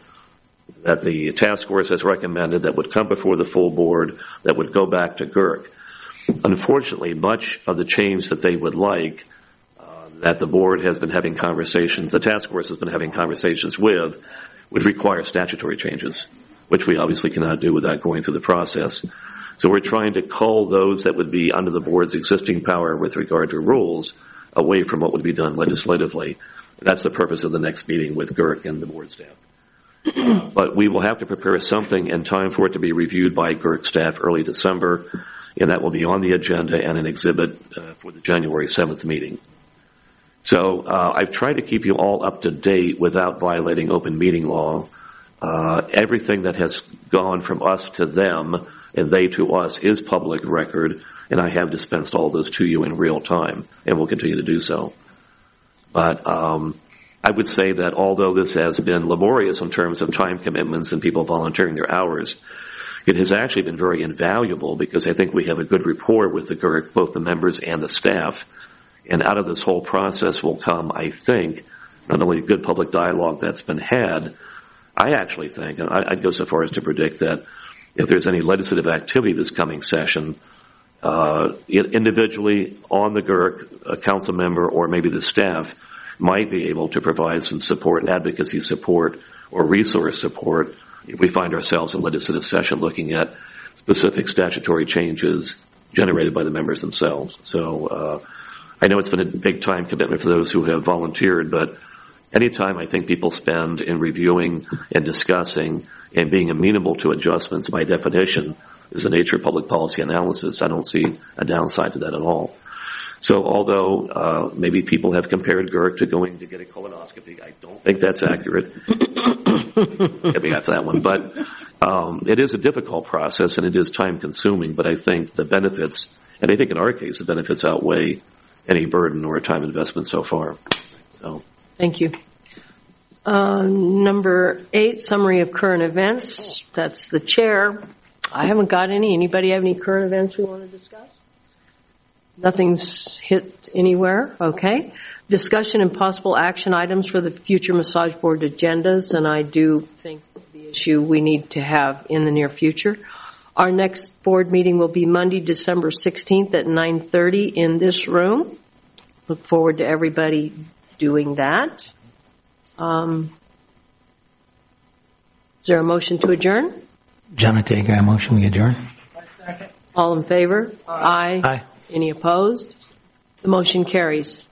the task force has recommended that would come before the full board, that would go back to GERC. Unfortunately, much of the change that they would like, that the board has been having conversations, the task force has been having conversations with, would require statutory changes, which we obviously cannot do without going through the process. So we're trying to cull those that would be under the board's existing power with regard to rules away from what would be done legislatively. And that's the purpose of the next meeting with GERC and the board staff. But we will have to prepare something in time for it to be reviewed by GERC staff early December, and that will be on the agenda and an exhibit for the January 7th meeting. So I've tried to keep you all up to date without violating open meeting law. Everything that has gone from us to them and they to us is public record, and I have dispensed all those to you in real time, and will continue to do so. But I would say that although this has been laborious in terms of time commitments and people volunteering their hours, it has actually been very invaluable because I think we have a good rapport with the GERC, both the members and the staff. And out of this whole process will come, I think, not only good public dialogue that's been had, I actually think, and I'd go so far as to predict that if there's any legislative activity this coming session, individually on the GERC, a council member or maybe the staff might be able to provide some support, advocacy support, or resource support if we find ourselves in legislative session looking at specific statutory changes generated by the members themselves. So I know it's been a big time commitment for those who have volunteered, but any time I think people spend in reviewing and discussing and being amenable to adjustments by definition is the nature of public policy analysis. I don't see a downside to that at all. So although maybe people have compared GERC to going to get a colonoscopy, I don't think that's accurate. Get me after that one. But it is a difficult process and it is time consuming, but I think the benefits, and I think in our case the benefits outweigh any burden or time investment so far. So thank you. Number 8, summary of current events. That's the chair. I haven't got any. Anybody have any current events we want to discuss? Nothing's hit anywhere. Okay. Discussion and possible action items for the future massage board agendas, and I do think the issue we need to have in the near future. Our next board meeting will be Monday, December 16th at 9:30 in this room. Look forward to everybody doing that. Is there a motion to adjourn? John Ortega, I motion we adjourn. All in favor? Aye. Aye. Any opposed? The motion carries.